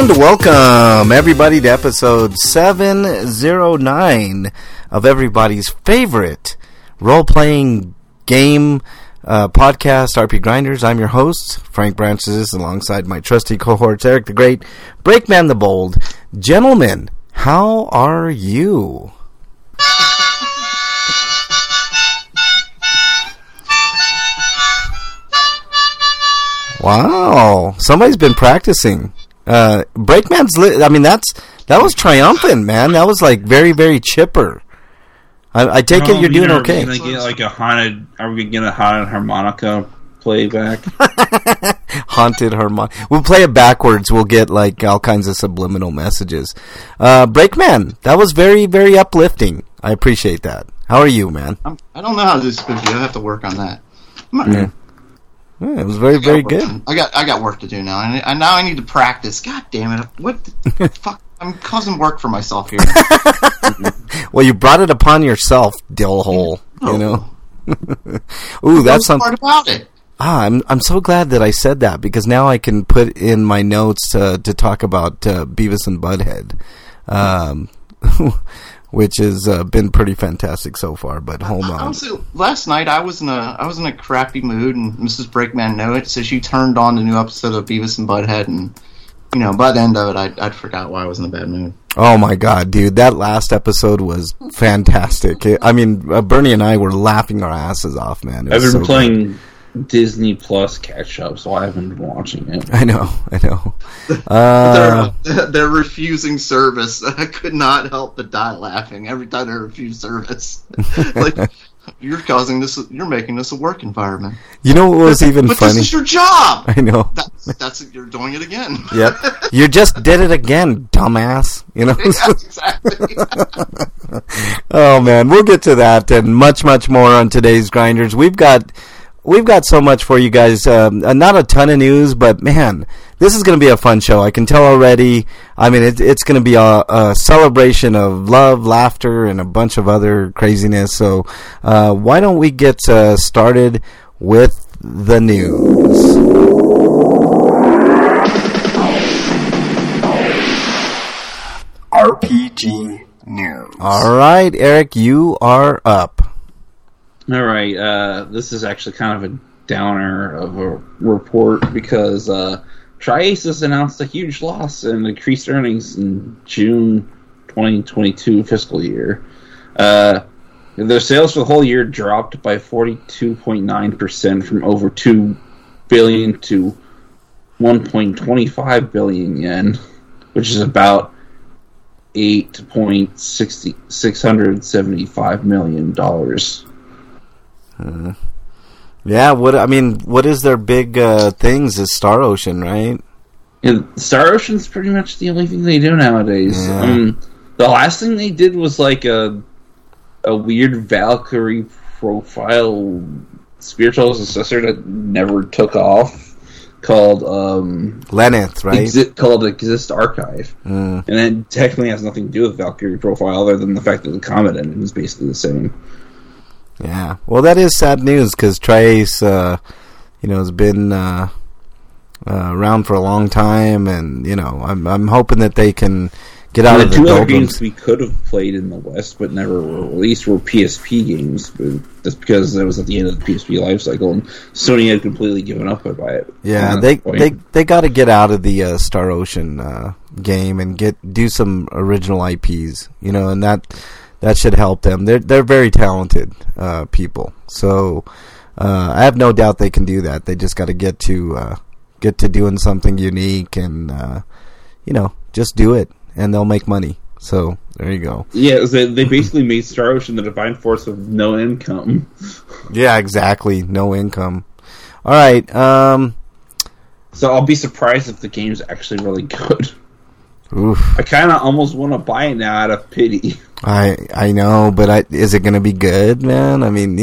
And welcome everybody to episode 709 of everybody's favorite role-playing game podcast, RP Grinders. I'm your host, Frank Branches, alongside my trusty cohorts, Eric the Great, Breakman the Bold. Gentlemen, how are you? Wow, somebody's been practicing. Breakman's that was triumphant, man. That was like very, very chipper. I take it you're doing okay. Are we gonna get a haunted harmonica playback? Haunted harmonica. We'll play it backwards. We'll get like all kinds of subliminal messages. Breakman, that was very, very uplifting. I appreciate that. How are you, man? I don't know how this is going to be. I have to work on that. Yeah, it was very, very good. I got work to do now, and now I need to practice. God damn it! What the fuck? I'm causing work for myself here. Well, you brought it upon yourself, dillhole. You know. Ooh, that's something. Part about it. I'm so glad that I said that, because now I can put in my notes to talk about Beavis and Butthead, which has been pretty fantastic so far. But hold on. Honestly, last night I was in a crappy mood, and Mrs. Breakman knew it, so she turned on the new episode of Beavis and Butthead, and by the end of it, I'd forgot why I was in a bad mood. Oh my god, dude! That last episode was fantastic. Bernie and I were laughing our asses off, man. I've been playing Disney Plus catch up, so I haven't been watching it. I know. They're refusing service. I could not help but die laughing every time they refuse service. Like, you're making this a work environment. You know what was even but funny? This is your job. I know. That's you're doing it again. Yep. You just did it again, dumbass. Yeah, exactly. Oh man, we'll get to that and much, much more on today's Grinders. We've got so much for you guys. Not a ton of news, but man, this is going to be a fun show. I can tell already. I mean, it's going to be a celebration of love, laughter, and a bunch of other craziness. So why don't we get started with the news? RPG News. All right, Eric, you are up. All right, this is actually kind of a downer of a report, because Tri-Ace announced a huge loss and increased earnings in June 2022 fiscal year. Their sales for the whole year dropped by 42.9%, from over 2 billion to 1.25 billion yen, which is about $675 million. Yeah, what is their big things is Star Ocean, right? Yeah, Star Ocean's pretty much the only thing they do nowadays. Yeah. The last thing they did was like a weird Valkyrie profile spiritual successor that never took off, called Lenneth, right? Called Exist Archive. And it technically has nothing to do with Valkyrie profile, other than the fact that the combat engine is basically the same. Yeah, well, that is sad news, because Tri-Ace, has been around for a long time, and I'm hoping that they can get out of the two other doldrums. games we could have played in the West but never were released were PSP games, but that's because it was at the end of the PSP life cycle, and Sony had completely given up by it. Yeah, they got to get out of the Star Ocean game and do some original IPs, and that should help them. They're very talented people, so I have no doubt they can do that. They just got to get to doing something unique, and just do it, and they'll make money. So there you go. Yeah, they basically made Star Ocean the divine force with no income. Yeah, exactly, no income. All right. So I'll be surprised if the game's actually really good. Oof. I kind of almost want to buy it now out of pity. I know, but is it going to be good, man? I mean,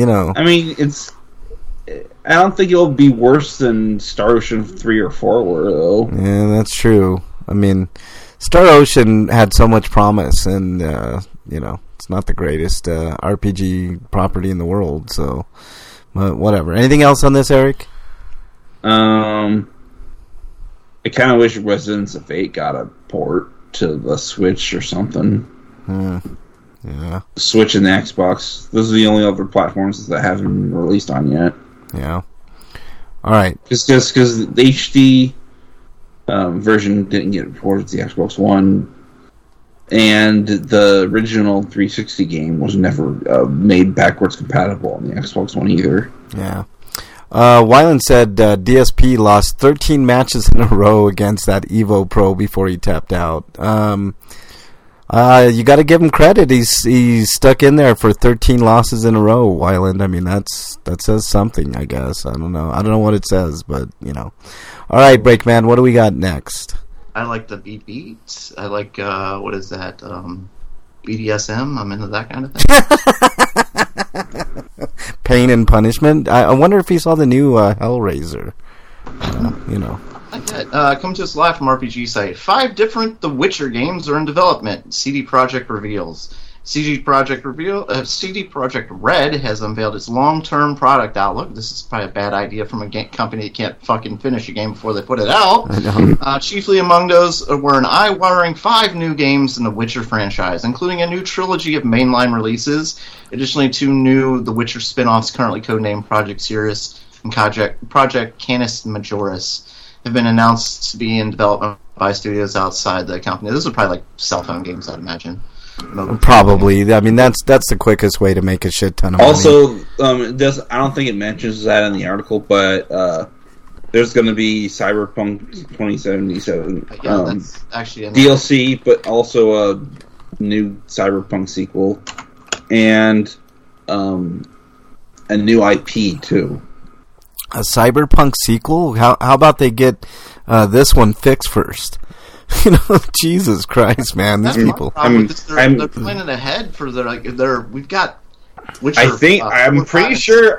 I don't think it'll be worse than Star Ocean 3 or 4 were, though. Yeah, that's true. I mean, Star Ocean had so much promise, and, it's not the greatest RPG property in the world, so whatever. Anything else on this, Eric? I kind of wish Residents of Fate got a port to the Switch or something. Yeah. Switch and the Xbox. Those are the only other platforms that haven't been released on yet. Yeah. All right. Because the HD version didn't get ported to the Xbox One, and the original 360 game was never made backwards compatible on the Xbox One either. Yeah. Wyland said DSP lost 13 matches in a row against that Evo Pro before he tapped out. You got to give him credit. He's stuck in there for 13 losses in a row, Wyland. I mean, that says something, I guess. I don't know what it says, but, you know. All right, Breakman, what do we got next? I like the beats. I like, what is that? BDSM. I'm into that kind of thing. Pain and Punishment. I wonder if he saw the new Hellraiser. You know. Come to us live from RPG site. 5 different The Witcher games are in development. CD Projekt reveals. CD Projekt Red has unveiled its long-term product outlook. This is probably a bad idea from a company that can't fucking finish a game before they put it out. Chiefly among those were an eye-watering 5 new games in the Witcher franchise, including a new trilogy of mainline releases. Additionally, 2 new The Witcher spin-offs, currently codenamed Project Sirius and Project Canis Majoris, have been announced to be in development by studios outside the company. Those are probably like cell phone games, I'd imagine. Probably. I mean, that's the quickest way to make a shit ton of money. Also, I don't think it mentions that in the article, but there's going to be Cyberpunk 2077 that's actually DLC, but also a new Cyberpunk sequel and a new IP too. A Cyberpunk sequel? How about they get this one fixed first? You know, Jesus Christ, man, these people. They're planning ahead for we've got. Witcher, I'm pretty sure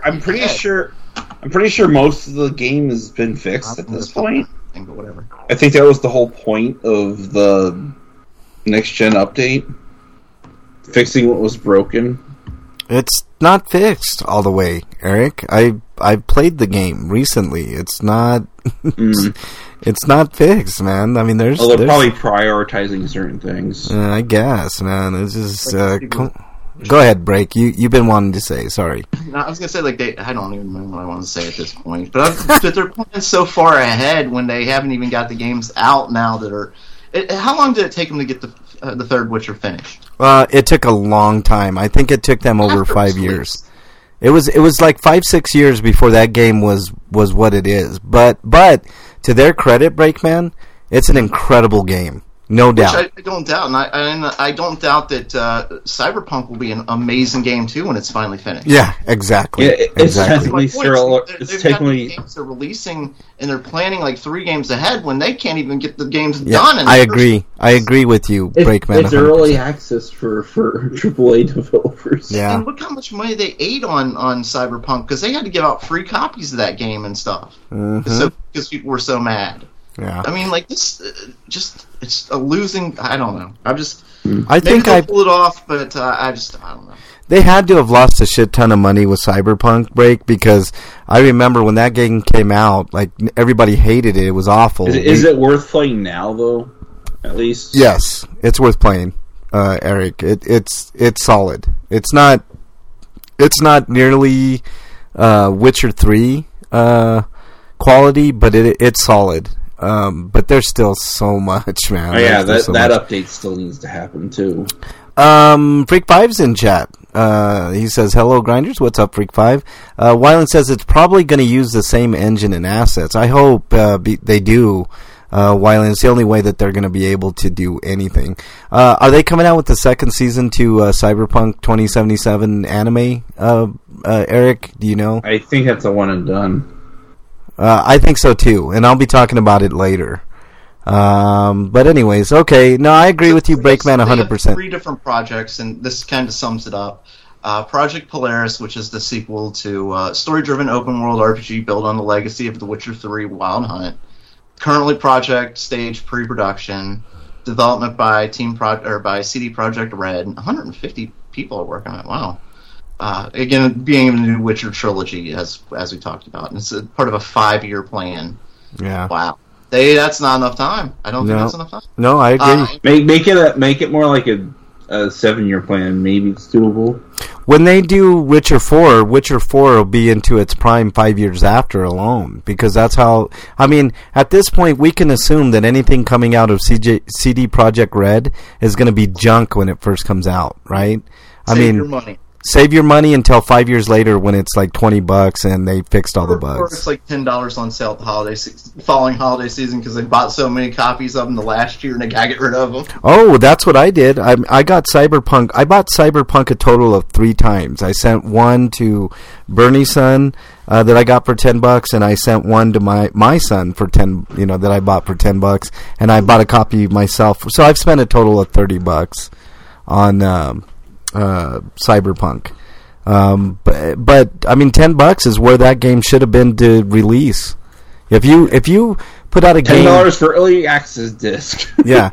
most of the game has been fixed at this point. But whatever. I think that was the whole point of the next gen update, fixing what was broken. It's not fixed all the way, Eric. I played the game recently. It's not. It's not fixed, man. I mean, they're probably prioritizing certain things. I guess, man. It's just. Go ahead, Break. You've been wanting to say. Sorry. No, I was gonna say I don't even remember what I want to say at this point. But they're planning so far ahead when they haven't even got the games out now that are. How long did it take them to get the third Witcher finished? It took a long time. I think it took them over 5 years. It was like 5-6 years before that game was what it is. But to their credit, Breakman, it's an incredible game. No doubt. Which I don't doubt, and I don't doubt that Cyberpunk will be an amazing game too when it's finally finished. Yeah, exactly. Yeah, it's technically games they're releasing, and they're planning like 3 games ahead when they can't even get the games done. And I agree with you, Breakman. It's early access for AAA developers. Yeah, and look how much money they ate on Cyberpunk because they had to give out free copies of that game and stuff. Because people were so mad. Yeah, I mean, like this, it's a losing. I don't know. I think I pull it off, but I don't know. They had to have lost a shit ton of money with Cyberpunk Break because I remember when that game came out, like everybody hated it. It was awful. Is it worth playing now, though? At least, yes, it's worth playing, Eric. It's solid. It's not nearly Witcher 3 quality, but it's solid. But there's still so much, man. Oh, yeah, that update still needs to happen too. Freak 5's in chat. He says, "Hello, Grinders. What's up, Freak 5?" Wyland says it's probably going to use the same engine and assets. I hope they do. Wyland, it's the only way that they're going to be able to do anything. Are they coming out with the second season to Cyberpunk 2077 anime? Eric, do you know? I think that's a one and done. I think so too, and I'll be talking about it later. But anyways, okay. No, I agree with you, Breakman, 100%. 3 different projects, and this kind of sums it up. Project Polaris, which is the sequel to story-driven open-world RPG built on the legacy of The Witcher 3 Wild Hunt. Currently project stage pre-production, development by by CD Projekt Red. 150 people are working on it. Wow. Again, being a new Witcher trilogy, as we talked about, and it's part of a 5-year plan. Yeah. Wow. That's not enough time. I don't think that's enough time. No, I agree. Make it more like a 7-year plan. Maybe it's doable. When they do Witcher 4 will be into its prime 5 years after alone, because that's how. I mean, at this point, we can assume that anything coming out of CD Projekt Red is going to be junk when it first comes out, right? Save your money. Save your money until 5 years later when it's like $20 and they fixed all the bugs. Or it's like $10 on sale at the following holiday season because they bought so many copies of them the last year and they gotta get rid of them. Oh, that's what I did. I got Cyberpunk. I bought Cyberpunk a total of 3 times. I sent one to Bernie's son that I got for $10, and I sent one to my son for $10. That I bought for $10, and I bought a copy myself. So I've spent a total of $30 on. Cyberpunk, but I mean, $10 is where that game should have been to release. If you put out a game, $10 for early access disc. Yeah,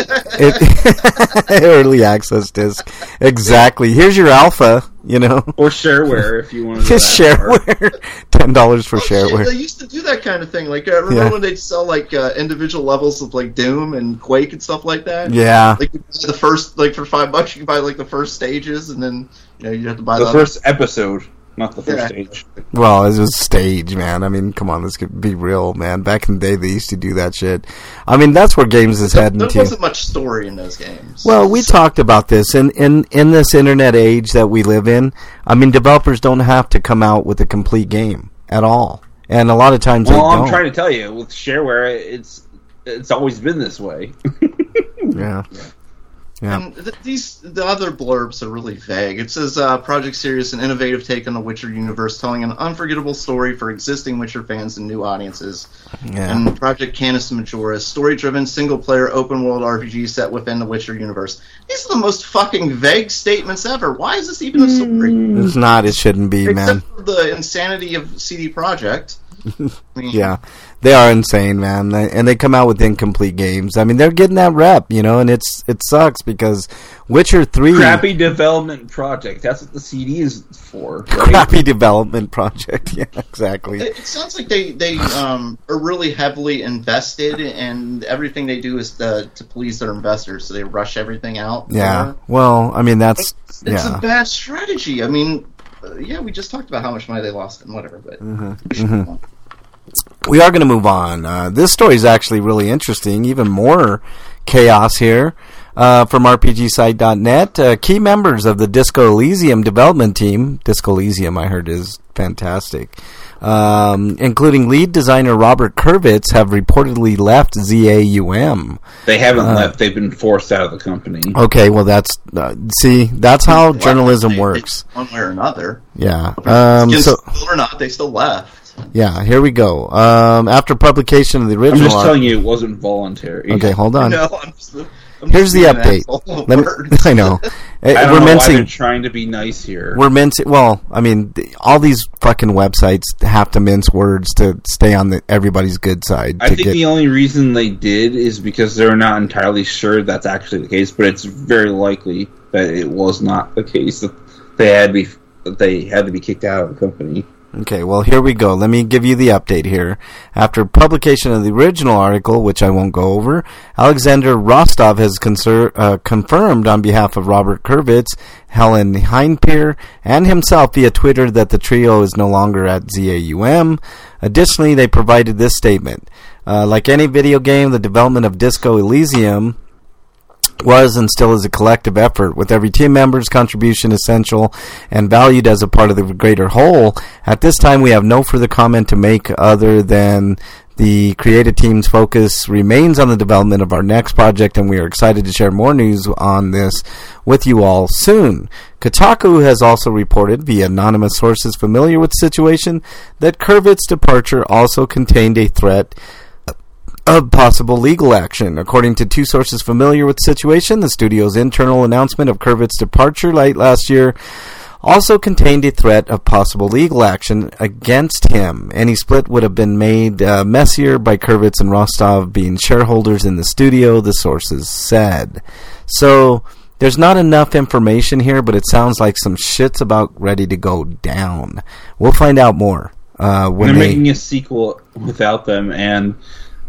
early access disc. Exactly. Here's your alpha. Or shareware if you want to. Just shareware. $10 for shareware. They used to do that kind of thing. Like, remember when they'd sell like individual levels of like Doom and Quake and stuff like that? Yeah. Like the first, like for $5, you could buy like the first stages, and then you have to buy the first episode, not the first stage. Well, it was stage, man. I mean, come on, let's be real, man. Back in the day, they used to do that shit. I mean, that's where games is heading to. There wasn't much story in those games. Well, we talked about this in this internet age that we live in. I mean, developers don't have to come out with a complete game at all, and a lot of times they don't. I'm trying to tell you, with shareware, it's always been this way. Yeah. Yeah. And the other blurbs are really vague. It says Project Sirius, an innovative take on the Witcher universe, telling an unforgettable story for existing Witcher fans and new audiences. Yeah. And Project Canis Majoris, story-driven, single-player, open-world RPG set within the Witcher universe. These are the most fucking vague statements ever. Why is this even a story? It's not. It shouldn't be, man. Except for the insanity of CD Projekt. Yeah, they are insane, man, and they come out with incomplete games. I mean, they're getting that rep, and it sucks because Witcher 3... Crappy development project. That's what the CD is for. Right? Crappy development project, yeah, exactly. It sounds like they are really heavily invested, and everything they do is to please their investors, so they rush everything out. Yeah, well, I mean, it's a bad strategy. I mean, we just talked about how much money they lost and whatever, but... We are going to move on. This story is actually really interesting. Even more chaos here from RPGsite.net. Key members of the Disco Elysium development team, Disco Elysium I heard is fantastic, including lead designer Robert Kurvitz, have reportedly left ZAUM. They haven't left. They've been forced out of the company. Okay, well, that's how journalism works. One way or another. Yeah. Still or not, they still left. Yeah, here we go. After publication of the original... I'm just telling you it wasn't voluntary. Okay, hold on. No, Here's the update. I know. We're why they're trying to be nice here. We're mincing... Well, I mean, all these fucking websites have to mince words to stay on everybody's good side. I think the only reason they did is because they're not entirely sure that's actually the case, but it's very likely that it was not the case. That they had to be kicked out of the company. Okay, well, here we go. Let me give you the update here. After publication of the original article, which I won't go over, Alexander Rostov has confirmed on behalf of Robert Kurvitz, Helen Heinpeer, and himself via Twitter that the trio is no longer at ZAUM. Additionally, they provided this statement. Like any video game, the development of Disco Elysium was and still is a collective effort, with every team member's contribution essential and valued as a part of the greater whole. At this time, we have no further comment to make other than the creative team's focus remains on the development of our next project, and we are excited to share more news on this with you all soon. Kotaku has also reported, via anonymous sources familiar with the situation, that Kurvitz's departure also contained a threat of possible legal action. According to two sources familiar with the situation, the studio's internal announcement of Kurvitz's departure late last year also contained a threat of possible legal action against him. Any split would have been made messier by Kurvitz and Rostov being shareholders in the studio, the sources said. So there's not enough information here, but it sounds like some shit's about ready to go down. We'll find out more. They're making a sequel without them, and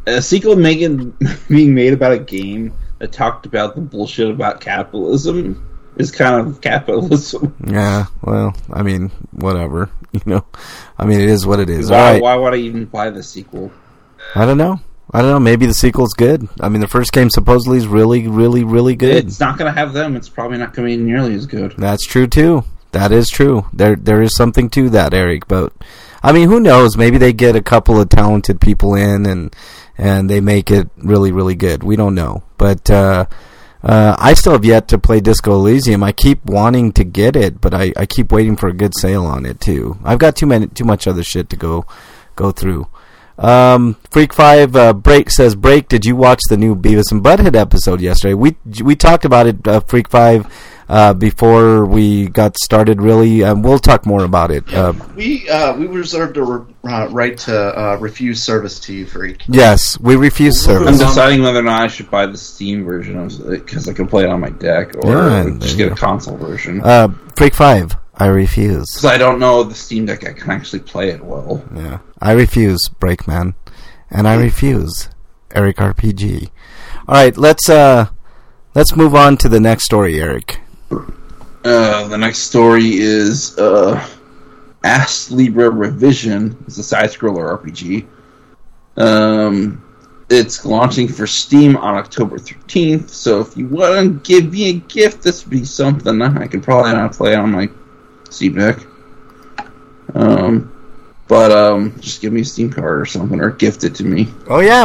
a sequel being made about a game that talked about the bullshit about capitalism is kind of capitalism. Yeah, well, I mean, whatever. You know, I mean, it is what it is. Why would I even buy the sequel? I don't know. Maybe the sequel's good. I mean, the first game supposedly is really, really, really good. It's not going to have them. It's probably not going to be nearly as good. That's true, too. That is true. There is something to that, Eric. But, I mean, who knows? Maybe they get a couple of talented people in and they make it really, really good. We don't know. But I still have yet to play Disco Elysium. I keep wanting to get it, but I keep waiting for a good sale on it, too. I've got too much other shit to go through. Freak 5 Break says, Break, did you watch the new Beavis and Butthead episode yesterday? We talked about it, Freak 5, before we got started, really. We'll talk more about it. We reserved a right to refuse service to you, Freak. Yes, we refuse service. I'm deciding whether or not I should buy the Steam version of it, because I can play it on my deck, or just get a console version. Freak 5, I refuse. Because I don't know the Steam Deck, I can actually play it well. Yeah, I refuse, Breakman, and I refuse Eric RPG. All right, let's move on to the next story, Eric. The next story is Ask Libra Revision. It's a side-scroller RPG. It's launching for Steam on October 13th, so if you want to give me a gift, this would be something I could probably not play on my Steam Deck. But just give me a Steam card or something, or gift it to me. Oh yeah,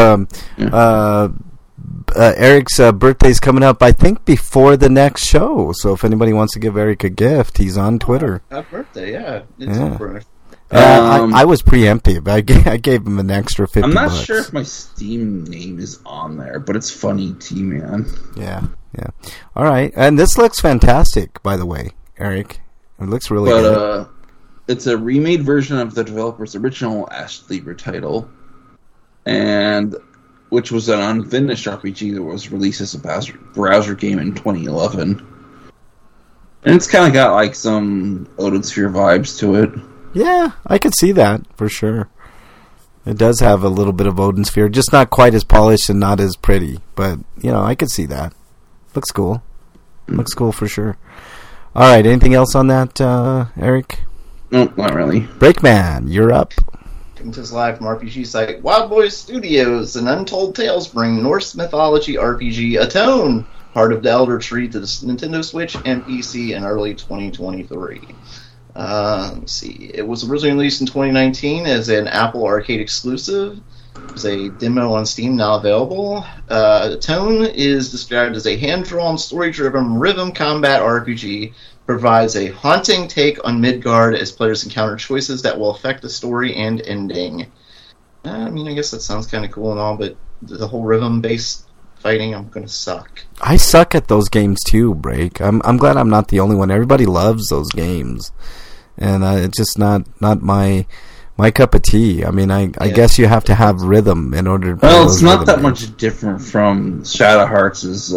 Eric's birthday's coming up, I think, before the next show. So if anybody wants to give Eric a gift, he's on Twitter. Happy birthday, yeah. It's I was preemptive. I gave him an extra $50. I'm not sure if my Steam name is on there, but it's Funny T-Man. Yeah. All right, and this looks fantastic, by the way, Eric. It looks really good. It's a remade version of the developer's original Ask Libra title, and which was an unfinished RPG that was released as a browser game in 2011. And it's kind of got like some Odin Sphere vibes to it. Yeah, I could see that for sure. It does have a little bit of Odin Sphere, just not quite as polished and not as pretty. But, I could see that. Looks cool. Looks cool for sure. All right, anything else on that, Eric? Nope, not really. Breakman, you're up. Coming to us live from RPG site Wild Boys Studios and Untold Tales bring Norse mythology RPG Atone, part of the Elder Tree, to the Nintendo Switch and PC in early 2023. Let's see. It was originally released in 2019 as an Apple Arcade exclusive. There's a demo on Steam now available. Atone is described as a hand-drawn, story-driven rhythm combat RPG. Provides a haunting take on Midgard as players encounter choices that will affect the story and ending. I guess that sounds kind of cool and all, but the whole rhythm-based fighting, I'm going to suck. I suck at those games too, Break. I'm glad I'm not the only one. Everybody loves those games, and it's just not my cup of tea. I guess you have to have rhythm in order to play Well, those it's not that games. much different from Shadow Hearts'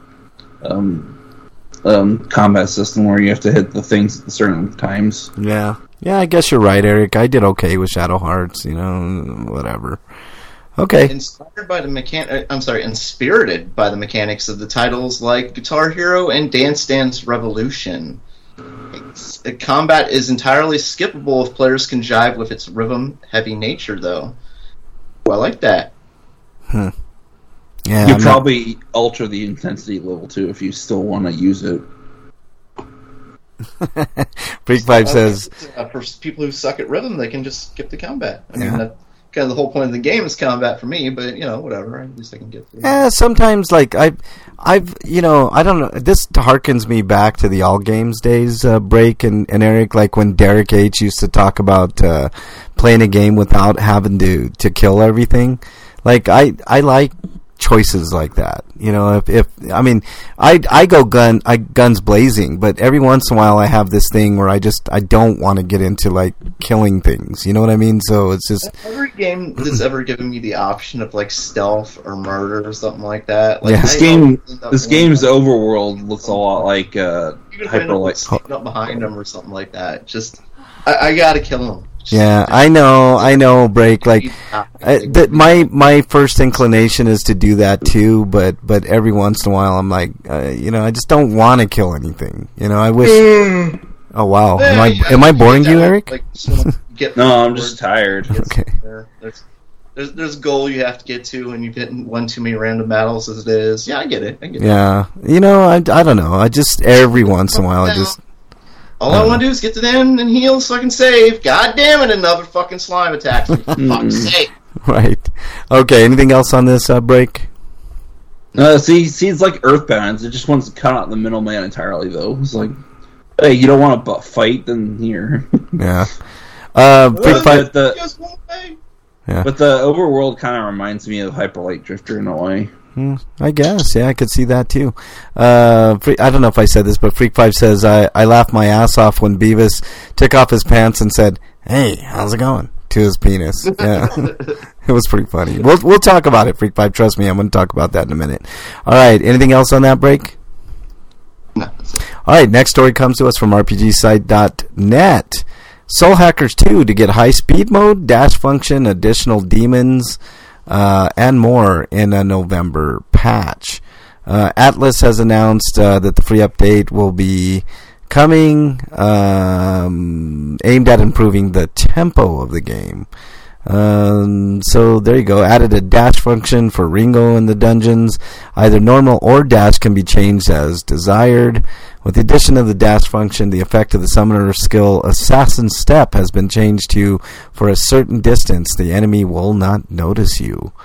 combat system where you have to hit the things at certain times. Yeah, I guess you're right, Eric. I did okay with Shadow Hearts, whatever. Okay. Inspired by inspirited by the mechanics of the titles like Guitar Hero and Dance Dance Revolution. Combat is entirely skippable if players can jive with its rhythm-heavy nature, though. Well, I like that. Yeah, you probably alter the intensity level too if you still want to use it. Freak 5 says, for people who suck at rhythm, they can just skip the combat. That's kind of the whole point of the game is combat for me, but whatever. At least I can get through. Yeah, sometimes like I've I don't know. This harkens me back to the All Games days, Break and Eric, like when Derek H used to talk about playing a game without having to kill everything. Like I like choices like that. I go guns blazing, but every once in a while I have this thing where I don't want to get into like killing things. You know what I mean? So it's just every game that's ever given me the option of like stealth or murder or something like that. Like, This game's overworld looks a lot like Hyper Light. Sneaking up behind them or something like that. Just I gotta kill them. Yeah, I know, Break. Like, my first inclination is to do that too, but every once in a while I'm like, I just don't want to kill anything. I wish. Oh wow, am I boring you, Eric? No, I'm just tired. Okay. There's a goal you have to get to, and you get one too many random battles as it is. Yeah, I get it. Yeah, I don't know. I just every once in a while All I want to do is get to the end and heal so I can save. God damn it, another fucking slime attacks me. For fuck's sake. Right. Okay, anything else on this Break? See, it's like Earthbound. It just wants to cut out the middleman entirely, though. It's like, hey, you don't want to fight? Then here. Yeah. But the overworld kind of reminds me of Hyper Light Drifter in a way. I guess, yeah, I could see that too. I don't know if I said this, but Freak5 says, I laughed my ass off when Beavis took off his pants and said, "Hey, how's it going?" to his penis. Yeah, it was pretty funny. We'll talk about it, Freak5. Trust me, I'm going to talk about that in a minute. All right, anything else on that, Break? No. All right, next story comes to us from RPGsite.net. Soul Hackers 2 to get high speed mode, dash function, additional demons, and more in a November patch. Atlas has announced that the free update will be coming, aimed at improving the tempo of the game. So there you go. Added a dash function for Ringo in the dungeons. Either normal or dash can be changed as desired. With the addition of the dash function, the effect of the summoner skill Assassin Step has been changed to, for a certain distance, the enemy will not notice you.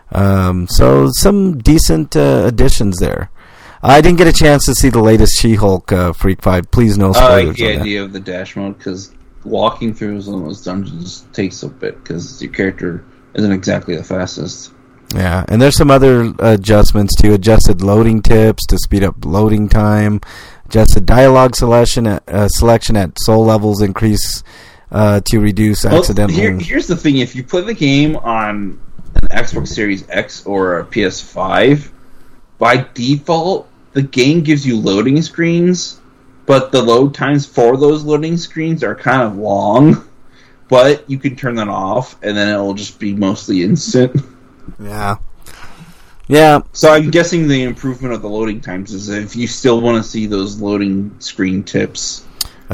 So some decent additions there. I didn't get a chance to see the latest She-Hulk, Freak5. Please no spoilers. I like the idea of the dash mode, because walking through some of those dungeons takes a bit, because your character isn't exactly the fastest. Yeah, and there's some other adjustments too. Adjusted loading tips to speed up loading time. Adjusted dialogue selection at soul levels increase to reduce accidental. Here's the thing: if you play the game on an Xbox Series X or a PS5, by default the game gives you loading screens, but the load times for those loading screens are kind of long. But you can turn that off, and then it will just be mostly instant. Yeah. Yeah. So I'm guessing the improvement of the loading times is if you still want to see those loading screen tips,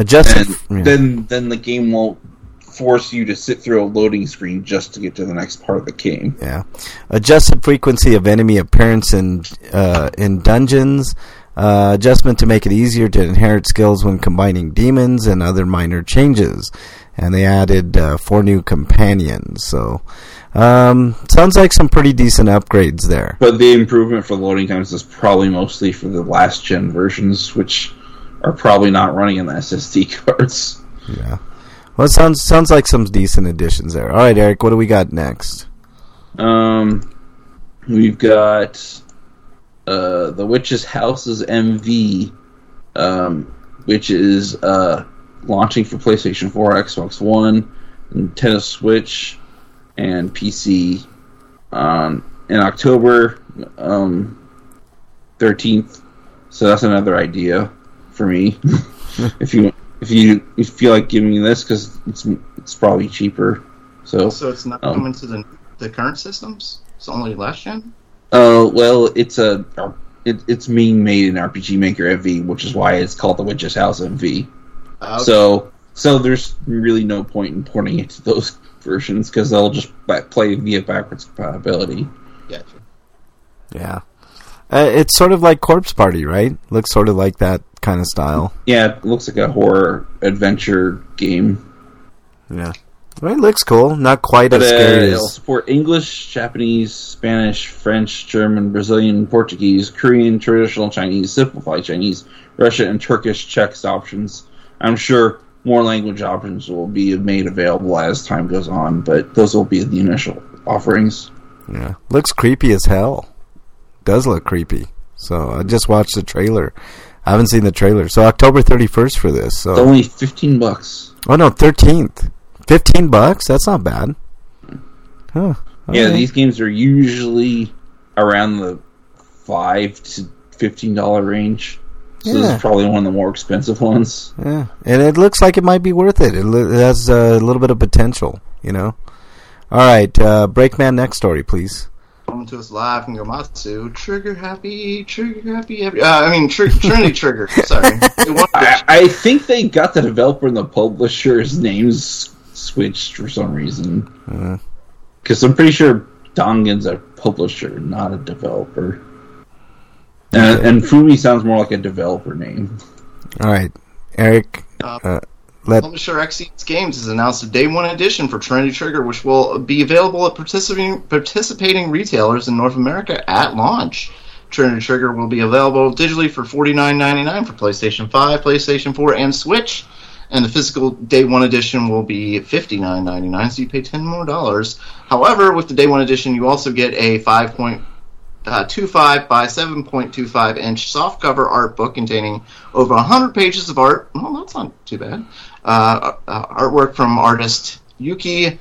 then the game won't force you to sit through a loading screen just to get to the next part of the game. Yeah. Adjusted frequency of enemy appearance in dungeons. Adjustment to make it easier to inherit skills when combining demons, and other minor changes. And they added 4 new companions. So sounds like some pretty decent upgrades there. But the improvement for loading times is probably mostly for the last gen versions, which are probably not running in the SSD cards. Yeah. Well, it sounds like some decent additions there. All right, Eric, what do we got next? We've got The Witch's House's MV, which is launching for PlayStation 4, Xbox One, Nintendo Switch, and PC in October 13th. So that's another idea for me. if you feel like giving me this, because it's probably cheaper. So it's not coming to the current systems. It's only last gen. Well, it's being made in RPG Maker MV, which is why it's called The Witch's House MV. Okay. So there's really no point in porting it to those versions, because they'll just play via backwards compatibility. Gotcha. Yeah. It's sort of like Corpse Party, right? Looks sort of like that kind of style. Yeah, it looks like a horror adventure game. Yeah. Well, it looks cool. Not quite as scary as... It'll support English, Japanese, Spanish, French, German, Brazilian, Portuguese, Korean, traditional Chinese, simplified Chinese, Russian, and Turkish text options. I'm sure more language options will be made available as time goes on, but those will be the initial offerings. Yeah. Looks creepy as hell. Does look creepy. So I just watched the trailer. I haven't seen the trailer. So October 31st for this. So it's only $15. Oh no, 13th. $15? That's not bad. Huh. Okay. Yeah, these games are usually around the $5 to $15 range. So this is probably one of the more expensive ones. Yeah, and it looks like it might be worth it. It has a little bit of potential, you know. All right, Breakman, next story, please. Coming to us live from Gamatsu. Trigger happy. Trinity Trigger. Sorry. I think they got the developer and the publisher's names switched for some reason. Because I'm pretty sure Dangan's a publisher, not a developer. And Fumi sounds more like a developer name. All right, Eric. Publisher Xseeds Games has announced a Day 1 edition for Trinity Trigger, which will be available at participating retailers in North America at launch. Trinity Trigger will be available digitally for $49.99 for PlayStation 5, PlayStation 4, and Switch. And the physical Day 1 edition will be $59.99, so you pay $10 more. However, with the Day 1 edition, you also get a 5.25 by 7.25 inch softcover art book containing over 100 pages of art. Well, that's not too bad. Artwork from artist Yuki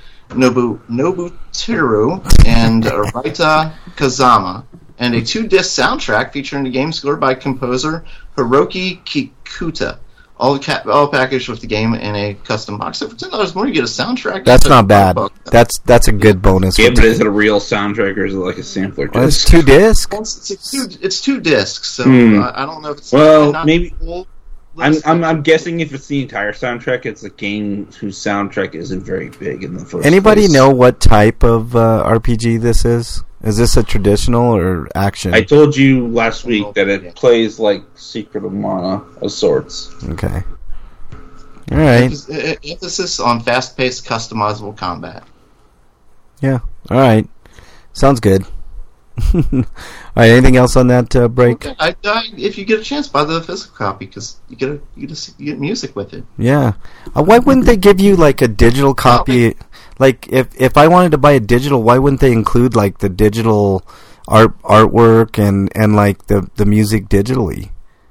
Nobuteru and Raita Kazama, and a 2-disc soundtrack featuring the game scored by composer Hiroki Kikuta. All packaged with the game in a custom box. So for $10 more, you get a soundtrack. That's not bad. That's a good bonus. Yeah, but is it a real soundtrack or is it like a sampler disc? Well, it's 2 discs. It's 2 discs, so I don't know if it's maybe. I'm guessing if it's the entire soundtrack, it's a game whose soundtrack isn't very big in the first Anybody place. know what type of RPG this is? Is this a traditional or action? I told you last week that it plays like Secret of Mana of sorts. Okay. All right. Emphasis on fast-paced, customizable combat. Yeah. All right. Sounds good. All right. Anything else on that break? Okay. If you get a chance, buy the physical copy because you get music with it. Yeah. Why wouldn't they give you like a digital copy? Like if I wanted to buy a digital, why wouldn't they include like the digital artwork and like the music digitally?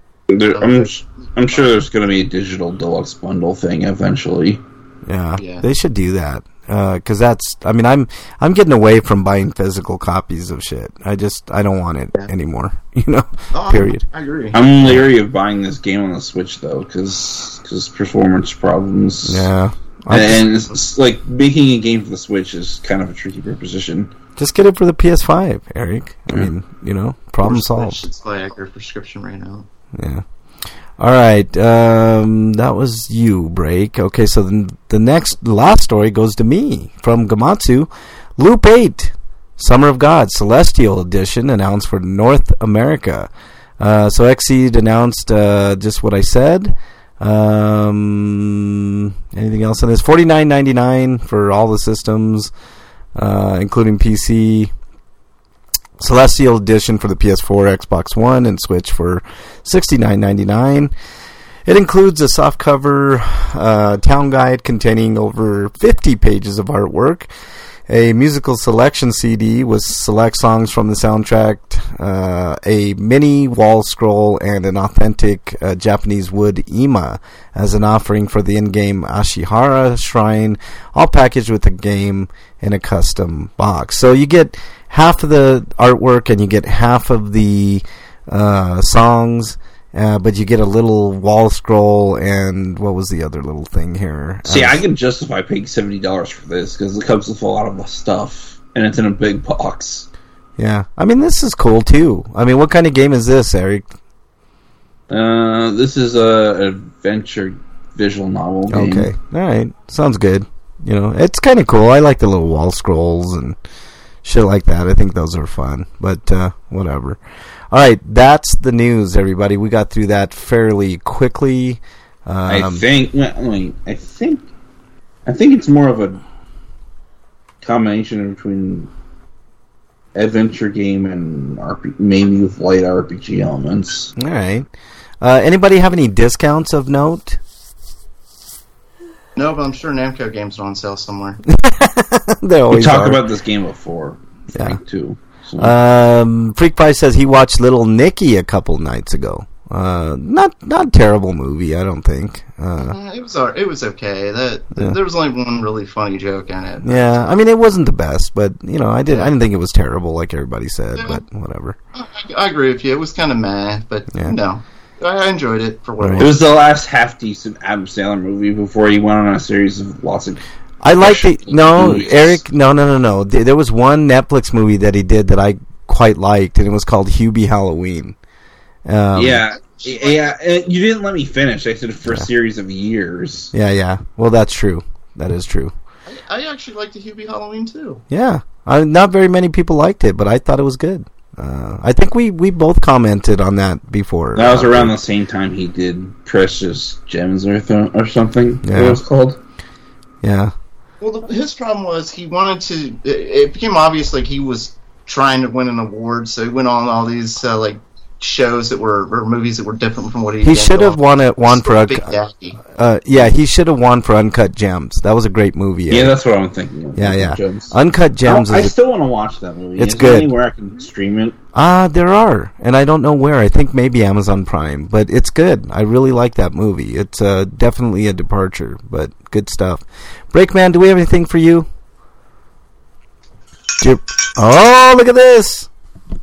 I'm sure there's going to be a digital deluxe bundle thing eventually. Yeah. They should do that. Because that's, I mean, I'm getting away from buying physical copies of shit. I don't want it anymore. You know, period. I agree. I'm leery of buying this game on the Switch though, because performance problems. Yeah, and it's like making a game for the Switch is kind of a tricky proposition. Just get it for the PS5, Eric. I mean, you know, problem solved. It's Viagra prescription right now. Yeah. All right, that was you, Break. Okay, so the last story goes to me from Gamatsu. Loop 8, Summer of God, Celestial Edition, announced for North America. So Xseed announced just what I said. Anything else on this? $49.99 for all the systems, including PC. Celestial Edition for the PS4, Xbox One, and Switch for $69.99. It includes a softcover town guide containing over 50 pages of artwork, a musical selection CD with select songs from the soundtrack, a mini wall scroll, and an authentic Japanese wood ima as an offering for the in-game Ashihara Shrine, all packaged with the game in a custom box. So you get half of the artwork and you get half of the songs, but you get a little wall scroll and what was the other little thing here? See, I can justify paying $70 for this because it comes with a lot of stuff and it's in a big box. Yeah, I mean this is cool too. I mean, what kind of game is this, Eric? This is a adventure visual novel game. Okay, all right, sounds good. You know, it's kind of cool. I like the little wall scrolls and shit like that. I think those are fun, but whatever. All right, that's the news, everybody. We got through that fairly quickly. I think it's more of a combination between adventure game and maybe with light RPG elements. All right. Anybody have any discounts of note? No, but I'm sure Namco games are on sale somewhere. They always We talked are. about this game before, Yeah. too. So. Freak Pie says he watched Little Nicky a couple nights ago. Not terrible movie, I don't think. It was okay. There was only one really funny joke in it. Yeah, I mean it wasn't the best, but you know I didn't think it was terrible like everybody said, but whatever. I agree with you. It was kind of meh, but Yeah. no. I enjoyed it for what it It was. was the last half-decent Adam Sandler movie before he went on a series of lots of... I liked it. No, movies. Eric, no. There was one Netflix movie that he did that I quite liked, and it was called Hubie Halloween. Yeah. You didn't let me finish. I said for a series of years. Yeah. Well, that's true. That is true. I actually liked the Hubie Halloween too. Yeah. Not very many people liked it, but I thought it was good. I think we both commented on that before. That was around the same time he did Precious Gems or something. Yeah. It was called. Yeah. Well, his problem was he wanted to. It became obvious like he was trying to win an award, so he went on all these like shows that were or movies that were different from what he. He should have won for Big Daddy. he should have won for Uncut Gems. That was a great movie. Yeah, that's what I'm thinking of. Yeah. Gems. Uncut Gems. I still want to watch that movie. It's Is there good. anywhere I can stream it? There are, and I don't know where. I think maybe Amazon Prime, but it's good. I really like that movie. It's definitely a departure, but good stuff. Breakman, do we have anything for you? Oh, look at this!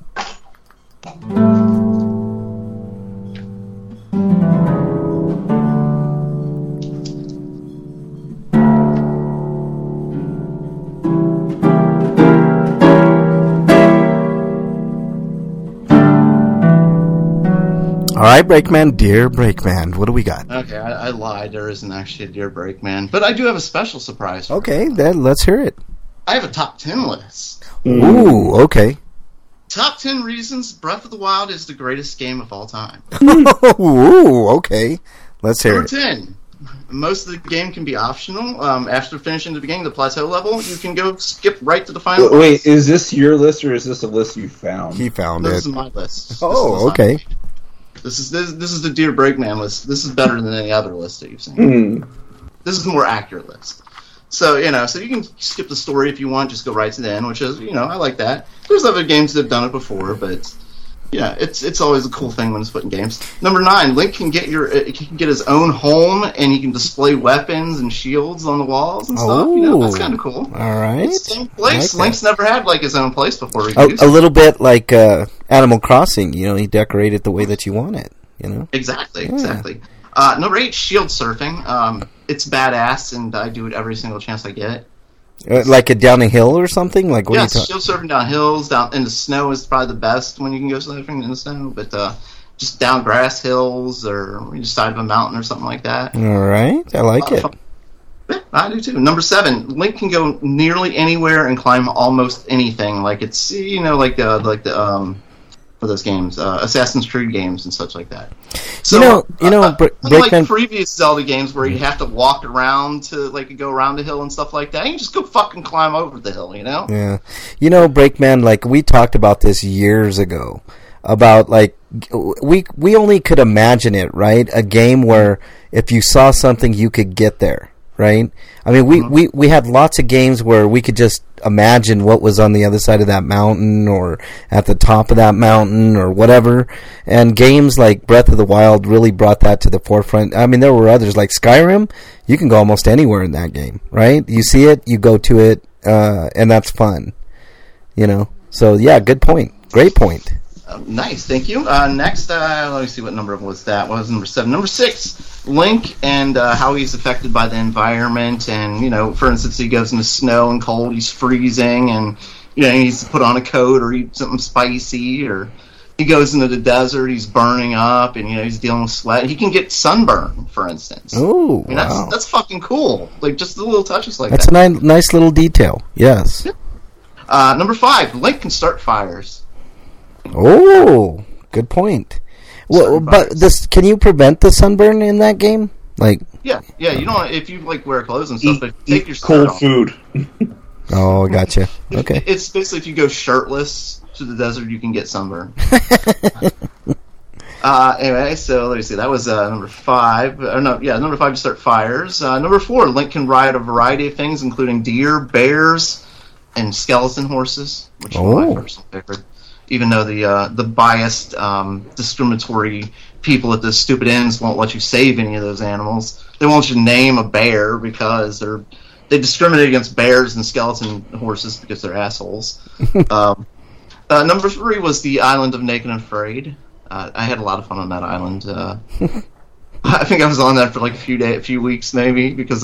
All right, Breakman, dear Breakman, what do we got? Okay, I lied. There isn't actually a Dear Breakman, but I do have a special surprise. Okay, then let's hear it. I have a top 10 list. Ooh, okay. Top 10 reasons Breath of the Wild is the greatest game of all time. Ooh, okay. Let's hear Number it. 10. Most of the game can be optional. After finishing the beginning, the plateau level, you can go skip right to the final. Wait, is this your list or is this a list you found? He found This it. is my list. Oh, okay. This is the Dear Breakman list. This is better than any other list that you've seen. This is a more accurate list. So, so you can skip the story if you want, just go right to the end, which is, I like that. There's other games that have done it before, but it's always a cool thing when it's put in games. Number 9, Link can get his own home, and he can display weapons and shields on the walls and stuff. That's kind of cool. All right. It's the same place. Like Link's never had his own place before. A little bit like Animal Crossing. You decorate it the way that you want it. Exactly. Number 8, shield surfing. It's badass, and I do it every single chance I get. Like a down a hill or something? Like what? Yes, shield surfing down hills, down in the snow is probably the best when you can go surfing in the snow. But just down grass hills or the side of a mountain or something like that. All right, I like it. Yeah, I do too. Number 7, Link can go nearly anywhere and climb almost anything. Like it's like the for those games, Assassin's Creed games and such like that. So, Breakman, previous Zelda games where you have to walk around to go around the hill and stuff like that, you can just go fucking climb over the hill, Yeah, Breakman, like we talked about this years ago about we only could imagine it, right? A game where if you saw something, you could get there. Right? I mean, we had lots of games where we could just imagine what was on the other side of that mountain or at the top of that mountain or whatever. And games like Breath of the Wild really brought that to the forefront. I mean, there were others like Skyrim. You can go almost anywhere in that game, right? You see it, you go to it, and that's fun. So, yeah, good point. Great point. Nice, thank you. Next, let me see what number was that. What was number 7? Number 6, Link and how he's affected by the environment. And, for instance, he goes into snow and cold, he's freezing, and, he needs to put on a coat or eat something spicy. Or he goes into the desert, he's burning up, and, he's dealing with sweat. He can get sunburn, for instance. Oh, wow. That's fucking cool. Like, just the little touches like that. That's a nice little detail, yes. Yeah. Number 5, Link can start fires. Oh, good point. Well, but can you prevent the sunburn in that game? Yeah. You don't if you wear clothes and stuff, but take your cold off. food. Oh, gotcha. Okay. It's basically if you go shirtless to the desert, you can get sunburn. Anyway, so let me see. That was number 5. Number 5 to start fires. Number 4, Link can ride a variety of things, including deer, bears, and skeleton horses, which is my personal favorite. Even though the biased, discriminatory people at the stupid inns won't let you save any of those animals. They won't let you name a bear because they discriminate against bears and skeleton horses because they're assholes. Number 3 was the Island of Naked and Afraid. I had a lot of fun on that island. I think I was on that for like a few weeks maybe, because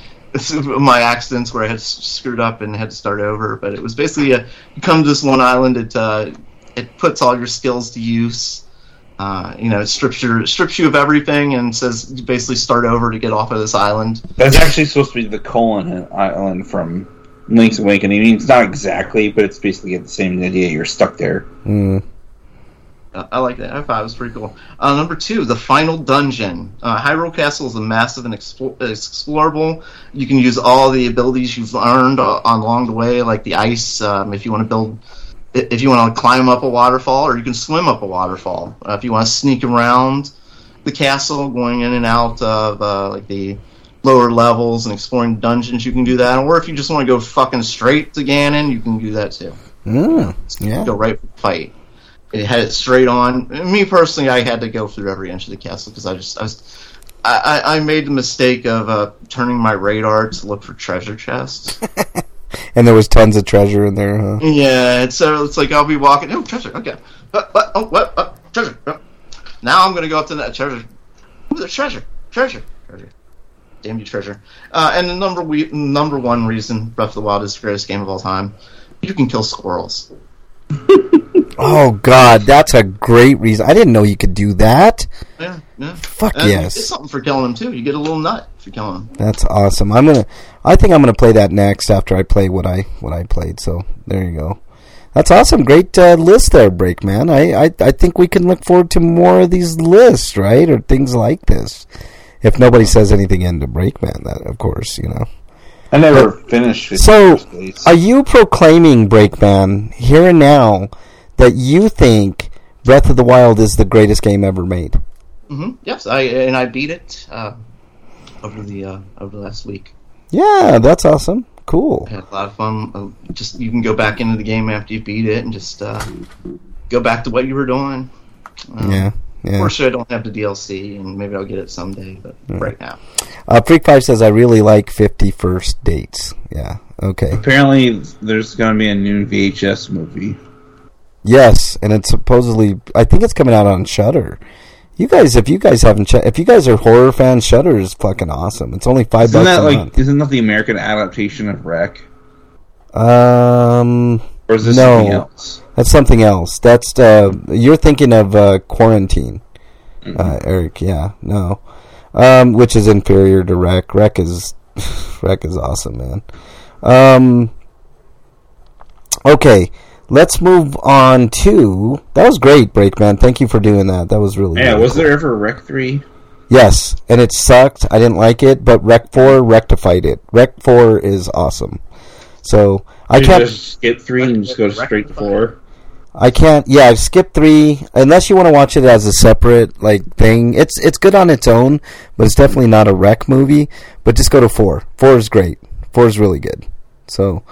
my accidents where I had screwed up and had to start over. But it was basically you come to this one island, it puts all your skills to use. It strips you of everything and says you basically start over to get off of this island. That's actually supposed to be the Colon Island from Link's Awakening. I mean, it's not exactly, but it's basically the same idea. You're stuck there. Mm. I like that. I thought it was pretty cool. Number 2, the final dungeon. Hyrule Castle is a massive and explorable. You can use all the abilities you've learned along the way, like the ice. If you want to climb up a waterfall, or you can swim up a waterfall. If you want to sneak around the castle, going in and out of like the lower levels and exploring dungeons, you can do that. Or if you just want to go fucking straight to Ganon, you can do that too. Yeah. Go right for the fight. It had it straight on. Me personally, I had to go through every inch of the castle because I made the mistake of turning my radar to look for treasure chests. And there was tons of treasure in there, huh? Yeah, and so it's like I'll be walking. Oh, treasure. Okay. What? Treasure. Now I'm going to go up to that treasure. Ooh, there's treasure. Treasure. Damn you, treasure. And the number one reason Breath of the Wild is the greatest game of all time, you can kill squirrels. Oh, God, that's a great reason. I didn't know you could do that. Yeah. Fuck and yes. It's something for killing them, too. You get a little nut for killing them. That's awesome. I think I'm gonna play that next after I play what I played. So there you go. That's awesome. Great list there, Breakman. I think we can look forward to more of these lists, right? Or things like this. If nobody says anything into Breakman, that of course, I never finished. So, are you proclaiming, Breakman, here and now, that you think Breath of the Wild is the greatest game ever made? Mm-hmm. Yes, I beat it over the last week. Yeah, that's awesome. Cool. I had a lot of fun. Just you can go back into the game after you beat it and just go back to what you were doing. Yeah. Unfortunately, I don't have the DLC, and maybe I'll get it someday, but right now. Freak5 says, I really like 51st Dates. Yeah, okay. Apparently, there's going to be a new VHS movie. Yes, and it's supposedly, I think it's coming out on Shudder. If you guys are horror fans, Shudder is fucking awesome. It's only $5 a month. Isn't that the American adaptation of Wreck? Or is this something else? That's something else. That's you're thinking of Quarantine, Eric. Yeah, no, which is inferior to Wreck. Wreck is awesome, man. Okay. Let's move on to... That was great, Breakman. Thank you for doing that. That was really Yeah, was there ever Wreck 3? Yes, and it sucked. I didn't like it, but Wreck 4 rectified it. Wreck 4 is awesome. So, I can't... just skip 3 and just go straight to 4? I can't... Yeah, skip 3, unless you want to watch it as a separate, thing. It's good on its own, but it's definitely not a Wreck movie. But just go to 4. 4 is great. 4 is really good. So,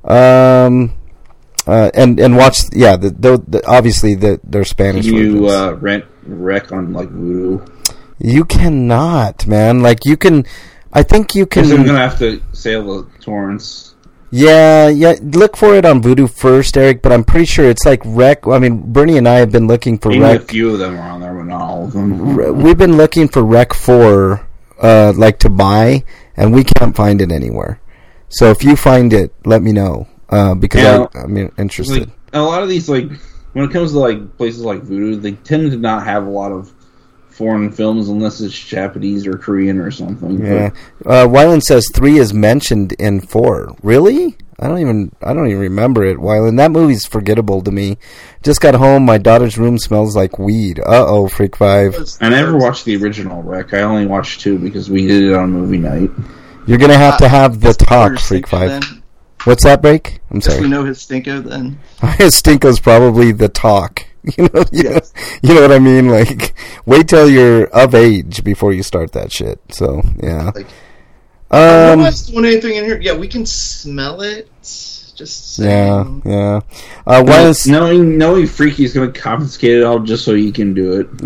and watch, obviously they're Spanish versions. You rent Wreck on Voodoo? You cannot, man. You can. I think you can. I'm gonna have to sail the torrents. Yeah. Look for it on Voodoo first, Eric. But I'm pretty sure it's Wreck. I mean, Bernie and I have been looking for Wreck. A few of them are on there, but not all of them. We've been looking for Wreck 4, to buy, and we can't find it anywhere. So if you find it, let me know. Because I'm interested. A lot of these, when it comes to places like Voodoo, they tend to not have a lot of foreign films unless it's Japanese or Korean or something. Yeah. Wyland says 3 is mentioned in 4. Really? I don't even remember it, Wyland. That movie's forgettable to me. Just got home. My daughter's room smells like weed. Freak5. I never watched the original Wreck. I only watched 2 because we did it on movie night. You're gonna have to have the talk, Freak5. What's that, Break? I'm sorry. Does we know his Stinko then? His Stinko's probably the talk. You know what I mean? Wait till you're of age before you start that shit. So, yeah. No one's doing anything in here. Yeah, we can smell it. Just saying. Yeah. Knowing Freaky's going to confiscate it all just so he can do it.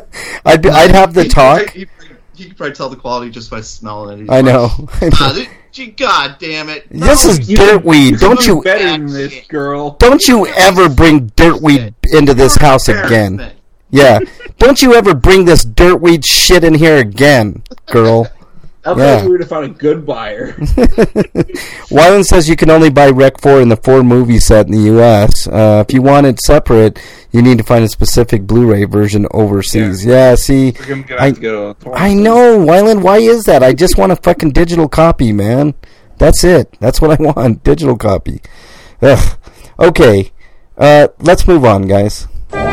I'd have the talk. You could probably tell the quality just by smelling it. I know. God damn it! This is dirtweed. Don't you better than this, girl? Don't you ever bring dirtweed into this house again? Yeah. Don't you ever bring this dirtweed shit in here again, girl. I thought we would have found a good buyer. Wyland says you can only buy Rec 4 in the 4 movie set in the U.S. If you want it separate, you need to find a specific Blu-ray version overseas. Yeah, see, I know, Wyland, why is that? I just want a fucking digital copy, man. That's it. That's what I want, digital copy. Ugh. Okay, let's move on, guys.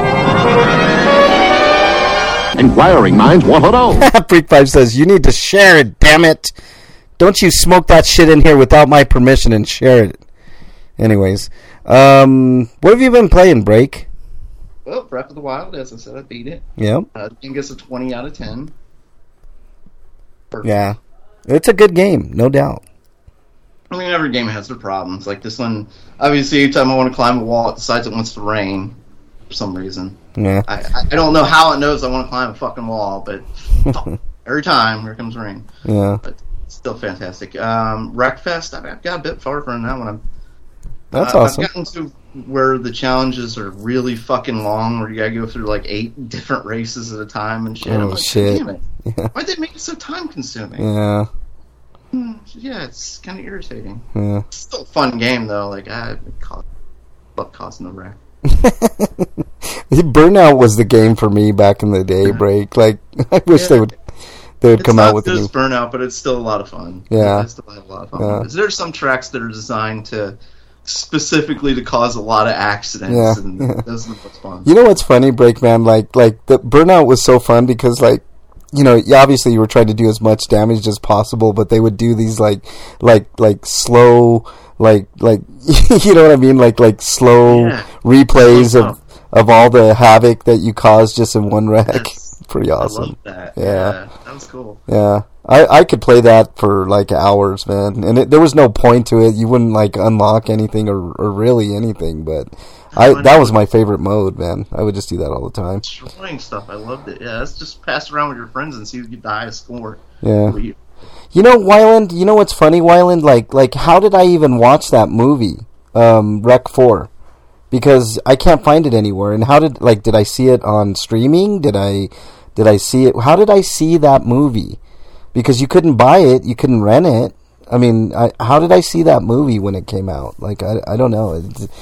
Inquiring minds want to know. Freak 5 says, you need to share it, damn it. Don't you smoke that shit in here without my permission and share it. Anyways, what have you been playing, Break? Well, Breath of the Wild, as I said, I beat it. Yep. I think it's a 20 out of 10. Perfect. Yeah. It's a good game, no doubt. I mean, every game has their problems. Like this one, obviously, every time I want to climb a wall, it decides it wants to rain for some reason. Yeah. I don't know how it knows I want to climb a fucking wall, but every time, here comes rain. Yeah. But it's still fantastic. Wreckfest, I've got a bit far from that one. That's awesome. I've gotten to where the challenges are really fucking long, where you gotta go through like 8 different races at a time and shit. Oh, I'm like, shit. damn it. Yeah. Why'd they make it so time consuming? Yeah. Yeah, it's kind of irritating. Yeah. It's still a fun game, though. Like, I love causing the wreck. Burnout was the game for me back in the day, Break. Like, I wish they would come out with it. It's a not just Burnout, but it's still a lot of fun. Yeah. I still have a lot of fun. Yeah. There's some tracks that are designed to specifically to cause a lot of accidents, and those are what's fun. You know what's funny, Breakman? Like the Burnout was so fun because, like, you know, obviously you were trying to do as much damage as possible, but they would do these like slow, like you know what I mean, like slow replays of all the havoc that you caused just in one wreck. Yes. Pretty awesome. I love that. Yeah, that was cool. Yeah, I could play that for like hours, man, and there was no point to it. You wouldn't like unlock anything or really anything, but that was my favorite mode, man. I would just do that all the time. Destroying stuff, I loved it. Yeah, let's just pass around with your friends and see who can the highest score. Yeah. You know, Wyland, you know what's funny, Wyland? Like, how did I even watch that movie, Rec 4? Because I can't find it anywhere. And did I see it on streaming? Did I see it? How did I see that movie? Because you couldn't buy it, you couldn't rent it. I mean, how did I see that movie when it came out? Like, I don't know.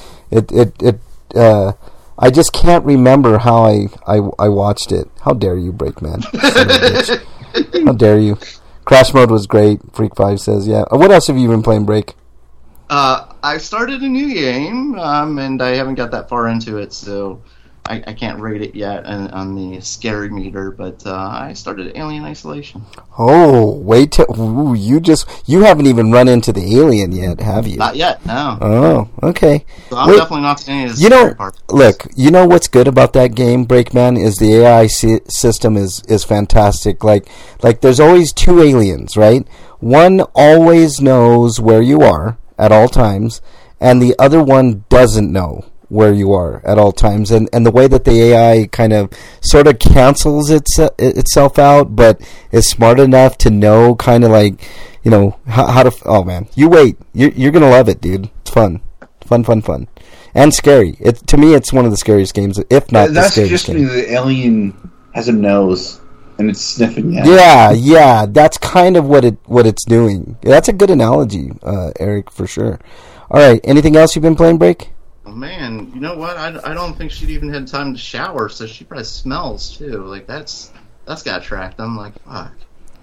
I just can't remember how I watched it. How dare you, Breakman? Son of a bitch. How dare you? Crash Mode was great. Freak 5 says, yeah. What else have you been playing, Break? I started a new game, and I haven't got that far into it, so I can't rate it yet on the scary meter, but I started Alien Isolation. Oh, wait till you haven't even run into the alien yet, have you? Not yet, no. Oh, okay. So I'm definitely not seeing any of the scary parts. Look, you know what's good about that game, Breakman, is the AI system is fantastic. Like there's always 2 aliens, right? One always knows where you are at all times, and the other one doesn't know where you are at all times, and the way that the AI kind of sort of cancels itself out, but is smart enough to know kind of like, you know, how to, oh man, you wait, you're gonna love it, dude. It's fun, and scary. To me, it's one of the scariest games, if not the scariest game. That's just me, the alien has a nose and it's sniffing at it. Yeah, that's kind of what it's doing. That's a good analogy, Eric, for sure. All right, anything else you've been playing, Break? Oh, man, you know what? I don't think she'd even had time to shower, so she probably smells too. Like that's got tracked. I'm like, fuck.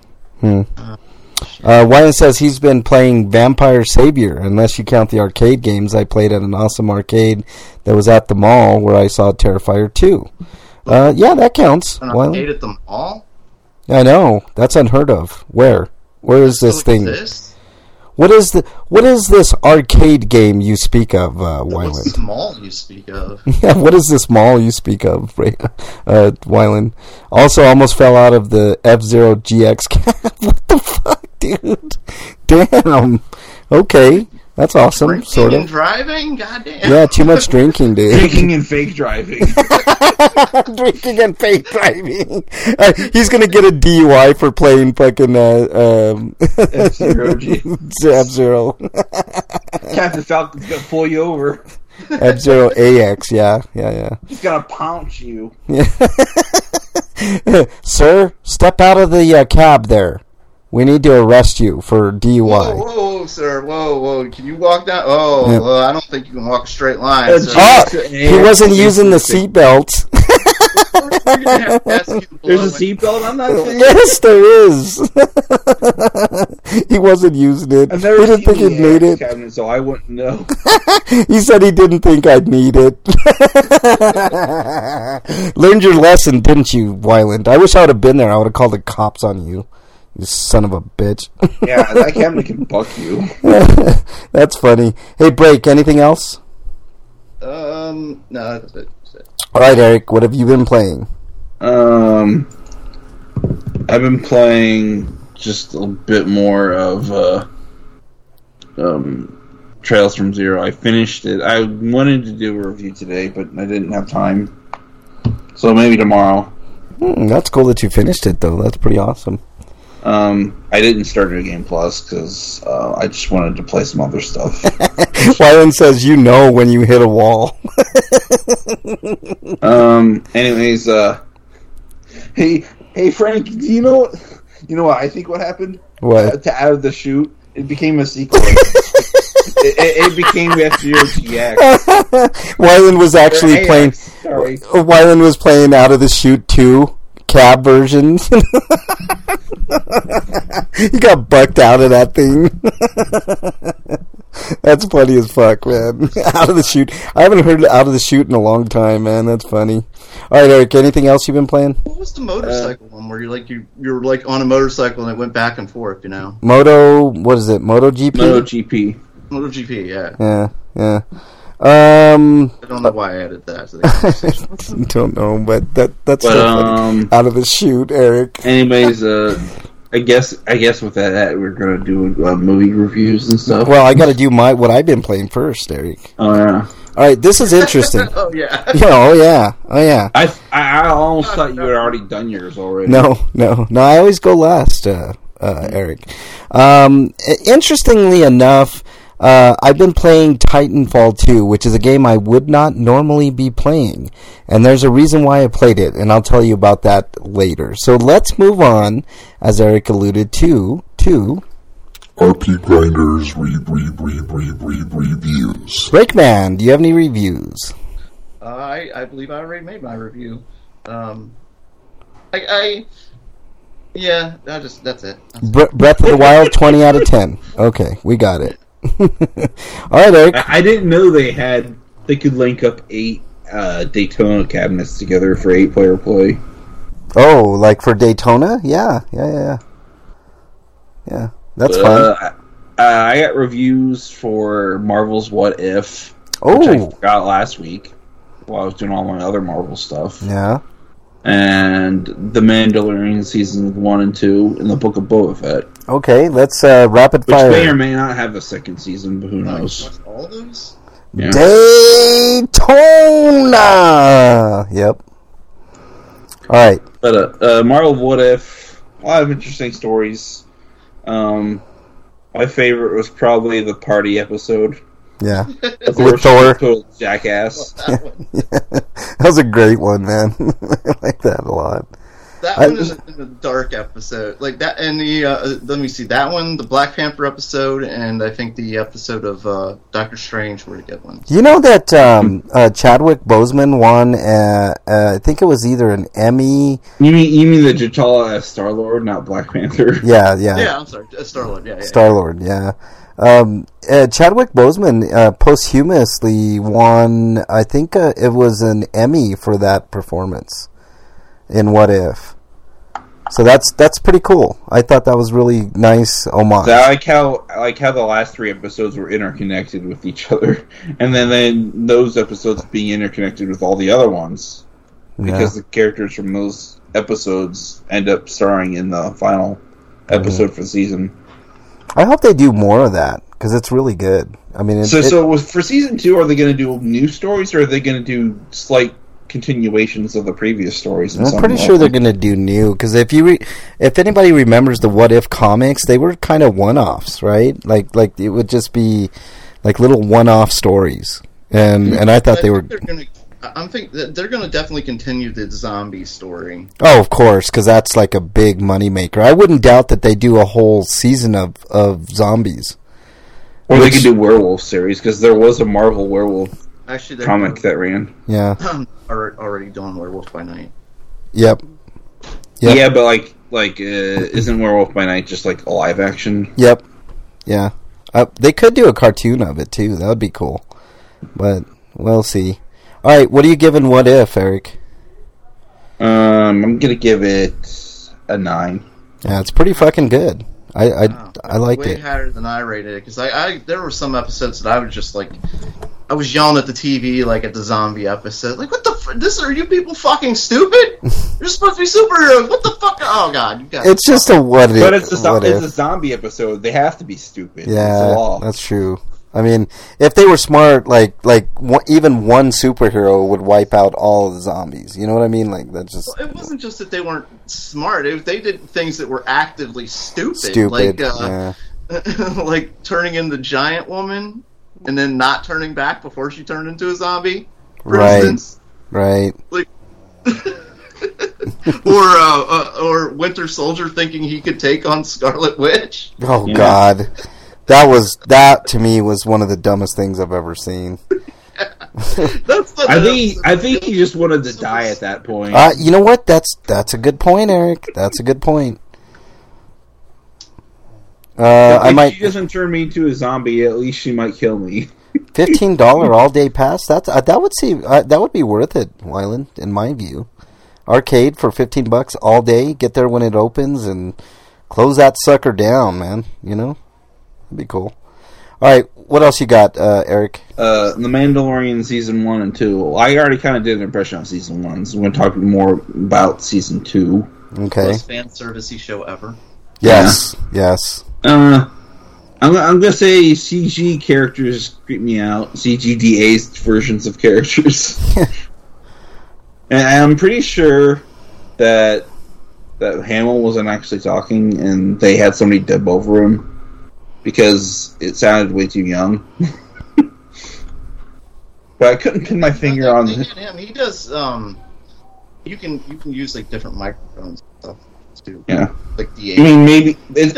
Wyan says he's been playing Vampire Savior, unless you count the arcade games. I played at an awesome arcade that was at the mall where I saw Terrifier 2. Yeah, that counts. An arcade at the mall? I know. That's unheard of. Where is this thing? What is this arcade game you speak of, Wyland? What's this mall you speak of? Yeah, what is this mall you speak of, Wyland? Also, almost fell out of the F-Zero GX cab. What the fuck, dude? Damn. Okay. That's awesome, Drinking sort and of. driving? Goddamn. Yeah, too much drinking, dude. Drinking and fake driving. Drinking and fake driving. He's gonna get a DUI for playing fucking F-Zero. Captain Falcon's gonna pull you over. F-Zero AX, yeah. He's gonna pounce you. Sir, step out of the cab there. We need to arrest you for DUI. Whoa, sir. Whoa. Can you walk down? Oh, Yeah. I don't think you can walk a straight line. Sir. Oh, he wasn't using the seatbelt. We're gonna have to ask you to blow There's a it. seatbelt on that thing? Yes, there is. He wasn't using it. I've He never didn't seen think the he'd need AX it. cabinet, so I wouldn't know. He said he didn't think I'd need it. Learned your lesson, didn't you, Wyland? I wish I would have been there. I would have called the cops on you. You son of a bitch. Yeah, that cabinet can buck you. That's funny. Hey, Break, anything else? No, that's it. All right, Eric, what have you been playing? I've been playing just a bit more of Trails from Zero. I finished it. I wanted to do a review today, but I didn't have time. So maybe tomorrow. That's cool that you finished it, though. That's pretty awesome. I didn't start New Game Plus because I just wanted to play some other stuff. Wyland says you know when you hit a wall. Anyways, hey Frank, do you know what I think what happened? What? To Out of the Chute, it became a sequel. it became F-Zero GX. Wyland was actually playing. Sorry. Wyland was playing Out of the Chute 2 cab versions. He got bucked out of that thing. That's funny as fuck, man. Out of the Chute. I haven't heard Out of the Chute in a long time, man. That's funny. All right, Eric. Anything else you've been playing? What was the motorcycle one where you're like on a motorcycle and it went back and forth? You know, What is it? MotoGP. MotoGP. MotoGP. Yeah. Yeah. I don't know why I added that to the conversation. Don't know, but that's so funny. Out of the Chute, Eric. Anyways, I guess with that we're gonna do movie reviews and stuff. Well, I got to do what I've been playing first, Eric. Oh yeah. All right, this is interesting. Oh yeah. Oh yeah. I almost thought you had already done yours already. No. I always go last, Eric. Interestingly enough, I've been playing Titanfall 2, which is a game I would not normally be playing. And there's a reason why I played it, and I'll tell you about that later. So let's move on, as Eric alluded to RP Grinders reviews. Breakman, do you have any reviews? I believe I already made my review. That's it. Breath of the Wild, 20 out of 10. Okay, we got it. All right, Eric. I didn't know they could link up 8 Daytona cabinets together for 8-player play. Oh, like for Daytona? Yeah. That's fun. I got reviews for Marvel's What If, which I got last week while I was doing all my other Marvel stuff. Yeah. And The Mandalorian Seasons 1 and 2 in the Book of Boba Fett. Okay, let's rapid Which fire. may or may not have a second season, but who knows? All those? Yeah. Daytona! Yep. Alright. But Marvel What If, a lot of interesting stories. My favorite was probably the party episode. Yeah. Of With course, Thor. total jackass. That was a great one, man. I like that a lot. That one is a dark episode. Like that, and the let me see, that one, the Black Panther episode, and I think the episode of Doctor Strange were good ones. You know that Chadwick Boseman won, I think it was either an Emmy. You mean the T'Challa as Star-Lord, not Black Panther? Yeah. Yeah, I'm sorry, Star-Lord, yeah. Star-Lord, yeah. Chadwick Boseman posthumously won, I think it was an Emmy for that performance in What If. So that's pretty cool. I thought that was really nice homage. So I like how the last 3 episodes were interconnected with each other, and then those episodes being interconnected with all the other ones, because the characters from those episodes end up starring in the final episode for the season. I hope they do more of that, because it's really good. I mean, for season 2, are they going to do new stories, or are they going to do slight continuations of the previous stories? I'm pretty sure they're going to do new, because if anybody remembers the What If comics, they were kind of one-offs, right? Like it would just be like little one-off stories, and I thought they were. I'm thinking that they're going to definitely continue the zombie story. Oh, of course, because that's like a big moneymaker. I wouldn't doubt that they do a whole season of zombies. Or they could do werewolf series, because there was a Marvel werewolf Actually, comic that ran. Yeah. already doing Werewolf by Night. Yep. Yeah, but isn't Werewolf by Night just like a live action? Yep. Yeah. They could do a cartoon of it too. That would be cool. But we'll see. All right, what are you giving What If, Eric? I'm gonna give it a 9. Yeah, it's pretty fucking good. I liked way it. higher than I rated it, because there were some episodes that I was just like, I was yelling at the TV like at the zombie episode, like, what the are you people fucking stupid? You're supposed to be superheroes. What the fuck? Oh god, you guys. It's just a what if. But it's a zombie episode. They have to be stupid. Yeah, that's true. I mean, if they were smart, even one superhero would wipe out all of the zombies. You know what I mean? Like that's just. Well, it wasn't just that they weren't smart. They did things that were actively stupid. Stupid. Like turning into Giant Woman and then not turning back before she turned into a zombie. For instance. Right. Like. or Winter Soldier thinking he could take on Scarlet Witch. Oh God. That to me was one of the dumbest things I've ever seen. I think he just wanted to die at that point. You know what? That's a good point, Eric. That's a good point. If she doesn't turn me into a zombie, at least she might kill me. $15 all day pass. That would be worth it, Wyland, in my view. Arcade for $15 all day. Get there when it opens and close that sucker down, man. You know. That'd be cool. All right, what else you got, Eric? The Mandalorian season 1 and 2. I already kind of did an impression on season 1, so we're going to talk more about season 2. Okay. Most fan servicey show ever. Yes, yes. I'm going to say CG characters creep me out. CGDA's versions of characters. And I'm pretty sure that Hamill wasn't actually talking, and they had somebody dub over him. Because it sounded way too young. But I couldn't pin my finger on him. He does. You can use like different microphones and stuff too. Yeah. Like the. I mean, maybe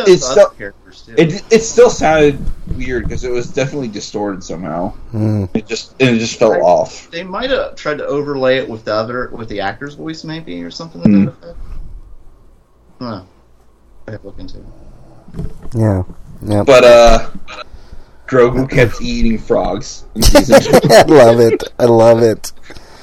it still sounded weird because it was definitely distorted somehow. It just fell off. They might have tried to overlay it with the actor's voice, maybe, or something like that effect. I have to look into it. Yeah. Yep. But Grogu kept eating frogs in season 2. I love it. I love it,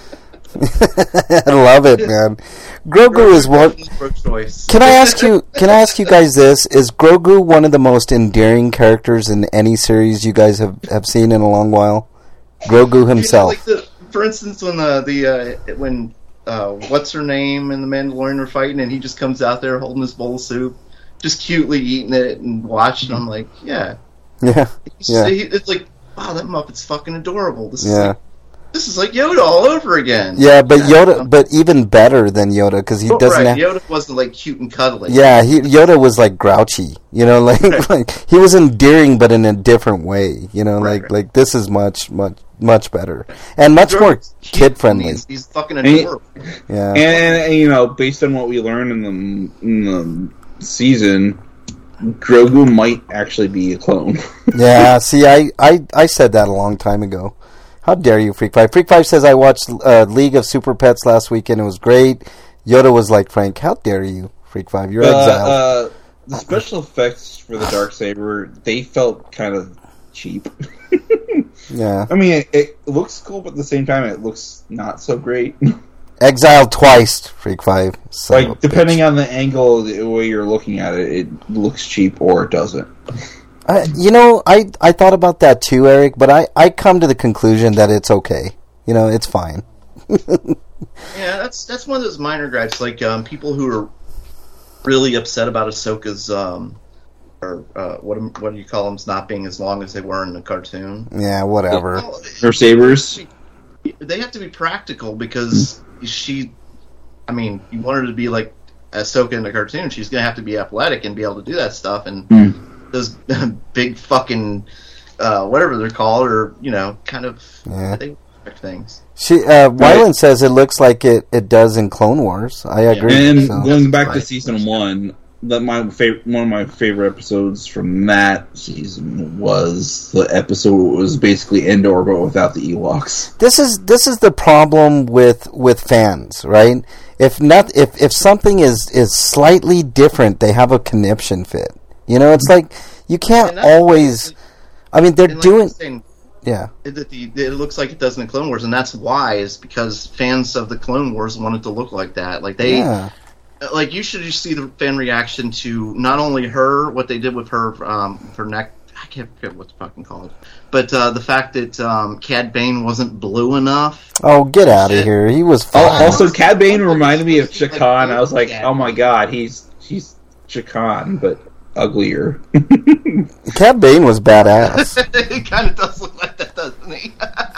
man. Grogu is one. Can I ask you guys this? Is Grogu one of the most endearing characters in any series you guys have seen in a long while? Grogu himself. For instance, when when what's her name and the Mandalorian were fighting, and he just comes out there holding his bowl of soup, just cutely eating it and watching. I'm like, yeah. It's like, wow, that Muppet's fucking adorable. This is like Yoda all over again. Yeah, but Yoda, but even better than Yoda because he doesn't. Right, Yoda wasn't like cute and cuddly. Yeah, Yoda was like grouchy. You know, like he was endearing, but in a different way. You know, like this is much better and much more kid friendly. He's fucking adorable. And you know, based on what we learned in the season, Grogu might actually be a clone. Yeah, see, I said that a long time ago. How dare you, Freak 5? Freak 5 says, I watched League of Super Pets last weekend. It was great. Yoda was like, Frank, how dare you, Freak 5? You're exiled. The special effects for the Darksaber, they felt kind of cheap. Yeah. I mean, it looks cool, but at the same time, it looks not so great. Exiled twice, Freak 5. Like, depending on the angle, the way you're looking at it, it looks cheap or it doesn't. You know, I thought about that too, Eric, but I come to the conclusion that it's okay. You know, it's fine. Yeah, that's one of those minor gripes. Like, people who are really upset about Ahsoka's or what do you call them, not being as long as they were in the cartoon. Yeah, whatever. Well, Her sabers. they have to be practical because you want her to be like Ahsoka in the cartoon. She's going to have to be athletic and be able to do that stuff. And those big fucking whatever they're called, or kind of they things. Wyland says it looks like it does in Clone Wars. I agree. And going back to season 1, one of my favorite episodes from that season was the episode that was basically Endor but without the Ewoks. This is the problem with fans, right? If something is slightly different, they have a conniption fit. It's like you can't always. I mean, they're doing. Yeah. It looks like it does in the Clone Wars, and that's why, is because fans of the Clone Wars wanted to look like that. Like like you should just see the fan reaction to not only her, what they did with her neck. I can't forget what's fucking called, but the fact that Cad Bane wasn't blue enough. Oh, get out of here! He was fine. Also, Cad Bane reminded me of Chakhan. I was like, oh my god, he's Chakhan, but uglier. Cad Bane was badass. He kind of does look like that, doesn't he?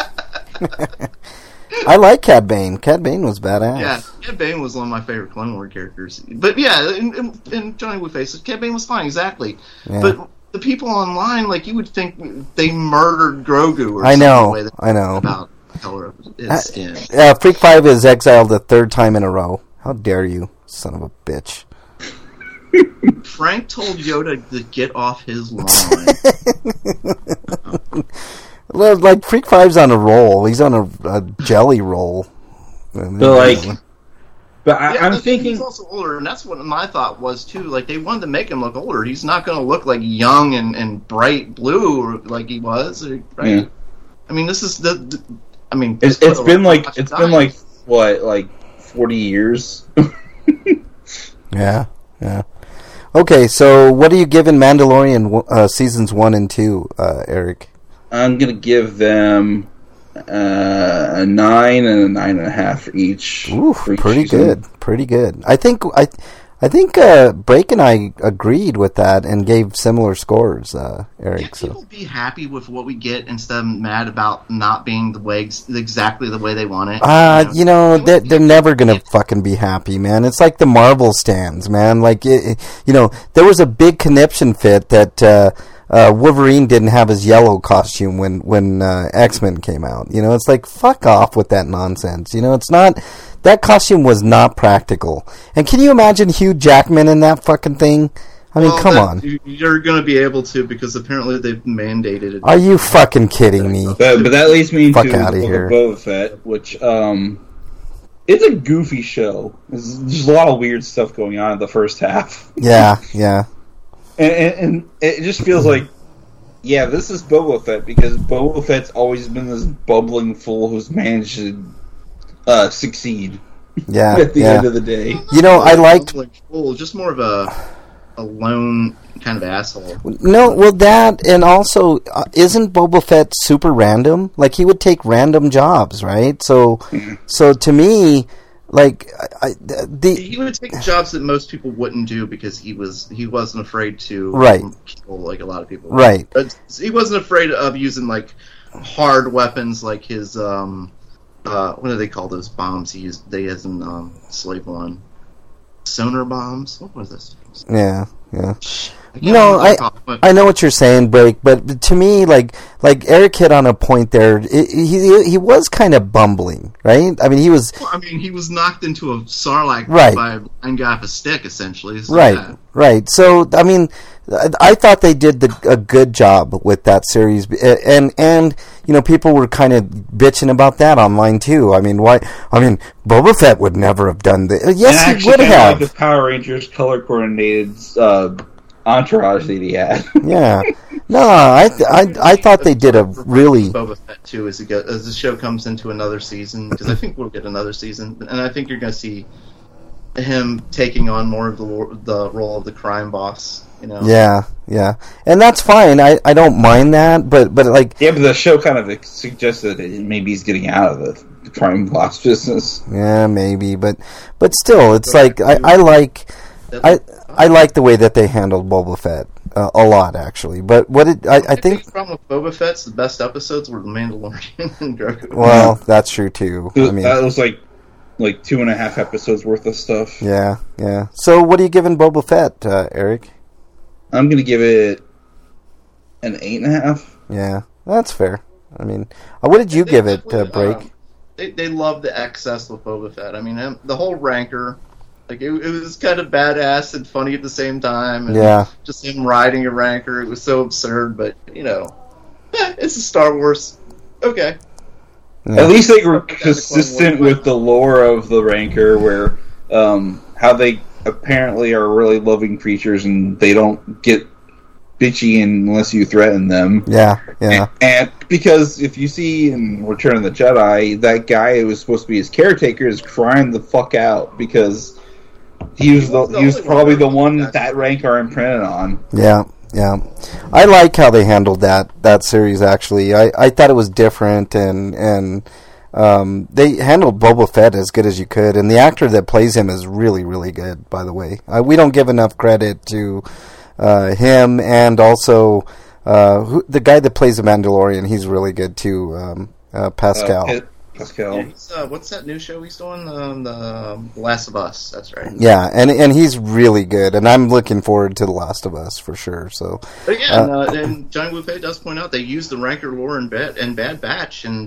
I like Cad Bane. Cad Bane was badass. Yeah, Cad Bane was one of my favorite Clone Wars characters. But yeah, in Johnny With Faces, Cad Bane was fine, exactly. Yeah. But the people online, like, you would think they murdered Grogu or something. I know. About the color of his skin. Freak 5 is exiled the third time in a row. How dare you, son of a bitch. Frank told Yoda to get off his lawn. Like, Freak 5's on a roll. He's on a jelly roll. I'm thinking he's also older, and that's what my thought was too. Like, they wanted to make him look older. He's not going to look like young and bright blue like he was, right? Yeah. I mean, this is it's been like what, like 40 years. Yeah. Okay, so what are you giving Mandalorian seasons 1 and 2, Eric? I'm gonna give them a 9 and a 9.5 for each. Ooh, pretty good. Pretty good. I think Break and I agreed with that and gave similar scores, Eric. Can people be happy with what we get instead of mad about not being exactly the way they want it? They're never gonna fucking be happy, man. It's like the Marvel stands, man. Like, there was a big conniption fit that Wolverine didn't have his yellow costume when X-Men came out. It's like, fuck off with that nonsense. It's not. That costume was not practical. And can you imagine Hugh Jackman in that fucking thing? I mean, come on. You're going to be able to, because apparently they've mandated it. Are you fucking kidding me? But that leads me Fuck into out of here. Boba Fett, which it's a goofy show. There's a lot of weird stuff going on in the first half. Yeah. And it just feels like, yeah, this is Boba Fett, because Boba Fett's always been this bubbling fool who's managed to succeed. Yeah, at the end of the day. I liked just more of a lone kind of asshole. No, well, that, and also, isn't Boba Fett super random? Like, he would take random jobs, right? So to me, like, he would take jobs that most people wouldn't do because he wasn't afraid to kill like a lot of people. Right. But he wasn't afraid of using like hard weapons, like his what do they call those bombs he used? They as in Slave One, sonar bombs. What was this? Yeah. I know what you're saying, Break, but to me, like Eric hit on a point there. He was kind of bumbling, right? I mean, he was. Well, he was knocked into a sarlacc by a blind guy with a stick, essentially. So right. So, I mean, I thought they did a good job with that series, and people were kind of bitching about that online too. I mean, why? Boba Fett would never have done this. Yes, he would have. Like the Power Rangers color coordinated entourage that he had. Yeah. No, I thought they did a really Boba Fett too as the show comes into another season, because I think we'll get another season, and I think you're going to see him taking on more of the role of the crime boss. Yeah, and that's fine. I don't mind that, but like, but the show kind of suggests that maybe he's getting out of the crime boss business. Yeah, maybe, but still, it's like I like the way that they handled Boba Fett. a lot actually. But what I think the problem with Boba Fett's the best episodes were the Mandalorian and Grogu. Well, that's true too. I mean, that was like 2.5 episodes worth of stuff. Yeah. So what are you giving Boba Fett, Eric? I'm gonna give it an 8.5. Yeah, that's fair. I mean, what did you give it, Break? They love the excess with Boba Fett. I mean, the whole Rancor, like it was kind of badass and funny at the same time. And just him riding a Rancor, it was so absurd. But it's a Star Wars. Okay. Yeah. At least they were consistent with the lore of the Rancor, where how they apparently are really loving creatures and they don't get bitchy unless you threaten them. Yeah. And because if you see in Return of the Jedi, that guy who was supposed to be his caretaker is crying the fuck out because he was probably the one that Rancor imprinted on. Yeah. I like how they handled that series. Actually, I thought it was different, and they handled Boba Fett as good as you could, and the actor that plays him is really, really good. By the way, we don't give enough credit to him, and also the guy that plays the Mandalorian. He's really good too, Pascal. Pascal. Yeah, what's that new show he's doing? The Last of Us. That's right. Yeah, and he's really good, and I'm looking forward to The Last of Us for sure. So, but yeah, and John Wu Fei does point out they use the Rancor lore in Bad Batch, and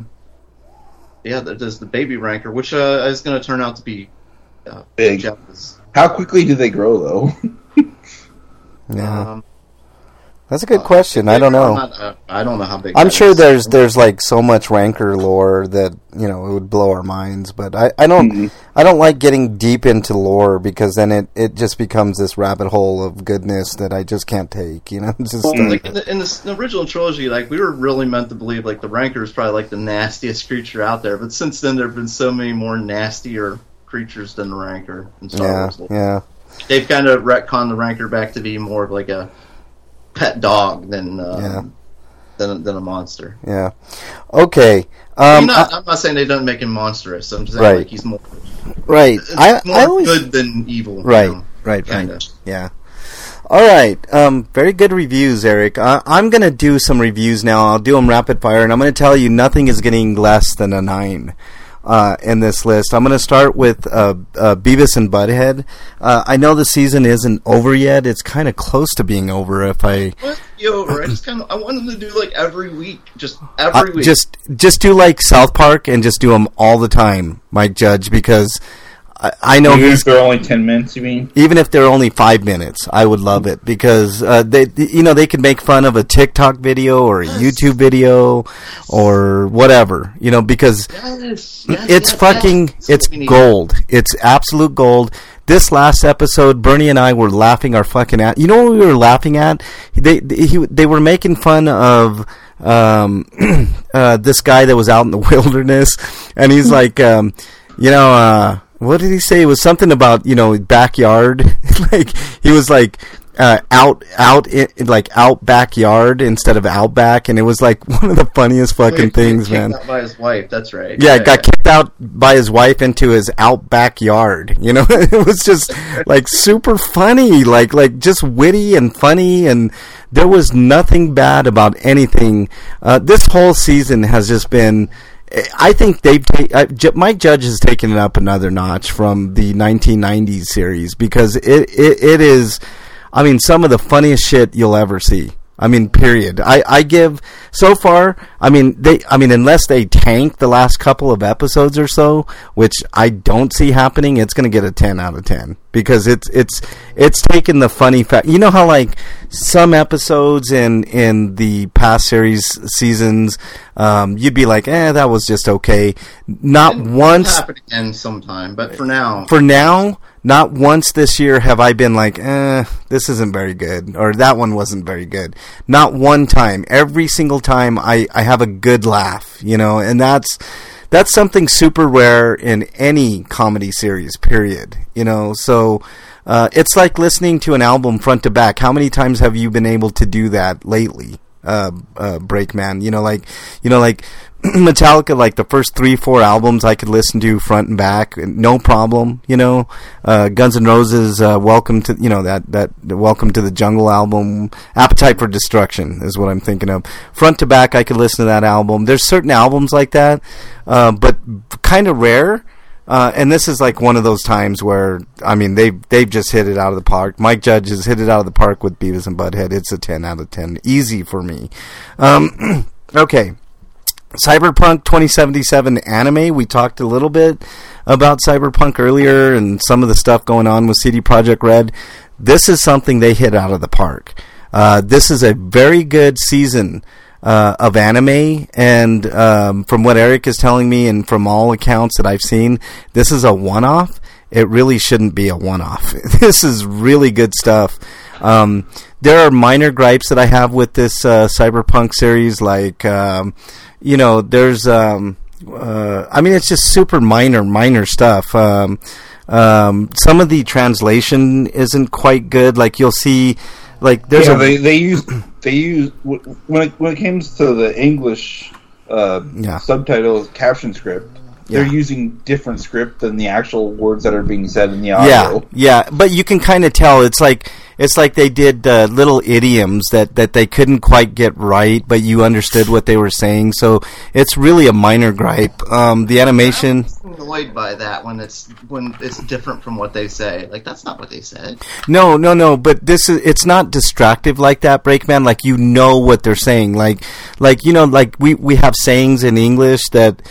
there's the baby Rancor, which is going to turn out to be big. How quickly do they grow, though? Yeah. That's a good question. I don't know. I don't know how big. I'm sure there's like so much Rancor lore that it would blow our minds. But I don't like getting deep into lore because then it just becomes this rabbit hole of goodness that I just can't take. It's just like in the original trilogy, like we were really meant to believe like the Rancor is probably like the nastiest creature out there. But since then, there have been so many more nastier creatures than the Rancor in Star Wars. Yeah. They've kind of retconned the Rancor back to be more of like a pet dog than a monster. Yeah. Okay. I'm not saying they don't make him monstrous. I'm just saying like he's more I always good than evil. Right. Yeah. All right. Very good reviews, Eric. I'm going to do some reviews now. I'll do them rapid fire, and I'm going to tell you nothing is getting less than a 9. In this list. I'm going to start with Beavis and Butthead. I know the season isn't over yet. It's kind of close to being over. I want them to do like every week, just every week. Just do like South Park and just do them all the time, Mike Judge, because I know even if they're only 10 minutes, you mean? Even if they're only 5 minutes, I would love it because they could make fun of a TikTok video or a YouTube video or whatever, because it's gold. It's absolute gold. This last episode, Bernie and I were laughing our fucking ass. You know what we were laughing at? They were making fun of this guy that was out in the wilderness, and he's like, what did he say? It was something about, backyard. Like, he was like, out backyard instead of outback, and it was like one of the funniest fucking things, man. Kicked out by his wife, that's right. Yeah, got kicked out by his wife into his outback yard. It was just like super funny, like just witty and funny, and there was nothing bad about anything. This whole season has just been. I think Mike Judge has taken it up another notch from the 1990s series because it is, some of the funniest shit you'll ever see. Period. I give so far. Unless they tank the last couple of episodes or so, which I don't see happening, it's going to get a 10 out of 10 because it's taken the funny fact. You know how like some episodes in the past seasons, you'd be like, that was just okay. Not once. Happen again sometime, but for now. Not once this year have I been like, this isn't very good, or that one wasn't very good. Not one time. Every single time I have a good laugh, and that's something super rare in any comedy series, period. So it's like listening to an album front to back. How many times have you been able to do that lately? Breakman, like Metallica, like the first 3-4 albums I could listen to front and back, no problem, you know. Guns N' Roses, Welcome to, you know, that Welcome to the Jungle album, Appetite for Destruction is what I'm thinking of. Front to back, I could listen to that album. There's certain albums like that, but kind of rare. And this is like one of those times where, I mean, they've just hit it out of the park. Mike Judge has hit it out of the park with Beavis and Butthead. It's a 10 out of 10. Easy for me. Okay. Cyberpunk 2077 anime. We talked a little bit about Cyberpunk earlier and some of the stuff going on with CD Projekt Red. This is something they hit out of the park. This is a very good season of anime, and from what Eric is telling me and from all accounts that I've seen, this is a one-off. It really shouldn't be a one-off. This is really good stuff. There are minor gripes that I have with this Cyberpunk series, like you know, there's I mean, it's just super minor stuff. Some of the translation isn't quite good. Like, you'll see, like, there's they use when it comes to the English subtitles caption script. They're using different script than the actual words that are being said in the audio. Yeah, but you can kind of tell it's like they did little idioms that they couldn't quite get right, but you understood what they were saying. So it's really a minor gripe. The animation. I'm annoyed by that when it's different from what they say. Like, that's not what they said. No. But it's not distractive like that, Breakman. Like, you know what they're saying. Like you know, like we have sayings in English that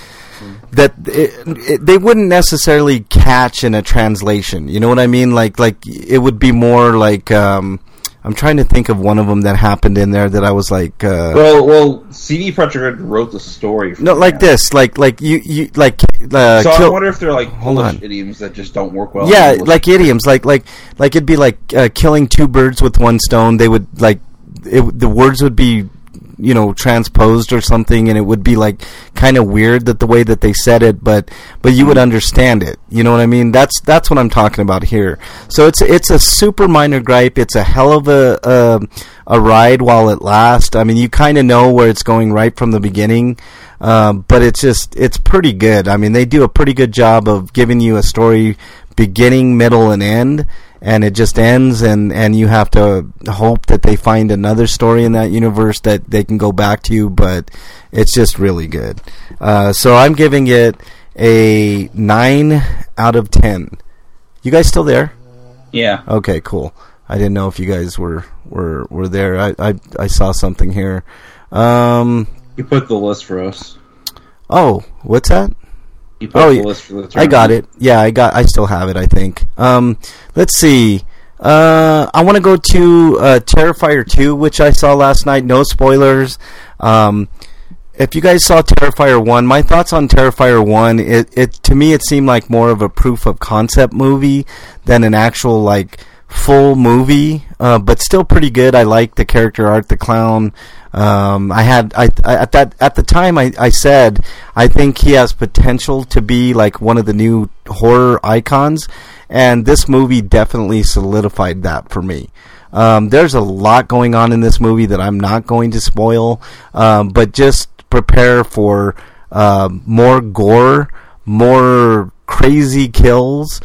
they wouldn't necessarily catch in a translation. You know what I mean? Like it would be more like I'm trying to think of one of them that happened in there that I was like. Well, CD Projekt Red wrote the story. No, like that. This, like you like. So I wonder if they're like Polish idioms that just don't work well. Yeah, like idioms, like it'd be like killing two birds with one stone. They would the words would be, you know, transposed or something, and it would be like kind of weird that the way that they said it, but you would understand it. You know what I mean? That's what I'm talking about here. So it's a super minor gripe. It's a hell of a ride while it lasts. I mean, you kind of know where it's going right from the beginning, but it's pretty good. I mean, they do a pretty good job of giving you a story, beginning, middle, and end. And it just ends, and you have to hope that they find another story in that universe that they can go back to, but it's just really good. So I'm giving it a 9 out of 10. You guys still there? Yeah. Okay, cool. I didn't know if you guys were there. I saw something here. You put the list for us. Oh, what's that? You put the list for the tournament. I got it. Yeah, I still have it, I think. Let's see. I want to go to Terrifier 2, which I saw last night. No spoilers. If you guys saw Terrifier 1, my thoughts on Terrifier 1, it to me it seemed like more of a proof of concept movie than an actual like full movie, but still pretty good. I liked the character art, the clown. At the time I said I think he has potential to be like one of the new horror icons, and this movie definitely solidified that for me. There's a lot going on in this movie that I'm not going to spoil, but just prepare for more gore, more crazy kills,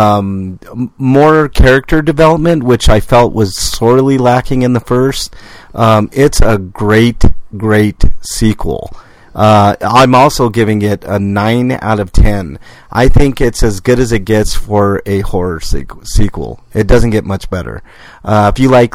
more character development, which I felt was sorely lacking in the first. It's a great sequel. I'm also giving it a 9 out of 10. I think it's as good as it gets for a horror sequel. It doesn't get much better. If you like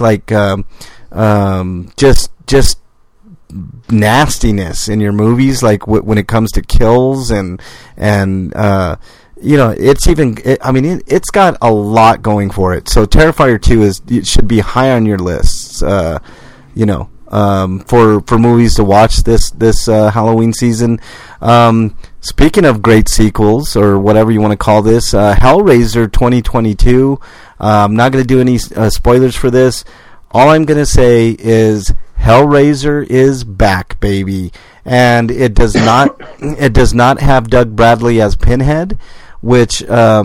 just nastiness in your movies, like when it comes to kills and you know, it's got a lot going for it. So Terrifier 2 should be high on your lists. You know, for movies to watch this Halloween season. Speaking of great sequels, or whatever you want to call this, Hellraiser 2022. I'm not going to do any spoilers for this. All I'm going to say is Hellraiser is back, baby, and it does not have Doug Bradley as Pinhead, which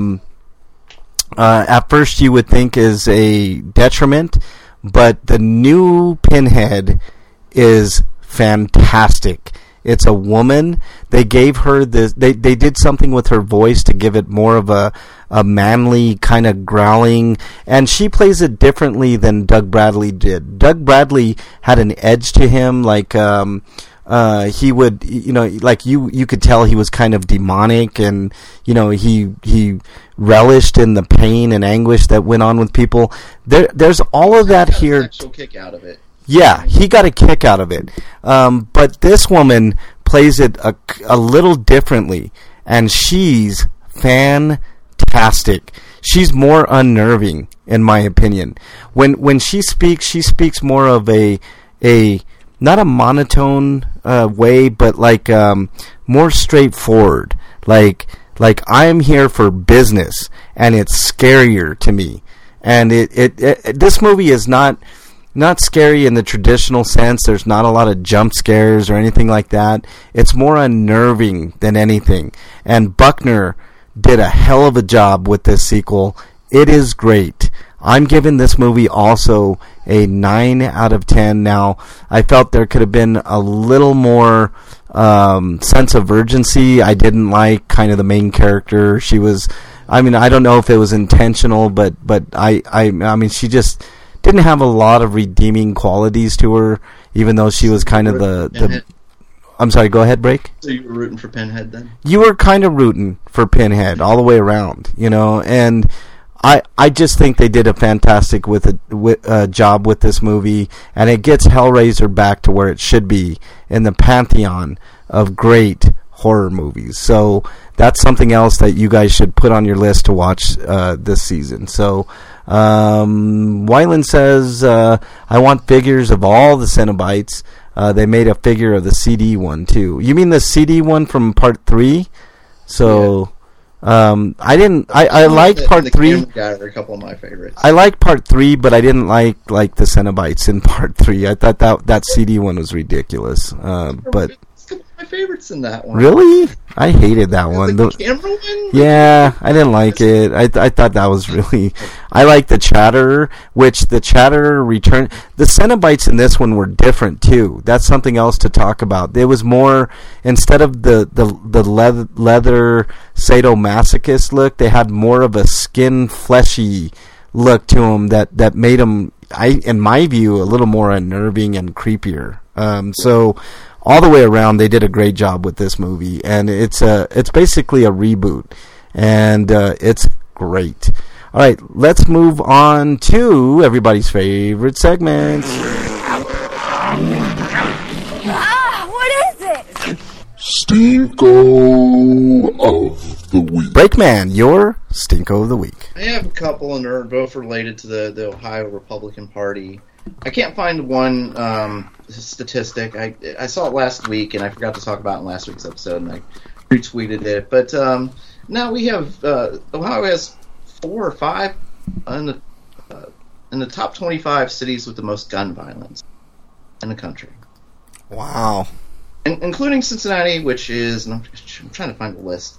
at first you would think is a detriment, but the new Pinhead is fantastic. It's a woman. They gave her this. They did something with her voice to give it more of a manly kind of growling, and she plays it differently than Doug Bradley did. Doug Bradley had an edge to him, like he would, like you could tell he was kind of demonic, and he relished in the pain and anguish that went on with people. There's all of that here. Sexual kick out of it. Yeah, he got a kick out of it. But this woman plays it a little differently, and she's fantastic. She's more unnerving, in my opinion. When she speaks more of a not a monotone way, but like more straightforward. Like I'm here for business, and it's scarier to me. And this movie is not scary in the traditional sense. There's not a lot of jump scares or anything like that. It's more unnerving than anything. And Buckner did a hell of a job with this sequel. It is great. I'm giving this movie also a 9 out of 10. Now, I felt there could have been a little more sense of urgency. I didn't like kind of the main character. She was, I don't know if it was intentional, but I mean, she just didn't have a lot of redeeming qualities to her, even though she was kind of the I'm sorry, go ahead, Break. So you were rooting for Pinhead then? You were kind of rooting for Pinhead all the way around, and I just think they did a fantastic job with this movie, and it gets Hellraiser back to where it should be in the pantheon of great horror movies. So that's something else that you guys should put on your list to watch this season. So Wyland says, I want figures of all the Cenobites. They made a figure of the CD one too. You mean the CD one from part 3? So I liked part 3. Guy are a couple of my favorites. I liked part 3, but I didn't like the Cenobites in part 3. I thought that CD one was ridiculous. But my favorites in that one. Really? I hated that one. The camera one? Yeah, I didn't like it. I thought that was really... I like the Chatterer, which the Chatterer returned... The Cenobites in this one were different, too. That's something else to talk about. It was more... Instead of the leather sadomasochist look, they had more of a skin, fleshy look to them that made them, in my view, a little more unnerving and creepier. So... all the way around, they did a great job with this movie, and it's basically a reboot, and it's great. All right, let's move on to everybody's favorite segments. What is it? Stinko of the Week. Breakman, your Stinko of the Week. I have a couple, and they're both related to the Ohio Republican Party. I can't find one statistic. I saw it last week, and I forgot to talk about it in last week's episode, and I retweeted it. But now we have Ohio has 4 or 5 in the top 25 cities with the most gun violence in the country. Wow. Including Cincinnati, which is... I'm trying to find the list.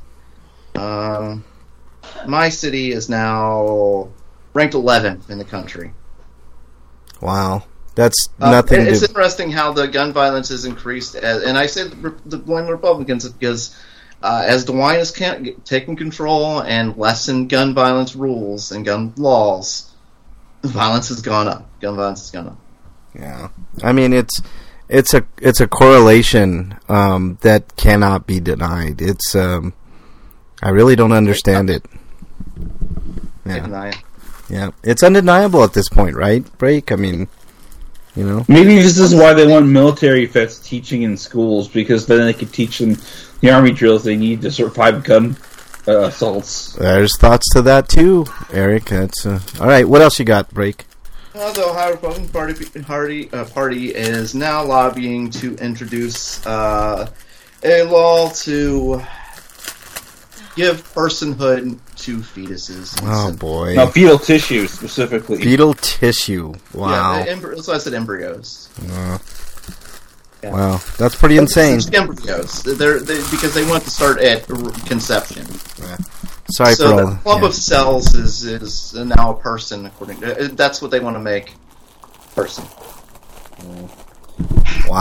My city is now ranked 11th in the country. Wow. That's nothing It's interesting how the gun violence has increased. And I say the blame the Republicans because as DeWine has taken control and lessened gun violence rules and gun laws, violence has gone up. Gun violence has gone up. Yeah. I mean, it's a correlation that cannot be denied. It's I really don't understand it. I deny it. Yeah, it's undeniable at this point, right? Break. I mean, Maybe this is why they want military vets teaching in schools, because then they could teach them the army drills they need to survive gun assaults. There's thoughts to that too, Eric. That's all right. What else you got, Break? The Ohio Republican Party is now lobbying to introduce a law to give personhood to fetuses. Oh boy! Now, fetal tissue specifically. Fetal tissue. Wow. Yeah, that's why I said embryos. Yeah. Wow, that's pretty insane. It's embryos. Because they want to start at conception. Yeah. Sorry so for the all. clump of cells is now a person. According to that's what they want to make person. Wow.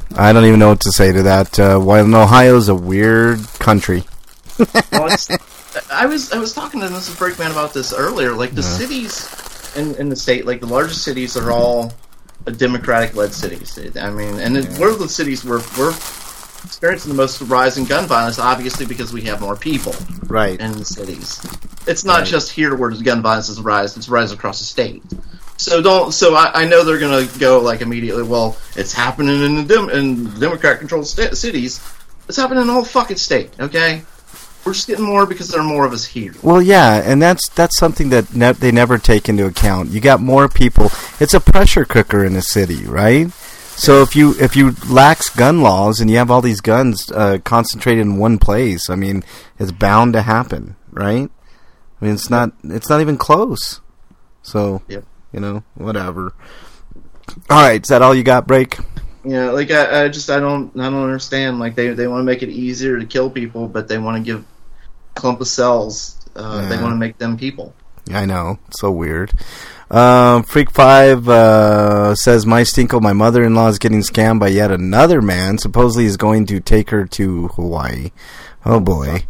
I don't even know what to say to that. Ohio's a weird country. Well, I was talking to Mrs. Breakman about this earlier. Like the cities in the state, like the largest cities are all Democratic-led cities. I mean, and we're the cities where we're experiencing the most rise in gun violence, obviously because we have more people Right. in the cities. It's not just here where the gun violence is rise; it's rise across the state. So I know they're gonna go like immediately. Well, it's happening in the Democrat-controlled cities. It's happening in the whole fucking state. Okay. We're just getting more because there are more of us here. Well, yeah, and that's something that they never take into account. You got more people. It's a pressure cooker in a city, right? So if you lax gun laws and you have all these guns concentrated in one place, I mean, it's bound to happen, right? I mean, it's not even close. So, whatever. All right, is that all you got, Break? Yeah, like I don't understand. Like they want to make it easier to kill people, but they want to give a clump of cells. They want to make them people. I know, it's so weird. Freak 5 says, my Stinkle, my mother-in-law is getting scammed by yet another man. Supposedly he's going to take her to Hawaii. Oh boy.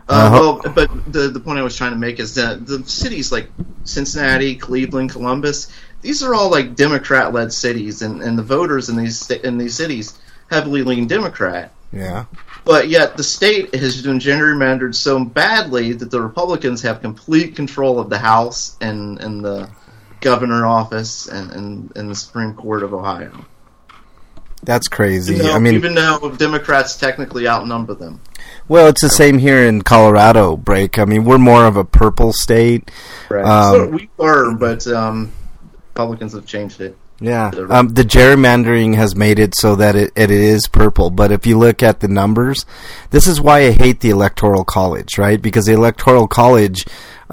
But the point I was trying to make is that the cities like Cincinnati, Cleveland, Columbus, these are all like Democrat-led cities, and the voters in these cities heavily lean Democrat. Yeah. But yet the state has been gerrymandered so badly that the Republicans have complete control of the House and the governor office and the Supreme Court of Ohio. That's crazy. Even though Democrats technically outnumber them. Well, it's the same here in Colorado, Break. I mean, we're more of a purple state. Right. So we were, but Republicans have changed it. Yeah. The gerrymandering has made it so that it is purple. But if you look at the numbers, this is why I hate the Electoral College, right? Because the Electoral College,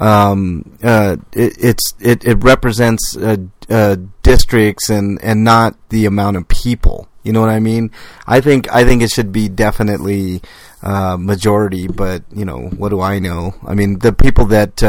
it represents districts and not the amount of people. You know what I mean? I think it should be definitely majority, but what do I know? I mean, the people that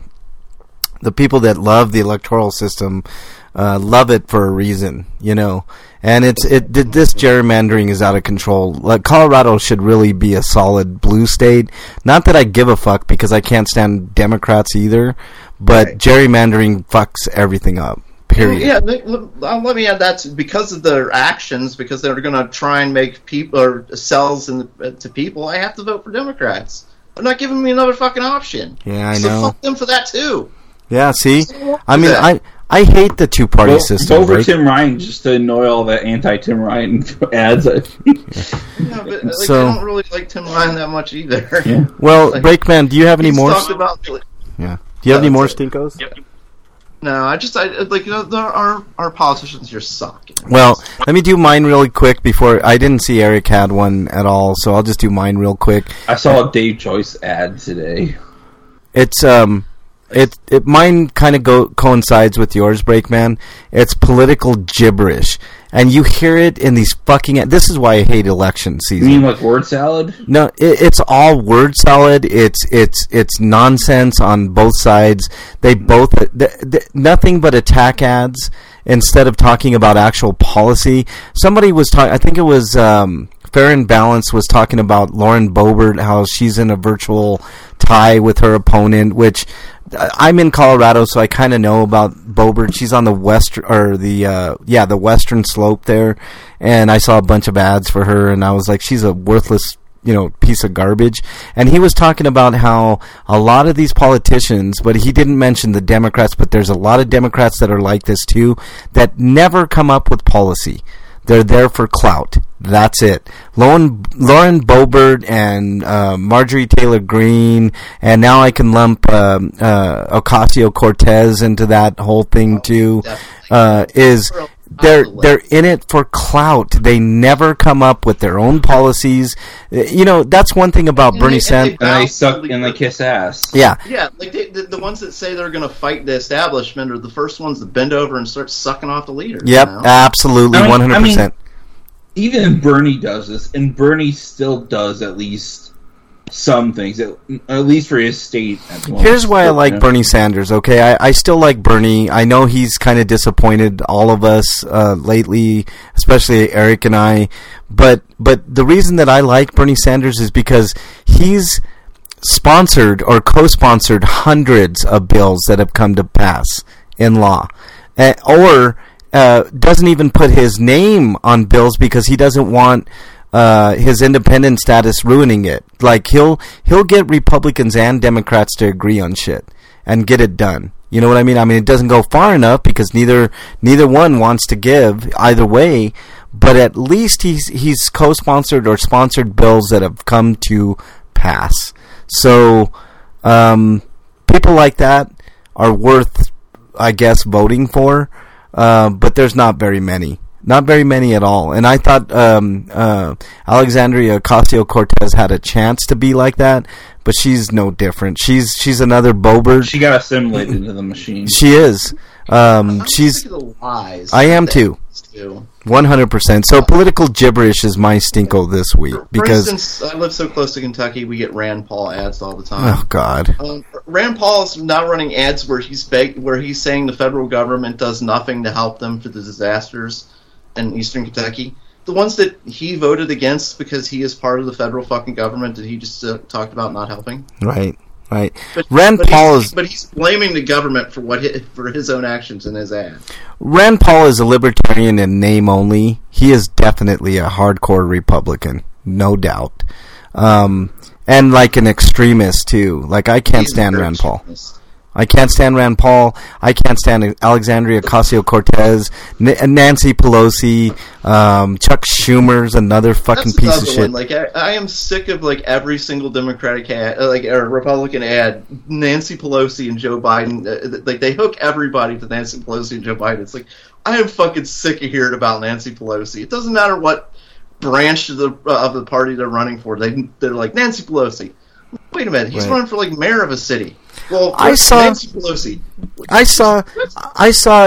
love the electoral system love it for a reason, and this gerrymandering is out of control. Like Colorado should really be a solid blue state. Not that I give a fuck because I can't stand Democrats either, but gerrymandering fucks everything up. Period. Yeah, let me add that because of their actions, because they're going to try and make people or cells to people. I have to vote for Democrats. They're not giving me another fucking option. Yeah, I so know. Fuck them for that too. Yeah, see, I mean, I hate the two-party system. Vote for Tim Ryan just to annoy all the anti-Tim Ryan ads. Yeah, but I don't really like Tim Ryan that much either. Yeah. Well, Breakman, do you have any more? Yeah. Do you have any more stinkos? Yep. No, our politicians just suck. Well, let me do mine really quick before. I didn't see Eric had one at all, so I'll just do mine real quick. I saw a Dave Joyce ad today. It's mine kind of coincides with yours, Breakman. It's political gibberish, and you hear it in these fucking. This is why I hate election season. You mean like word salad? No, it's all word salad. It's nonsense on both sides. They both nothing but attack ads instead of talking about actual policy. Somebody was talking. I think it was Fair and Balanced was talking about Lauren Boebert, how she's in a virtual tie with her opponent, which. I'm in Colorado, so I kind of know about Boebert. She's on the the western slope there, and I saw a bunch of ads for her, and I was like, she's a worthless, piece of garbage. And he was talking about how a lot of these politicians, but he didn't mention the Democrats, but there's a lot of Democrats that are like this too, that never come up with policy. They're there for clout. That's it. Lauren Boebert and Marjorie Taylor Greene, and now I can lump Ocasio-Cortez into that whole thing too. They're in it for clout. They never come up with their own policies. That's one thing about Bernie Sanders. And they suck and they kiss ass. Yeah. Yeah, like the ones that say they're going to fight the establishment are the first ones to bend over and start sucking off the leaders. Yep, absolutely, 100%. Even Bernie does this, and Bernie still does at least some things, at least for his state. Here's why I like Bernie Sanders, okay? I still like Bernie. I know he's kind of disappointed all of us lately, especially Eric and I. But the reason that I like Bernie Sanders is because he's sponsored or co-sponsored hundreds of bills that have come to pass in law. Or doesn't even put his name on bills because he doesn't want his independent status ruining it. Like he'll get Republicans and Democrats to agree on shit and get it done. You know what I mean? I mean, it doesn't go far enough because neither one wants to give either way. But at least he's co-sponsored or sponsored bills that have come to pass. So people like that are worth, I guess, voting for. But there's not very many. Not very many at all. And I thought Alexandria Ocasio-Cortez had a chance to be like that, but she's no different. She's another Boebert. She got assimilated into the machine. She is. She's. The lies I am too. 100%. So political gibberish is my stinko this week because. For instance, I live so close to Kentucky, we get Rand Paul ads all the time. Oh God. Rand Paul is now running ads where he's saying the federal government does nothing to help them for the disasters in eastern Kentucky. The ones that he voted against because he is part of the federal fucking government that he just talked about not helping. Right. But he's blaming the government for his own actions in his ad. Rand Paul is a libertarian in name only. He is definitely a hardcore Republican, no doubt, and like an extremist too. Like I can't stand Rand Paul. I can't stand Rand Paul. I can't stand Alexandria Ocasio-Cortez, Nancy Pelosi, Chuck Schumer's another fucking piece of shit. Like I am sick of like every single Democratic ad, or Republican ad. Nancy Pelosi and Joe Biden, like they hook everybody to Nancy Pelosi and Joe Biden. It's like I am fucking sick of hearing about Nancy Pelosi. It doesn't matter what branch of the party they're running for. They're like Nancy Pelosi. Wait a minute, he's running for like mayor of a city. Well, Nancy Pelosi. I saw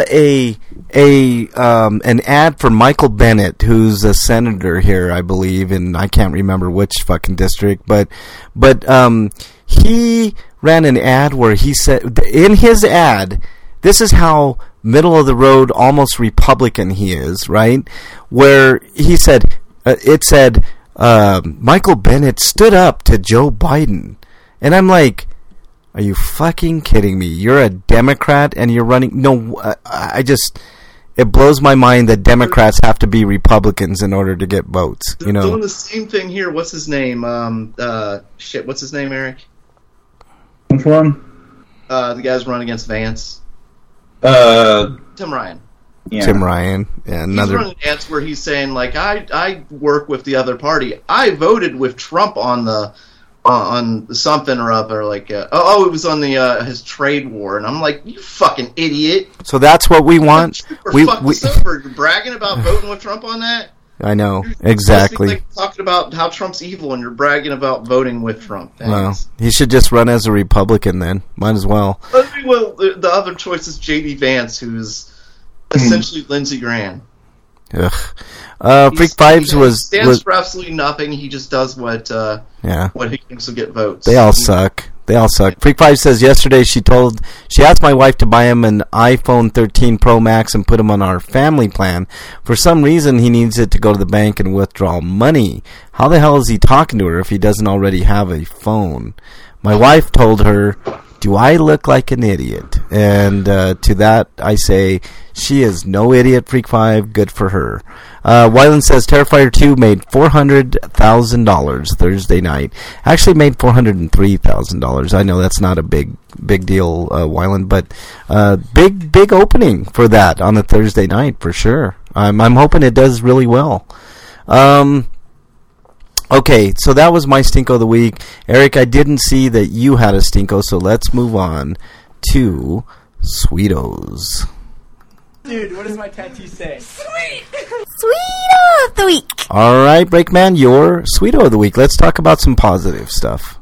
an ad for Michael Bennet, who's a senator here, I believe, and I can't remember which fucking district, but he ran an ad where he said in his ad, this is how middle of the road, almost Republican he is, right? Where he said it said Michael Bennet stood up to Joe Biden, and I'm like, are you fucking kidding me? You're a Democrat and you're running. No, it blows my mind that Democrats have to be Republicans in order to get votes. They're doing the same thing here. What's his name? What's his name, Eric? Which one? The guy's running against Vance. Tim Ryan. Yeah. Tim Ryan. Yeah, another. He's running ads where he's saying like, I work with the other party. I voted with Trump on something or other, like it was on the his trade war, and I'm like, you fucking idiot. So that's what we want. You're bragging about voting with Trump on that. I know exactly. Like talking about how Trump's evil, and you're bragging about voting with Trump. Thanks. Well, he should just run as a Republican then. Might as well. Well, the other choice is J.D. Vance, who's essentially Lindsey Graham. Ugh. Freak Vibes stands for absolutely nothing. He just does what he thinks will get votes. They all suck. Freak Vibes says yesterday she asked my wife to buy him an iPhone 13 Pro Max and put him on our family plan. For some reason, he needs it to go to the bank and withdraw money. How the hell is he talking to her if he doesn't already have a phone? My wife told her, do I look like an idiot? And to that, I say, she is no idiot, Freak 5. Good for her. Wyland says Terrifier 2 made $400,000 Thursday night. Actually made $403,000. I know that's not a big deal, Wyland, but big opening for that on a Thursday night for sure. I'm hoping it does really well. Okay, so that was my Stinko of the week. Eric, I didn't see that you had a Stinko, so let's move on to Sweetos. Dude, what does my tattoo say? Sweet! Sweeto of the week! Alright, Breakman, your Sweeto of the week. Let's talk about some positive stuff.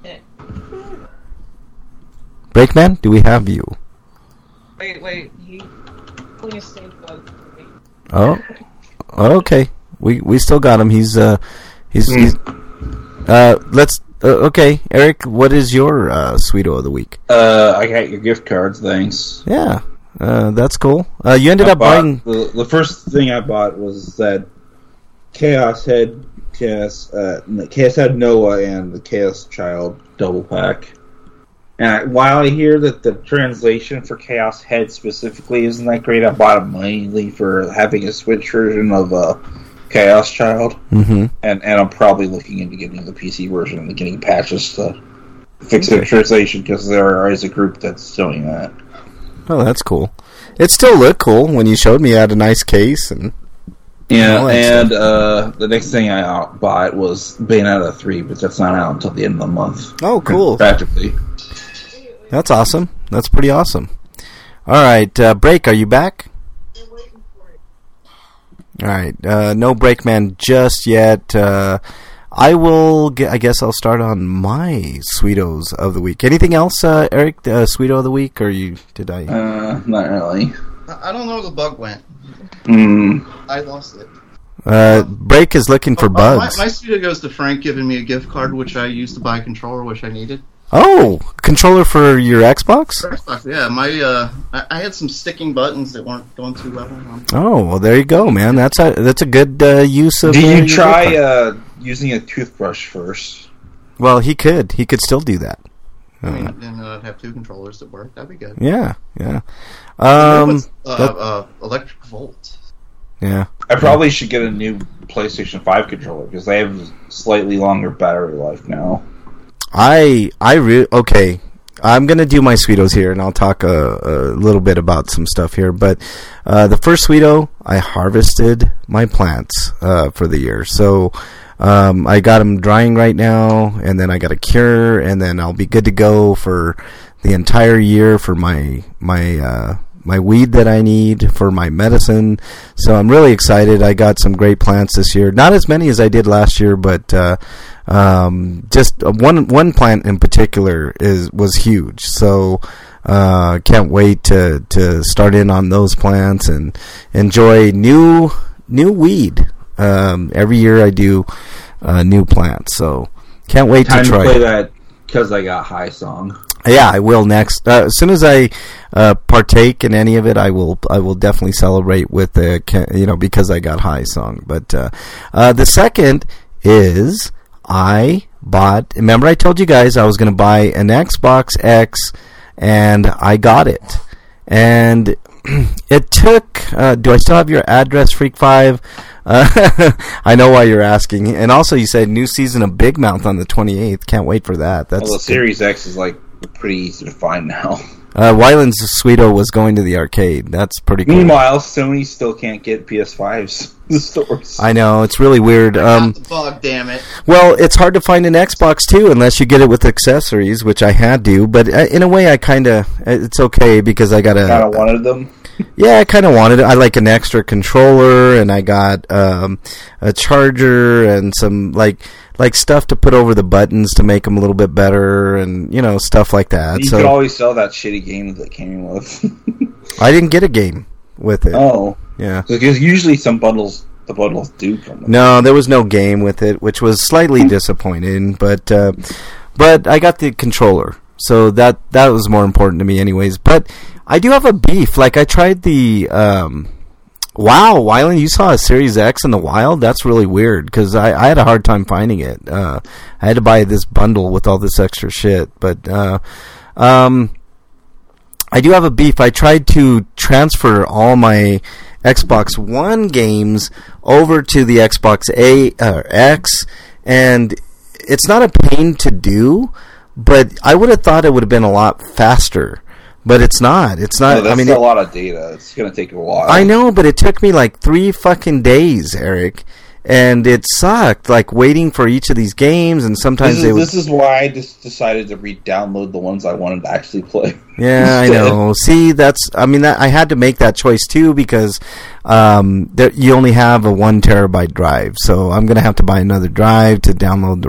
Breakman, do we have you? Wait. Please stay plugged. Oh, okay. We still got him. Let's Okay, Eric, what is your Sweeto of the week? I got your gift cards, thanks. Yeah, that's cool. You ended up buying... The first thing I bought was that Chaos Head Noah and the Chaos Child double pack. And while I hear that the translation for Chaos Head specifically isn't that great, I bought it mainly for having a Switch version of Chaos Child. Mm-hmm. And I'm probably looking into getting the PC version and getting patches to fix the translation, because there is a group that's doing that. Oh, that's cool. It still looked cool when you showed me. You had a nice case. And the next thing I bought was Bayonetta 3, but that's not out until the end of the month. Oh, cool. Practically. That's awesome. That's pretty awesome. All right, Break, are you back? All right, no Breakman just yet. I guess I'll start on my Sweetos of the week. Anything else, Eric? Sweeto of the week, or did I? Not really. I don't know where the bug went. I lost it. Break is looking for bugs. My Sweeto goes to Frank giving me a gift card, which I used to buy a controller, which I needed. Oh, controller for your Xbox? Xbox, yeah. I had some sticking buttons that weren't going too well. Oh, well, there you go, man. That's a good use of. Did you try using a toothbrush first? Well, he could still do that. I mean, then I'd have two controllers that work. That'd be good. Yeah. Electric Volt. Yeah. I probably should get a new PlayStation 5 controller, because they have slightly longer battery life now. Okay. I'm going to do my Sweetos here, and I'll talk a little bit about some stuff here. But the first Sweeto, I harvested my plants for the year. So I got them drying right now, and then I got a cure, and then I'll be good to go for the entire year for my weed that I need, for my medicine. So I'm really excited. I got some great plants this year. Not as many as I did last year, but just one plant in particular was huge. So can't wait to start in on those plants and enjoy new weed. Every year I do new plants. So can't wait to try. Time to play that "Cause I Got High" song. Yeah, I will next. As soon as I partake in any of it, I will definitely celebrate with the "Because I Got High" song. But the second is I bought. Remember, I told you guys I was going to buy an Xbox X, and I got it. And it took. Do I still have your address, Freak 5? I know why you're asking. And also, you said new season of Big Mouth on the 28th. Can't wait for that. That's the Series X is pretty easy to find now. Wyland's Sweeto was going to the arcade. That's pretty cool. Meanwhile, Sony still can't get PS5s in the stores. I know, it's really weird. The bug, damn it. Well, it's hard to find an Xbox too, unless you get it with accessories, which I had to. But in a way, it's okay because I got kind of wanted them. Yeah, I kind of wanted it. I like an extra controller, and I got a charger and some like stuff to put over the buttons to make them a little bit better, and stuff like that. You could always sell that shitty game that came with. I didn't get a game with it. Oh, yeah. Because usually the bundles do come with. No, there was no game with it, which was slightly disappointing. But I got the controller, so that was more important to me, anyways. But I do have a beef. Like, I tried the wow, Wyland, you saw a Series X in the wild? That's really weird, because I had a hard time finding it. I had to buy this bundle with all this extra shit. But I do have a beef. I tried to transfer all my Xbox One games over to the Xbox X, and it's not a pain to do, but I would have thought it would have been a lot faster. But it's not. It's not. No, that's a lot of data. It's going to take a while. I know, but it took me 3 fucking days, Eric. And it sucked, waiting for each of these games, and sometimes This is why I just decided to re-download the ones I wanted to actually play. Yeah, I know. See, I had to make that choice, too, because you only have a 1 terabyte drive, so I'm going to have to buy another drive to download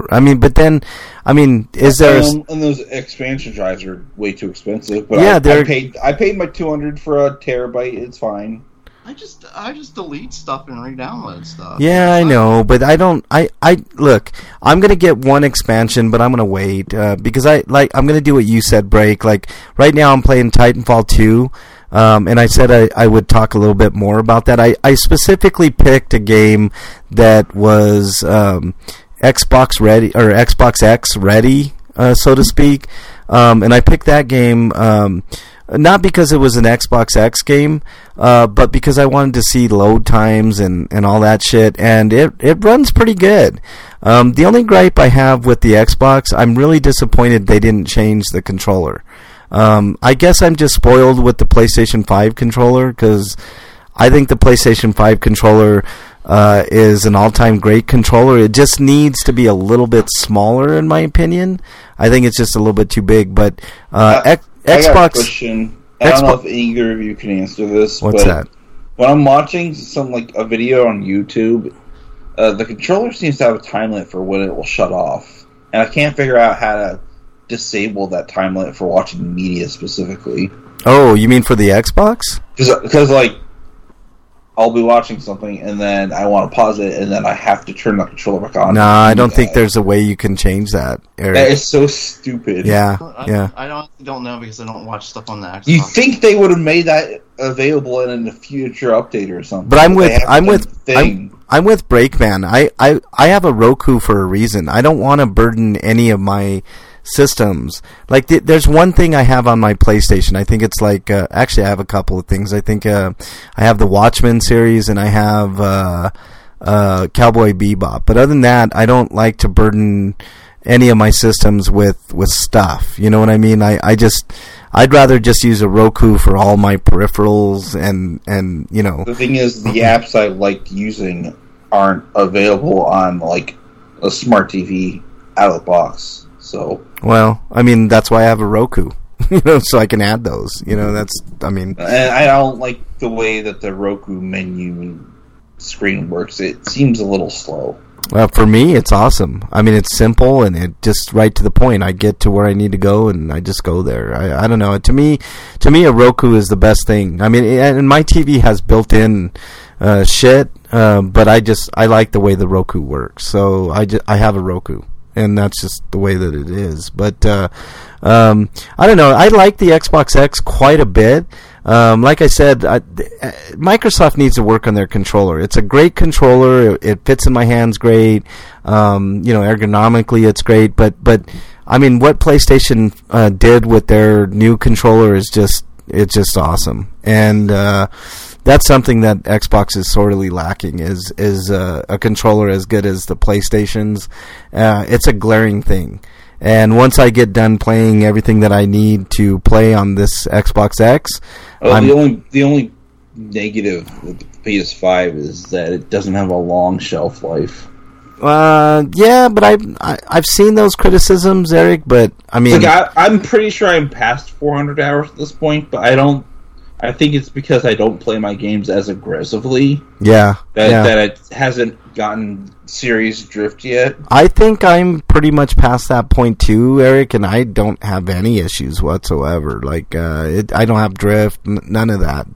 is there... And those expansion drives are way too expensive, but yeah, I paid my $200 for a terabyte, it's fine. I just delete stuff and re-download stuff. Yeah, I know, but I don't. I look. I'm gonna get one expansion, but I'm gonna wait because I'm gonna do what you said, Break. Like right now, I'm playing Titanfall 2, and I said I would talk a little bit more about that. I specifically picked a game that was Xbox ready or Xbox X ready, so to speak, and I picked that game. Not because it was an Xbox X game, but because I wanted to see load times and all that shit, and it runs pretty good. The only gripe I have with the Xbox, I'm really disappointed they didn't change the controller. I guess I'm just spoiled with the PlayStation 5 controller, because I think the PlayStation 5 controller is an all-time great controller. It just needs to be a little bit smaller, in my opinion. I think it's just a little bit too big, but I got a question. I don't know if either of you can answer this. What's that? When I'm watching a video on YouTube, the controller seems to have a time limit for when it will shut off, and I can't figure out how to disable that time limit for watching media specifically. Oh, you mean for the Xbox? Because I'll be watching something, and then I want to pause it, and then I have to turn the controller back on. Nah, I don't think there's a way you can change that, Eric. That is so stupid. Yeah. I don't know because I don't watch stuff on the Xbox. You think they would have made that available in a future update or something? But I'm with Breakman. I have a Roku for a reason. I don't want to burden any of my systems. Like there's one thing I have on my PlayStation. I think it's like actually I have a couple of things. I think I have the Watchmen series and I have Cowboy Bebop. But other than that, I don't like to burden any of my systems with stuff. You know what I mean? I'd rather just use a Roku for all my peripherals and you know. The thing is, the apps I like using aren't available on like a smart TV out of the box. So, well, I mean, that's why I have a Roku, you know, so I can add those. You know, and I don't like the way that the Roku menu screen works. It seems a little slow. Well, for me, it's awesome. I mean, it's simple and it just right to the point. I get to where I need to go and I just go there. I don't know. To me, a Roku is the best thing. I mean, and my TV has built-in shit, but I like the way the Roku works. So I have a Roku. And that's just the way that it is. But I don't know. I like the Xbox X quite a bit. Like I said, Microsoft needs to work on their controller. It's a great controller. It fits in my hands great. You know, ergonomically it's great. But I mean, what PlayStation did with their new controller is just awesome. And that's something that Xbox is sorely lacking is a controller as good as the PlayStation's. It's a glaring thing. And once I get done playing everything that I need to play on this Xbox X, the only negative with the PS5 is that it doesn't have a long shelf life. Yeah, but I've seen those criticisms, Eric. But I mean, I'm pretty sure I'm past 400 hours at this point, but I think it's because I don't play my games as aggressively. Yeah. That it hasn't gotten serious drift yet. I think I'm pretty much past that point too, Eric, and I don't have any issues whatsoever. Like, I don't have drift, none of that.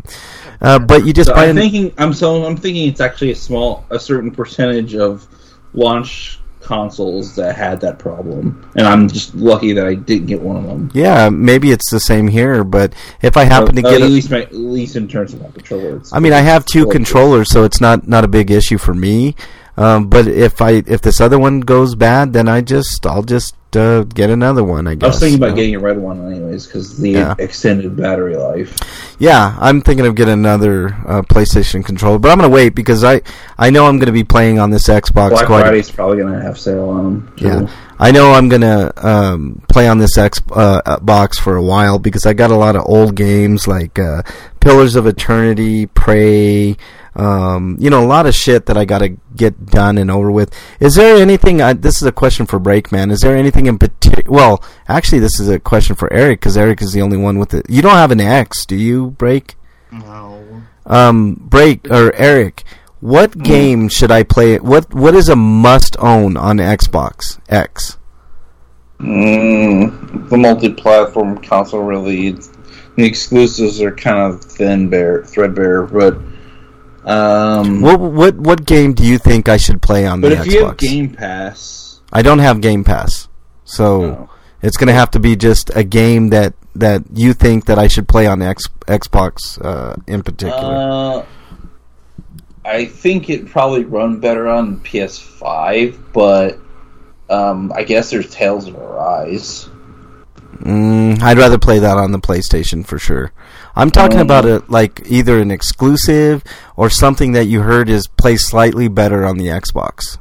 But you just. I'm thinking it's actually a certain percentage of launch consoles that had that problem, and I'm just lucky that I didn't get one of them. Yeah, maybe it's the same here, but if I happen to get at least in terms of my controller, I mean, I have two controllers, so it's not a big issue for me. But if this other one goes bad, then I'll just get another one, I guess. I was thinking about getting a red one anyways, because the extended battery life. Yeah, I'm thinking of getting another PlayStation controller, but I'm going to wait because I know I'm going to be playing on this Xbox. Black Friday's probably going to have sale on them. Yeah, I know I'm going to play on this Xbox for a while because I got a lot of old games like Pillars of Eternity, Prey, you know, a lot of shit that I got to get done and over with. Is there anything, this is a question for Breakman, is there anything in particular, well, actually this is a question for Eric, because Eric is the only one with it. You don't have an X, do you, Break? No. Eric, what game should I play, what is a must-own on Xbox X? The multi-platform console release. The exclusives are kind of threadbare, but what game do you think I should play on the Xbox? But if you have Game Pass, I don't have Game Pass, so it's going to have to be just a game that you think that I should play on the Xbox in particular. I think it'd probably run better on PS5, but I guess there's Tales of Arise. I'd rather play that on the PlayStation for sure. I'm talking about it like either an exclusive or something that you heard is plays slightly better on the Xbox.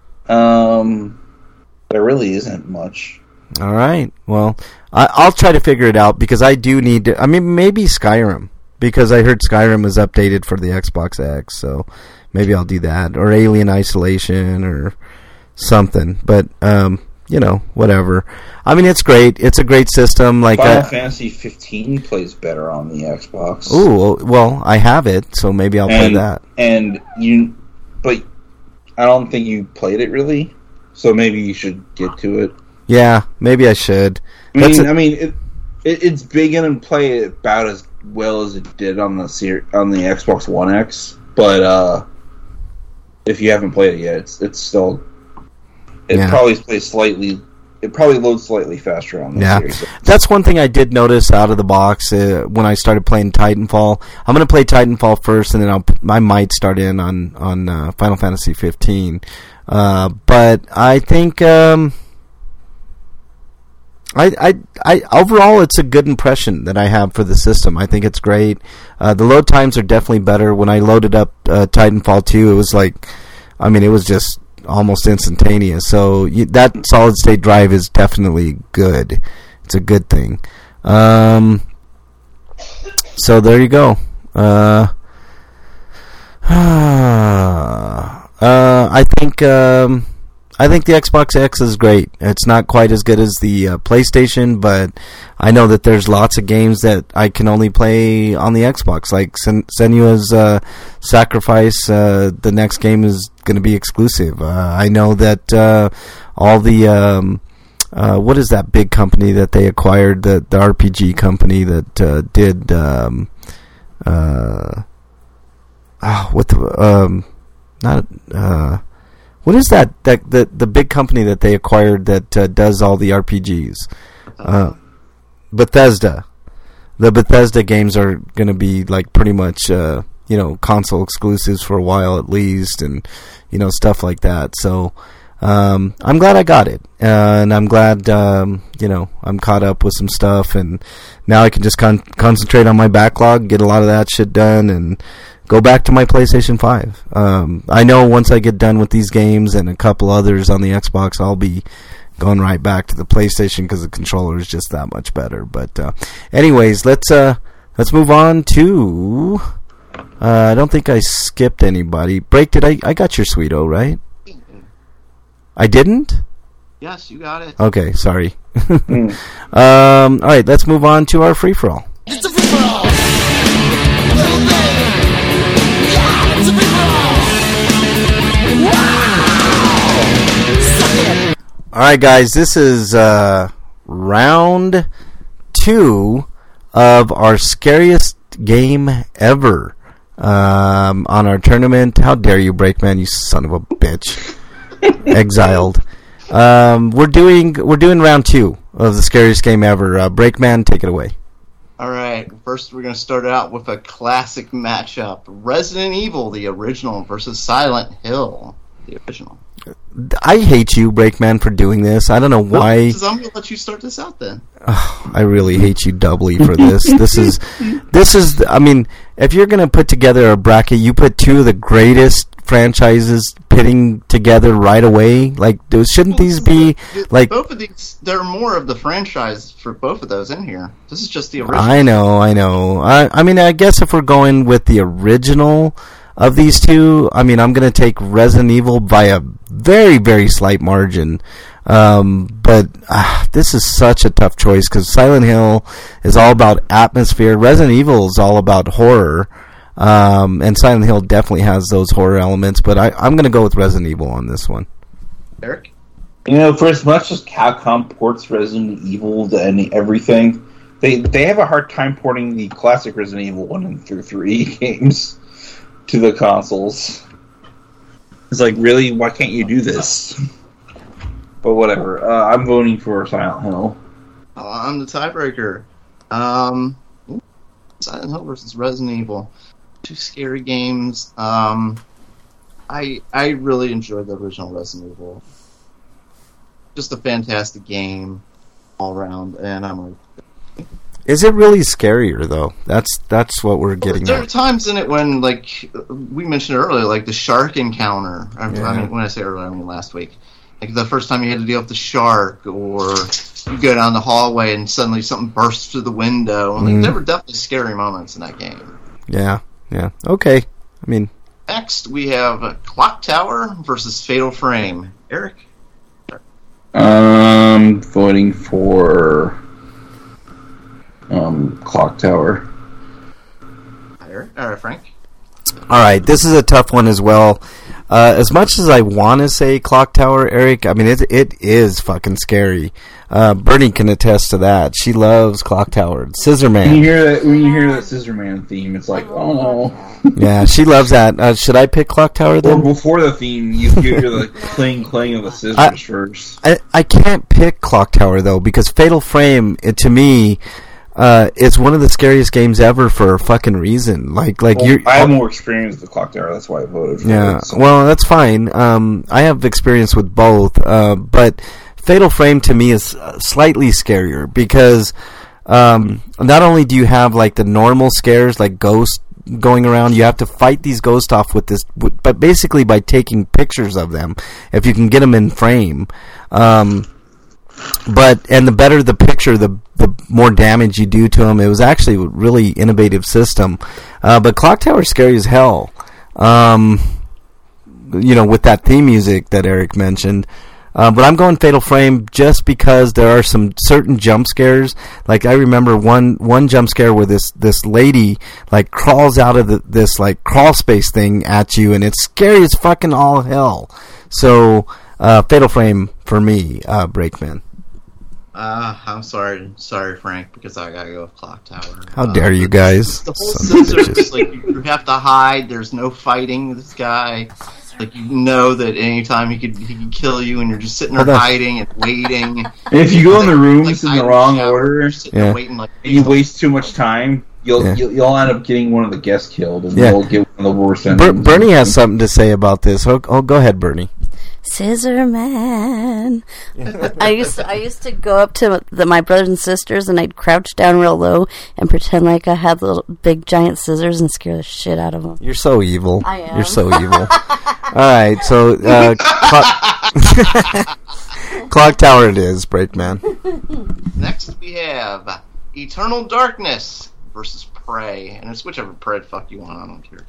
There really isn't much. All right. Well, I'll try to figure it out because I do need to. I mean, maybe Skyrim because I heard Skyrim was updated for the Xbox X, so maybe I'll do that or Alien Isolation or something. But whatever. I mean, it's great. It's a great system. Like Final Fantasy 15 plays better on the Xbox. Ooh, well, I have it, so maybe I'll play that. But I don't think you played it really, so maybe you should get to it. Yeah, maybe I should. It's big and play it about as well as it did on the Xbox One X, but if you haven't played it yet, it's still. Probably plays slightly. It probably loads slightly faster on the series. That's one thing I did notice out of the box when I started playing Titanfall. I'm going to play Titanfall first, and then I might start in on Final Fantasy 15. But I think I overall it's a good impression that I have for the system. I think it's great. The load times are definitely better. When I loaded up Titanfall 2, it was like, it was just almost instantaneous. So that solid state drive is definitely good. It's a good thing. So there you go. I think the Xbox X is great. It's not quite as good as the PlayStation, but I know that there's lots of games that I can only play on the Xbox, like Senua's Sacrifice. The next game is going to be exclusive. I know that all the what is that big company that they acquired, the RPG company that did what is that the big company that they acquired that does all the RPGs? Bethesda. The Bethesda games are going to be like pretty much console exclusives for a while at least, and stuff like that. So I'm glad I got it, and I'm glad I'm caught up with some stuff, and now I can just concentrate on my backlog, get a lot of that shit done, and go back to my PlayStation 5. I know once I get done with these games and a couple others on the Xbox, I'll be going right back to the PlayStation because the controller is just that much better. But anyways, let's move on to. I don't think I skipped anybody. Break, did I got your Sweeto, right? I didn't? Yes, you got it. Okay, sorry. All right, let's move on to our free for all. It's a free for all. Alright guys, this is round 2 of our scariest game ever on our tournament. How dare you, Breakman, you son of a bitch. Exiled. We're doing round 2 of the scariest game ever. Breakman, take it away. Alright, first we're going to start out with a classic matchup. Resident Evil, the original, versus Silent Hill, the original. I hate you, Breakman, for doing this. I don't know why. I'm going to let you start this out then. I really hate you doubly for this. This is, if you're going to put together a bracket, you put 2 of the greatest franchises pitting together right away. Like, shouldn't these be like both of these? There are more of the franchise for both of those in here. This is just the original. I know. I guess if we're going with the original of these two, I'm going to take Resident Evil by a very, very slight margin. But this is such a tough choice because Silent Hill is all about atmosphere. Resident Evil is all about horror. And Silent Hill definitely has those horror elements, but I'm going to go with Resident Evil on this one. Eric? For as much as Capcom ports Resident Evil to everything, They have a hard time porting the classic Resident Evil 1 through 3 games to the consoles. It's like, really? Why can't you do this? But whatever. I'm voting for Silent Hill. I'm the tiebreaker. Silent Hill versus Resident Evil. Two scary games. I really enjoyed the original Resident Evil. Just a fantastic game all around, and I'm like... Is it really scarier, though? That's what we're getting There are at. times in it when, like, we mentioned earlier, like the shark encounter. I mean, when I say earlier, I mean last week. Like the first time you had to deal with the shark, or you go down the hallway and suddenly something bursts through the window. Like, there were definitely scary moments in that game. Yeah. Okay. I mean... Next, we have Clock Tower versus Fatal Frame. Eric? Voting for Clock Tower. Eric? All right, Frank? All right, this is a tough one as well. As much as I want to say Clock Tower, Eric, I mean, it is fucking scary. Bernie can attest to that. She loves Clock Tower. Scissor Man. When you hear that Scissor Man theme, it's like, oh no. Yeah, she loves that. Should I pick Clock Tower then? Or before the theme, you hear the clang of the scissors first. I can't pick Clock Tower though, because Fatal Frame, to me, it's one of the scariest games ever for a fucking reason. I have more experience with Clock Tower, that's why I voted for it. So. Well, that's fine. I have experience with both, but Fatal Frame to me is slightly scarier because not only do you have like the normal scares like ghosts going around, you have to fight these ghosts off with this, but basically by taking pictures of them, if you can get them in frame. And the better the picture, the more damage you do to them. It was actually a really innovative system. But Clock Tower is scary as hell. With that theme music that Eric mentioned. But I'm going Fatal Frame just because there are some certain jump scares. Like I remember one jump scare where this lady like crawls out of this like crawl space thing at you, and it's scary as fucking all hell. So Fatal Frame for me, Breakman. I'm sorry, Frank, because I gotta go with Clock Tower. How dare you guys? The whole scissors, like you have to hide. There's no fighting this guy. Like you know that anytime he could kill you, and you're just sitting there hiding and waiting. And if you go in the rooms in the wrong order, waiting, and you waste too much time, you'll end up getting one of the guests killed, and you'll get one of the worst endings. Bernie has something to say about this. Oh, go ahead, Bernie. Scissor Man. I used to go up to my brothers and sisters, and I'd crouch down real low and pretend like I had little big giant scissors and scare the shit out of them. You're so evil. I am. You're so evil. All right, so Clock Tower it is, Breakman. Next we have Eternal Darkness versus Prey, and it's whichever Prey fuck you want. I don't care.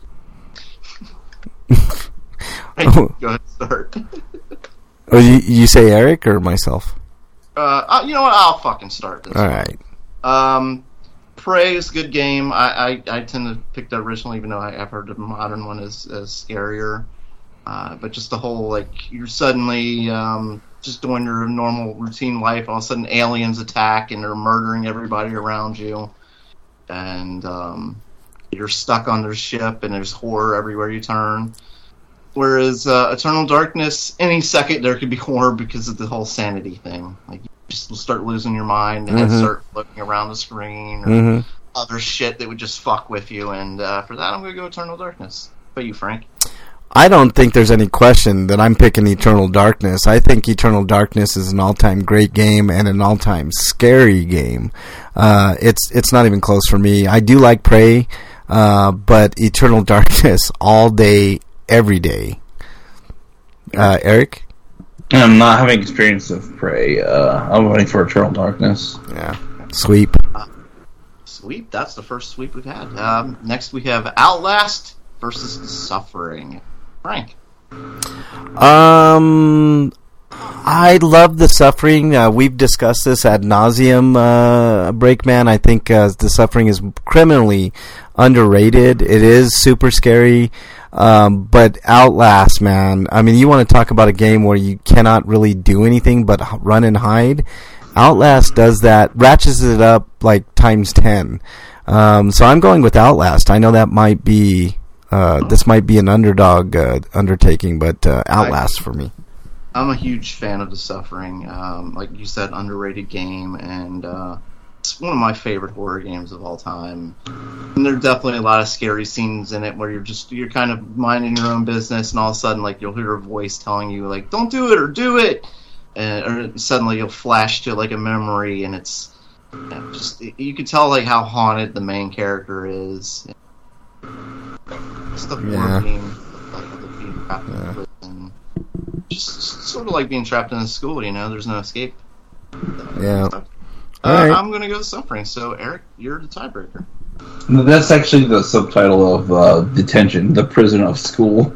Go ahead, start. Oh, you say Eric or myself? You know what? I'll fucking start this. All right. Prey is a good game. I tend to pick the original, even though I've heard the modern one is scarier. But just the whole, like, you're suddenly just doing your normal routine life, all of a sudden aliens attack and they're murdering everybody around you. And you're stuck on their ship and there's horror everywhere you turn. Whereas Eternal Darkness, any second there could be horror because of the whole sanity thing. Like, you just start losing your mind and start looking around the screen or other shit that would just fuck with you. And for that, I'm going to go Eternal Darkness. What about you, Frank? I don't think there's any question that I'm picking Eternal Darkness. I think Eternal Darkness is an all-time great game and an all-time scary game. It's not even close for me. I do like Prey, but Eternal Darkness all day, every day. Eric? I'm not having experience of Prey. I'm waiting for Eternal Darkness. Yeah. Sweep. Sweep? That's the first sweep we've had. Next we have Outlast versus Suffering. Frank? I love the Suffering. We've discussed this ad nauseum, Breakman. I think the Suffering is criminally underrated. It is super scary. But Outlast, man, I mean, you want to talk about a game where you cannot really do anything but run and hide. Outlast does that, ratchets it up like times 10. So I'm going with Outlast. I know that might be this might be an underdog undertaking, but Outlast for me. I'm a huge fan of The Suffering. Like you said, underrated game, and it's one of my favorite horror games of all time. And there are definitely a lot of scary scenes in it where you're kind of minding your own business, and all of a sudden, like, you'll hear a voice telling you, like, don't do it or do it, or suddenly you'll flash to like a memory, and it's just you can tell like how haunted the main character is. It's the horror game, like being trapped in a prison. Just sort of like being trapped in a school, there's no escape. Yeah. Right. I'm going to go with Suffering, so Eric, you're the tiebreaker. That's actually the subtitle of Detention, the prison of school.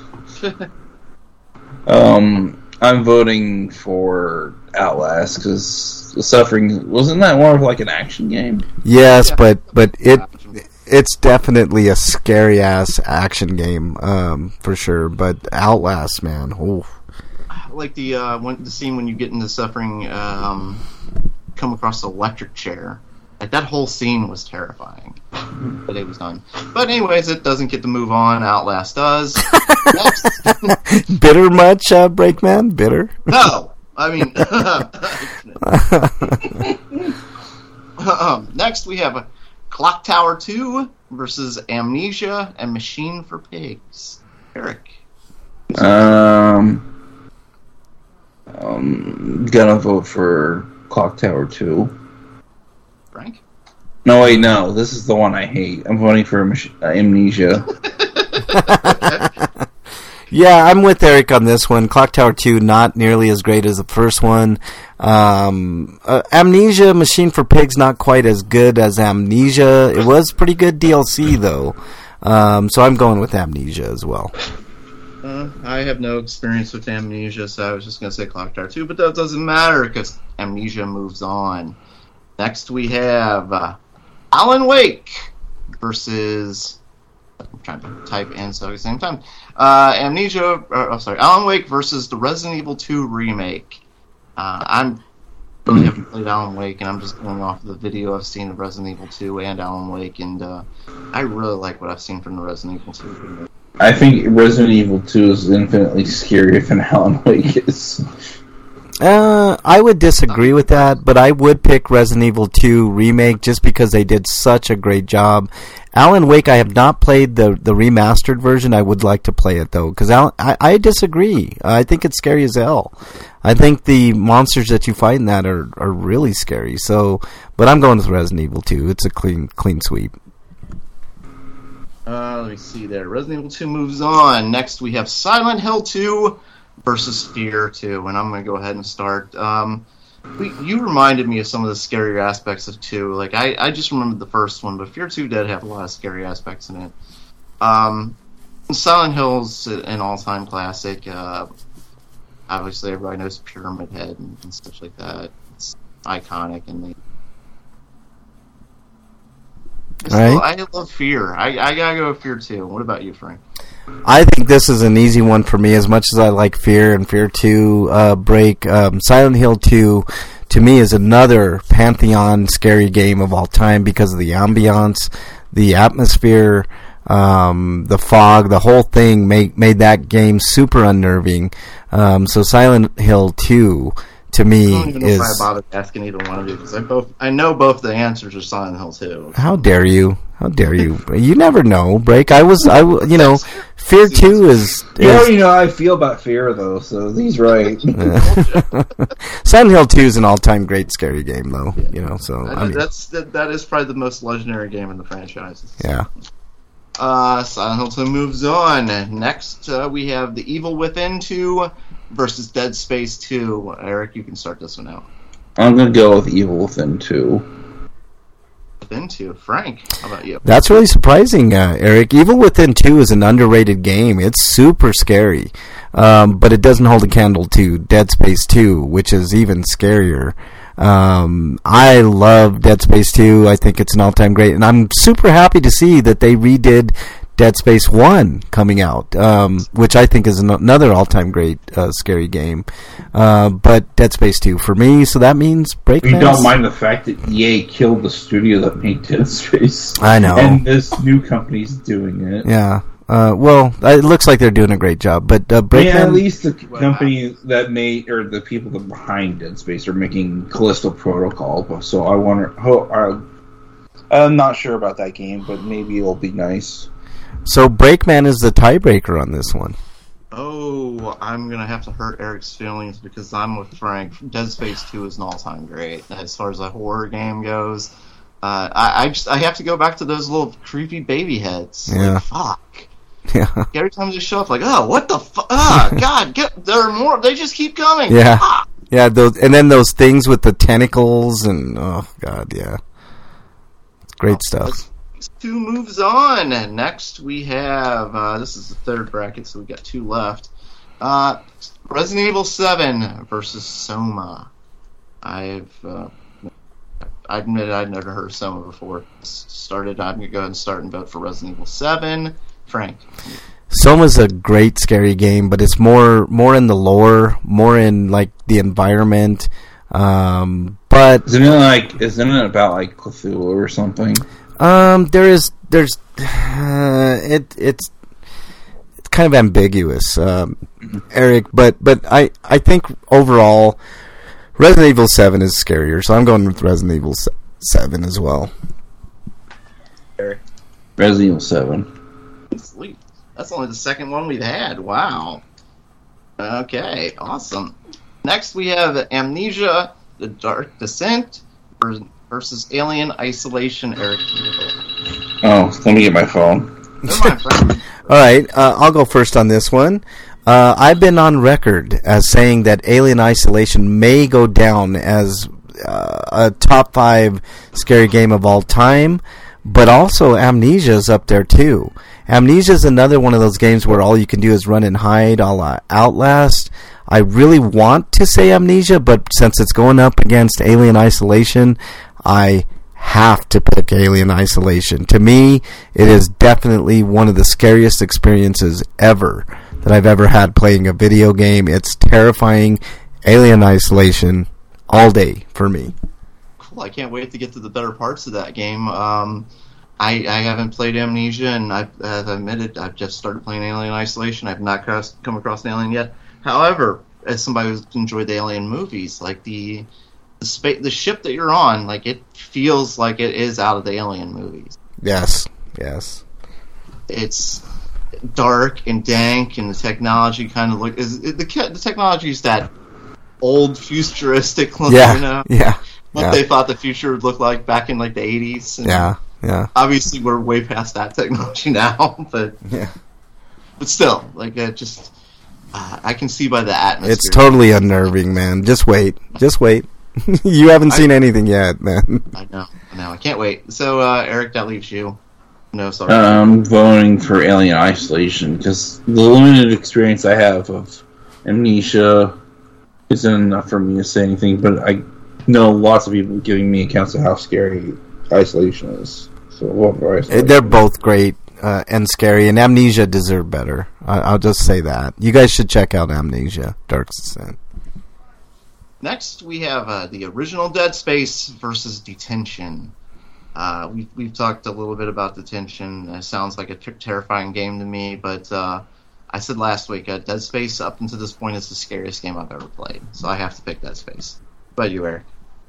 I'm voting for Outlast, because The Suffering, wasn't that more of like an action game? Yes, yeah. but it's definitely a scary-ass action game, for sure, but Outlast, man, oof. Like the scene when you get into Suffering, come across the electric chair. Like, that whole scene was terrifying. But it was done. But anyways, it doesn't get to move on. Outlast does. Bitter much, Breakman? Bitter? No! I mean... next we have Clock Tower 2 versus Amnesia and Machine for Pigs. Eric. Gonna vote for Clock Tower 2. Frank? No, wait, no. This is the one I hate. I'm voting for Amnesia. Yeah, I'm with Eric on this one. Clock Tower 2, not nearly as great as the first one. Amnesia, Machine for Pigs, not quite as good as Amnesia. It was pretty good DLC, though. So I'm going with Amnesia as well. I have no experience with Amnesia, so I was just going to say Clock Tower 2, but that doesn't matter because Amnesia moves on. Next we have Alan Wake versus... I'm trying to type and so at the same time. Alan Wake versus the Resident Evil 2 remake. I really haven't played Alan Wake, and I'm just going off the video I've seen of Resident Evil 2 and Alan Wake, and I really like what I've seen from the Resident Evil 2 remake. I think Resident Evil 2 is infinitely scarier than Alan Wake is. I would disagree with that, but I would pick Resident Evil 2 remake just because they did such a great job. Alan Wake, I have not played the remastered version. I would like to play it, though, because I disagree. I think it's scary as hell. I think the monsters that you fight in that are really scary. So, but I'm going with Resident Evil 2. It's a clean sweep. Let me see there. Resident Evil 2 moves on. Next, we have Silent Hill 2 versus Fear 2, and I'm going to go ahead and start. You reminded me of some of the scarier aspects of 2. Like, I just remembered the first one, but Fear 2 did have a lot of scary aspects in it. Silent Hill's an all-time classic. Obviously, everybody knows Pyramid Head and stuff like that. It's iconic, and I love Fear. I gotta go with Fear 2. What about you, Frank? I think this is an easy one for me. As much as I like Fear and Fear 2 break, Silent Hill 2 to me is another pantheon scary game of all time because of the ambiance, the atmosphere, the fog, the whole thing made that game super unnerving. So Silent Hill 2 to me I don't even know if I bothered asking either one of you because I know both the answers are Silent Hill 2. How dare you? How dare you? You never know, Break. Fear 2 is... You already know how I feel about Fear, though, so he's right. Silent Hill 2 is an all-time great scary game, though. Yeah. That is probably the most legendary game in the franchise. Yeah. Silent Hill 2 moves on. Next, we have The Evil Within 2 versus Dead Space 2. Eric, you can start this one out. I'm going to go with Evil Within 2. Within 2. Frank, how about you? That's really surprising, Eric. Evil Within 2 is an underrated game. It's super scary, but it doesn't hold a candle to Dead Space 2, which is even scarier. I love Dead Space 2. I think it's an all-time great, and I'm super happy to see that they redid Dead Space 1 coming out, which I think is another all-time great scary game. But Dead Space 2 for me, so that means Breakman. You don't mind the fact that EA killed the studio that made Dead Space. I know. And this new company's doing it. Yeah. Well, it looks like they're doing a great job, but Breakman... Yeah, at least the company that made, or the people that behind Dead Space are making Callisto Protocol, so I wonder... I'm not sure about that game, but maybe it'll be nice. So Breakman is the tiebreaker on this one. Oh, I'm going to have to hurt Eric's feelings because I'm with Frank. Dead Space 2 is an all-time great as far as a horror game goes. I have to go back to those little creepy baby heads. Yeah. Like, fuck. Yeah. Every time they show up, like, oh, what the fuck? God, there are more. They just keep coming. Yeah. Ah. Yeah, and then those things with the tentacles and, oh, God, yeah. It's great stuff. 2 moves on. Next, we have, this is the third bracket, so we got 2 left. Resident Evil 7 versus Soma. I admit I'd never heard of Soma before. I'm going to go ahead and start and vote for Resident Evil 7. Frank. Soma's a great scary game, but it's more in the lore, more in like the environment. But isn't it about like Cthulhu or something? It's kind of ambiguous, Eric. But I think overall, Resident Evil 7 is scarier, so I'm going with Resident Evil 7 as well. Resident Evil 7. Sweet. That's only the second one we've had. Wow. Okay, awesome. Next we have Amnesia: The Dark Descent versus Alien Isolation. Eric. Oh, let me get my phone. Never mind, Frank. All right, I'll go first on this one. I've been on record as saying that Alien Isolation may go down as a top 5 scary game of all time, but also Amnesia's up there too. Amnesia's another one of those games where all you can do is run and hide, a la Outlast. I really want to say Amnesia, but since it's going up against Alien Isolation, I have to pick Alien Isolation. To me, it is definitely one of the scariest experiences ever that I've ever had playing a video game. It's terrifying. Alien Isolation all day for me. Cool. I can't wait to get to the better parts of that game. I haven't played Amnesia, and as I admitted, I've just started playing Alien Isolation. I've not come across an Alien yet. However, as somebody who's enjoyed the Alien movies, like the ship that you're on, like it feels like it is out of the Alien movies. Yes. It's dark and dank, and the technology kind of the technology is that old futuristic look. Yeah. What they thought the future would look like back in like the 80s. And Yeah. obviously, we're way past that technology now, but still, like I can see by the atmosphere. It's totally unnerving, man. Just wait. You haven't seen anything yet, man. I know. I can't wait. So, Eric, that leaves you. No, sorry. I'm voting for Alien Isolation because the limited experience I have of Amnesia isn't enough for me to say anything, but I know lots of people giving me accounts of how scary Isolation is. So we'll vote for Isolation. They're both great and scary, and Amnesia deserve better. I'll just say that. You guys should check out Amnesia: Dark Descent. Next, we have the original Dead Space versus Detention. We've talked a little bit about Detention. It sounds like a terrifying game to me, but I said last week, Dead Space up until this point is the scariest game I've ever played. So I have to pick Dead Space. What about you, Eric?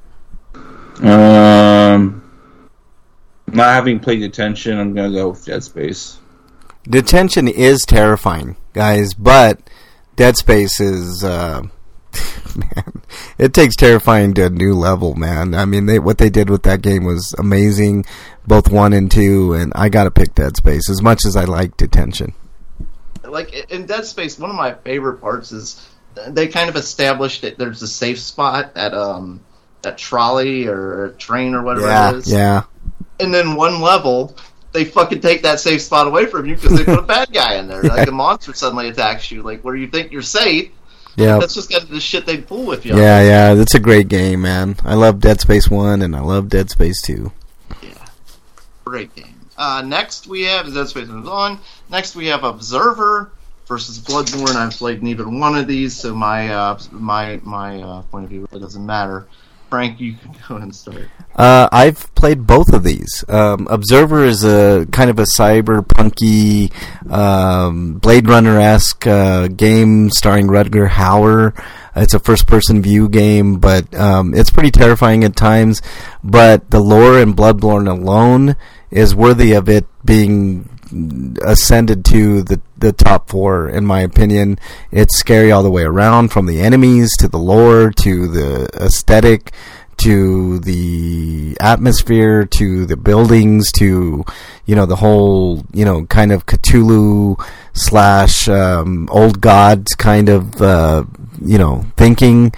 Not having played Detention, I'm going to go with Dead Space. Detention is terrifying, guys, but Dead Space is... man, it takes terrifying to a new level, man. I mean, what they did with that game was amazing, both 1 and 2, and I gotta pick Dead Space as much as I like Detention. Like in Dead Space, one of my favorite parts is they kind of established that there's a safe spot at that trolley or train or whatever it is. Yeah. And then one level, they fucking take that safe spot away from you because they put a bad guy in there. Like a monster suddenly attacks you, like where you think you're safe. Yeah, that's just kind of the shit they pull with you. Yeah, that's a great game, man. I love Dead Space 1 and I love Dead Space 2. Yeah, great games. Next we have Dead Space moves on. Next we have Observer versus Bloodborne. I've played neither one of these, so my point of view really doesn't matter. Frank, you can go ahead and start. I've played both of these. Observer is a kind of a cyberpunky, Blade Runner-esque game starring Rutger Hauer. It's a first-person view game, but it's pretty terrifying at times. But the lore in Bloodborne alone is worthy of it being ascended to the top 4, in my opinion. It's scary all the way around, from the enemies to the lore to the aesthetic to the atmosphere to the buildings to the whole kind of Cthulhu / old gods kind of thinking.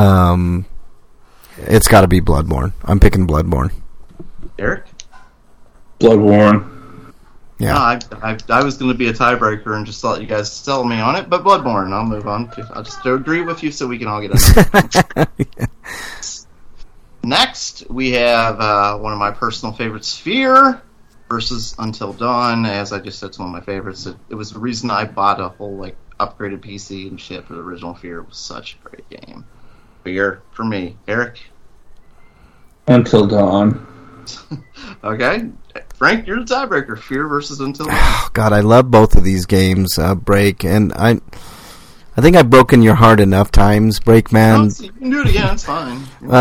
It's got to be Bloodborne. I'm picking Bloodborne. Eric? Bloodborne. Yeah, I was going to be a tiebreaker and just let you guys sell me on it, but Bloodborne. I'll move on. I'll just agree with you so we can all get it. Yeah. Next, we have one of my personal favorites, Fear versus Until Dawn. As I just said, it's one of my favorites. It was the reason I bought a whole upgraded PC and shit for the original Fear. It was such a great game. Fear for me. Eric? Until Dawn. Okay. Frank, you're the tiebreaker. Fear versus Until Dawn. Oh, God, I love both of these games, Break, and I think I've broken your heart enough times, Break Man. No, you can do it again, it's fine.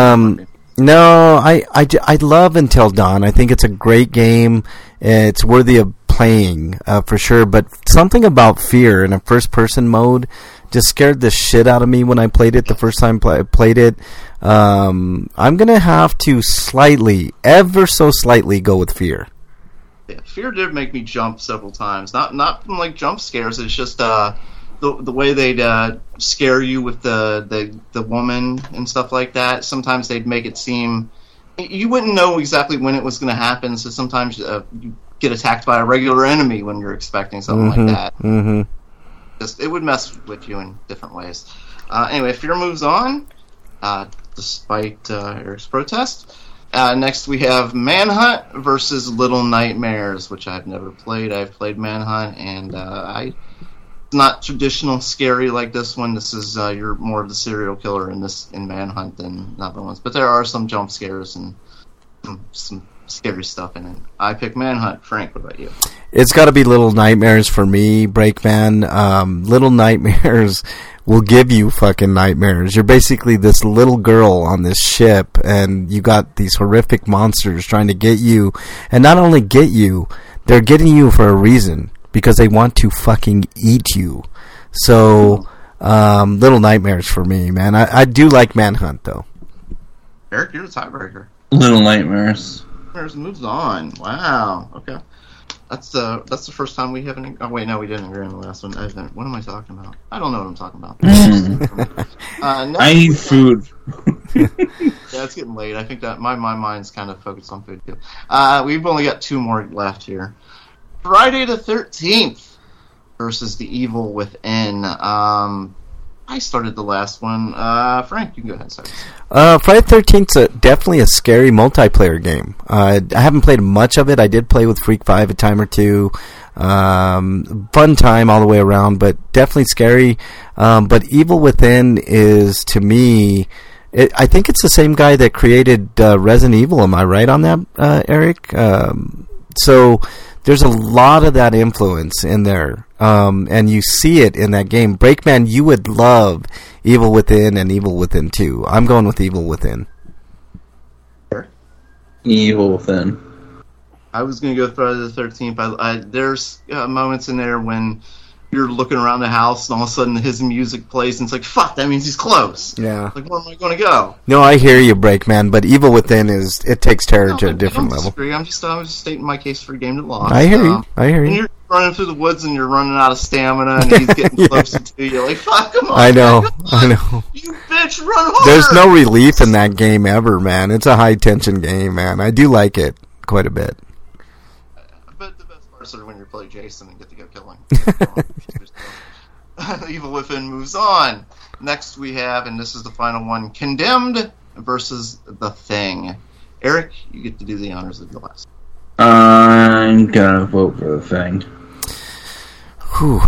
No, I love Until Dawn. I think it's a great game. It's worthy of playing, for sure, but something about Fear in a first-person mode just scared the shit out of me when I played it the first time I played it. I'm going to have to ever so slightly, go with Fear. Yeah, Fear did make me jump several times. Not from jump scares. It's just the way they'd scare you with the woman and stuff like that. Sometimes they'd make it seem you wouldn't know exactly when it was going to happen. So sometimes you get attacked by a regular enemy when you're expecting something like that. Mm-hmm. Just it would mess with you in different ways. Anyway, Fear moves on, despite Eric's protest. Next we have Manhunt versus Little Nightmares, which I've never played. I've played Manhunt, and it's not traditional scary like this one. This is you're more of the serial killer in Manhunt than other ones. But there are some jump scares and some scary stuff in it. I pick Manhunt. Frank, what about you? It's got to be Little Nightmares for me, Breakman. Little Nightmares will give you fucking nightmares. You're basically this little girl on this ship, and you got these horrific monsters trying to get you. And not only get you, they're getting you for a reason, because they want to fucking eat you. So, Little Nightmares for me, man. I do like Manhunt, though. Eric, you're the tiebreaker. Little Nightmares. Moves on. Wow. Okay. That's the first time we haven't. Oh wait, no, we didn't agree on the last one. What am I talking about? I don't know what I'm talking about. I need food. Yeah, it's getting late. I think that my mind's kind of focused on food too. We've only got 2 more left here. Friday the 13th versus The Evil Within. I started the last one. Frank, you can go ahead and start. Friday the 13th definitely a scary multiplayer game. I haven't played much of it. I did play with Freak 5 a time or two. Fun time all the way around, but definitely scary. But Evil Within is, to me, I think it's the same guy that created Resident Evil. Am I right on that, Eric? So there's a lot of that influence in there, and you see it in that game. Breakman, you would love Evil Within and Evil Within 2. I'm going with Evil Within. Evil Within. I was going to go Friday the 13th. There's moments in there when you're looking around the house and all of a sudden his music plays and it's like, fuck, that means he's close. Yeah. Like, where am I going to go? No, I hear you, Breakman, but Evil Within it takes terror to a different level. I'm just stating my case for a game that lost. I hear you. And you're running through the woods and you're running out of stamina and he's getting closer to you. You're like, fuck, come on. I know. You bitch, run harder. There's no relief in that game ever, man. It's a high-tension game, man. I do like it quite a bit. But the best part is when you play Jason and get to go killing. Evil Within moves on. Next we have, and this is the final one, Condemned versus The Thing. Eric, you get to do the honors of the last. I'm gonna vote for the Thing. Whew.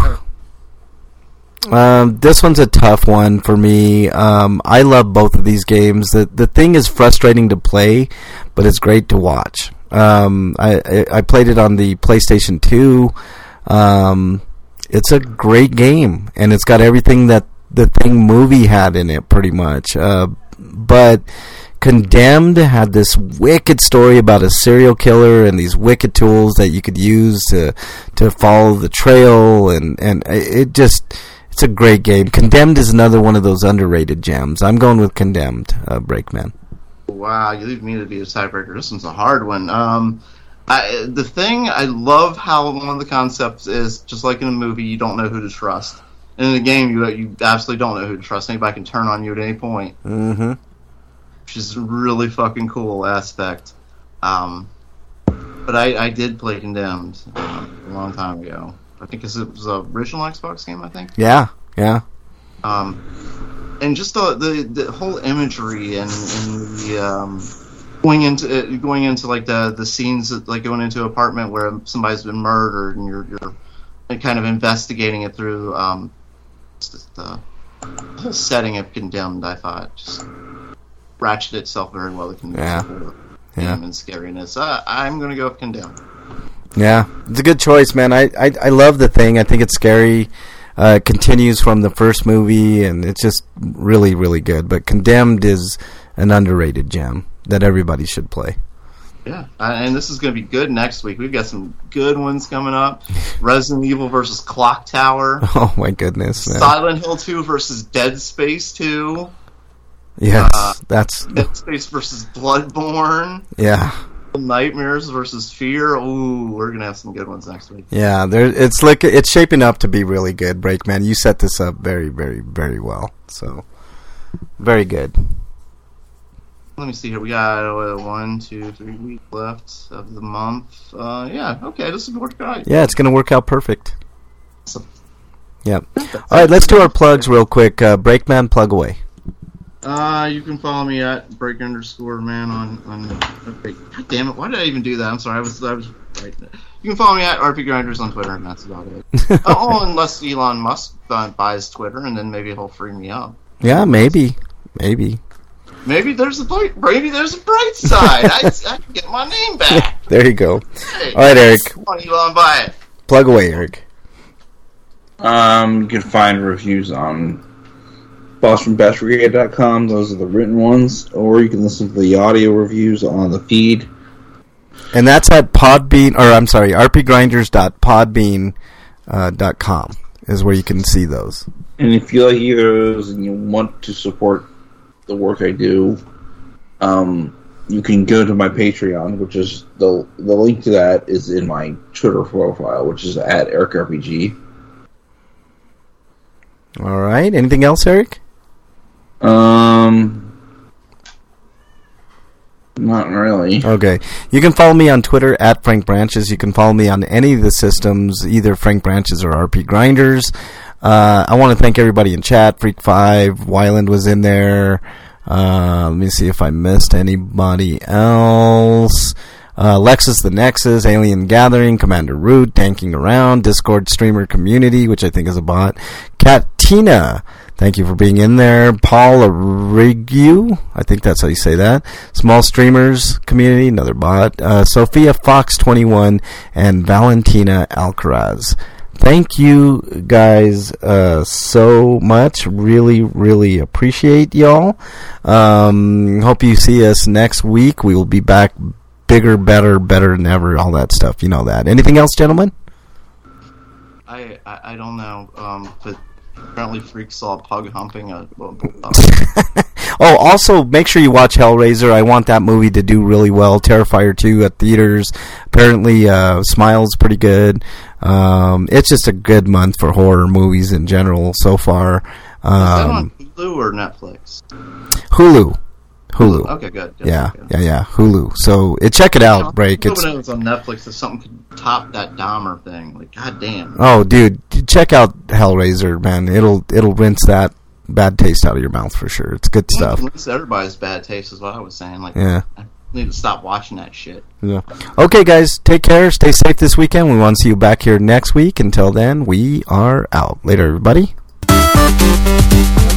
This one's a tough one for me. I love both of these games. The Thing is frustrating to play, but it's great to watch. I played it on the PlayStation 2. It's a great game, and it's got everything that the Thing movie had in it, pretty much. But Condemned had this wicked story about a serial killer and these wicked tools that you could use to follow the trail, and it's a great game. Condemned is another one of those underrated gems. I'm going with Condemned, Breakman. Wow, you leave me to be a tiebreaker. This one's a hard one. The Thing, I love how one of the concepts is, just like in a movie, you don't know who to trust. And in a game, you absolutely don't know who to trust. Anybody can turn on you at any point. Mm-hmm. Which is a really fucking cool aspect. But I did play Condemned a long time ago. I think it was an original Xbox game, I think. Yeah. And just the whole imagery and the going into like the scenes that, like going into an apartment where somebody's been murdered, and you're kind of investigating it through the whole setting of Condemned. I thought just ratcheted itself very well. The Condemned and scariness. I'm going to go with Condemned. Yeah, it's a good choice, man. I love The Thing. I think it's scary. It continues from the first movie, and it's just really, really good. But Condemned is an underrated gem that everybody should play. Yeah, and this is going to be good next week. We've got some good ones coming up. Resident Evil versus Clock Tower. Oh, my goodness, man. Silent Hill 2 versus Dead Space 2. Yes, that's... Dead Space versus Bloodborne. Yeah. Nightmares versus Fear. Ooh, we're going to have some good ones next week. Yeah, it's shaping up to be really good, Breakman. You set this up very, very, very well. So, very good. Let me see here. We got 1, 2, 3 weeks left of the month. Yeah, okay, this is working out. Yeah, it's going to work out perfect. Awesome. Yeah. All right, let's do our plugs real quick. Breakman, plug away. You can follow me at break_man on okay. God damn it! Why did I even do that? I'm sorry. I was right. You can follow me at RP Grinders on Twitter, and that's about it. Unless Elon Musk buys Twitter, and then maybe he'll free me up. Yeah, maybe. Maybe there's a bright side. I can get my name back. There you go. Hey, all right, Eric. Come on, Elon, buy it. Plug away, Eric. You can find reviews on BostonBashBrigade.com. Those are the written ones, or you can listen to the audio reviews on the feed. And that's at rpgrinders.podbean.com is where you can see those. And if you like either of those and you want to support the work I do, you can go to my Patreon, which is the link to that is in my Twitter profile, which is at EricRPG. All right. Anything else, Eric? Not really. Okay. You can follow me on Twitter at Frank Branches. You can follow me on any of the systems, either Frank Branches or RP Grinders. I want to thank everybody in chat. Freak5, Wyland was in there. Let me see if I missed anybody else. Lexus the Nexus, Alien Gathering, Commander Root, Danking Around, Discord Streamer Community, which I think is a bot. Katina, thank you for being in there. Paul Arigu, I think that's how you say that. Small Streamers Community, another bot. Sophia Fox 21 and Valentina Alcaraz. Thank you guys so much. Really, really appreciate y'all. Hope you see us next week. We will be back bigger, better than ever, all that stuff. You know that. Anything else, gentlemen? I don't know, but apparently Freak saw a pug humping a... Oh, also, make sure you watch Hellraiser. I want that movie to do really well. Terrifier 2 at theaters. Apparently, Smile's pretty good. It's just a good month for horror movies in general so far. Is that on Hulu or Netflix? Hulu. Okay, good. Yeah. Hulu. So check it out, Break. It's was on Netflix if something could top that Dahmer thing. Like, goddamn. Oh, dude, check out Hellraiser, man. It'll rinse that bad taste out of your mouth for sure. It's good stuff. Rinse everybody's bad taste is what I was saying. Like, yeah. Need to stop watching that shit. Yeah. Okay, guys, take care. Stay safe this weekend. We want to see you back here next week. Until then, we are out. Later, everybody.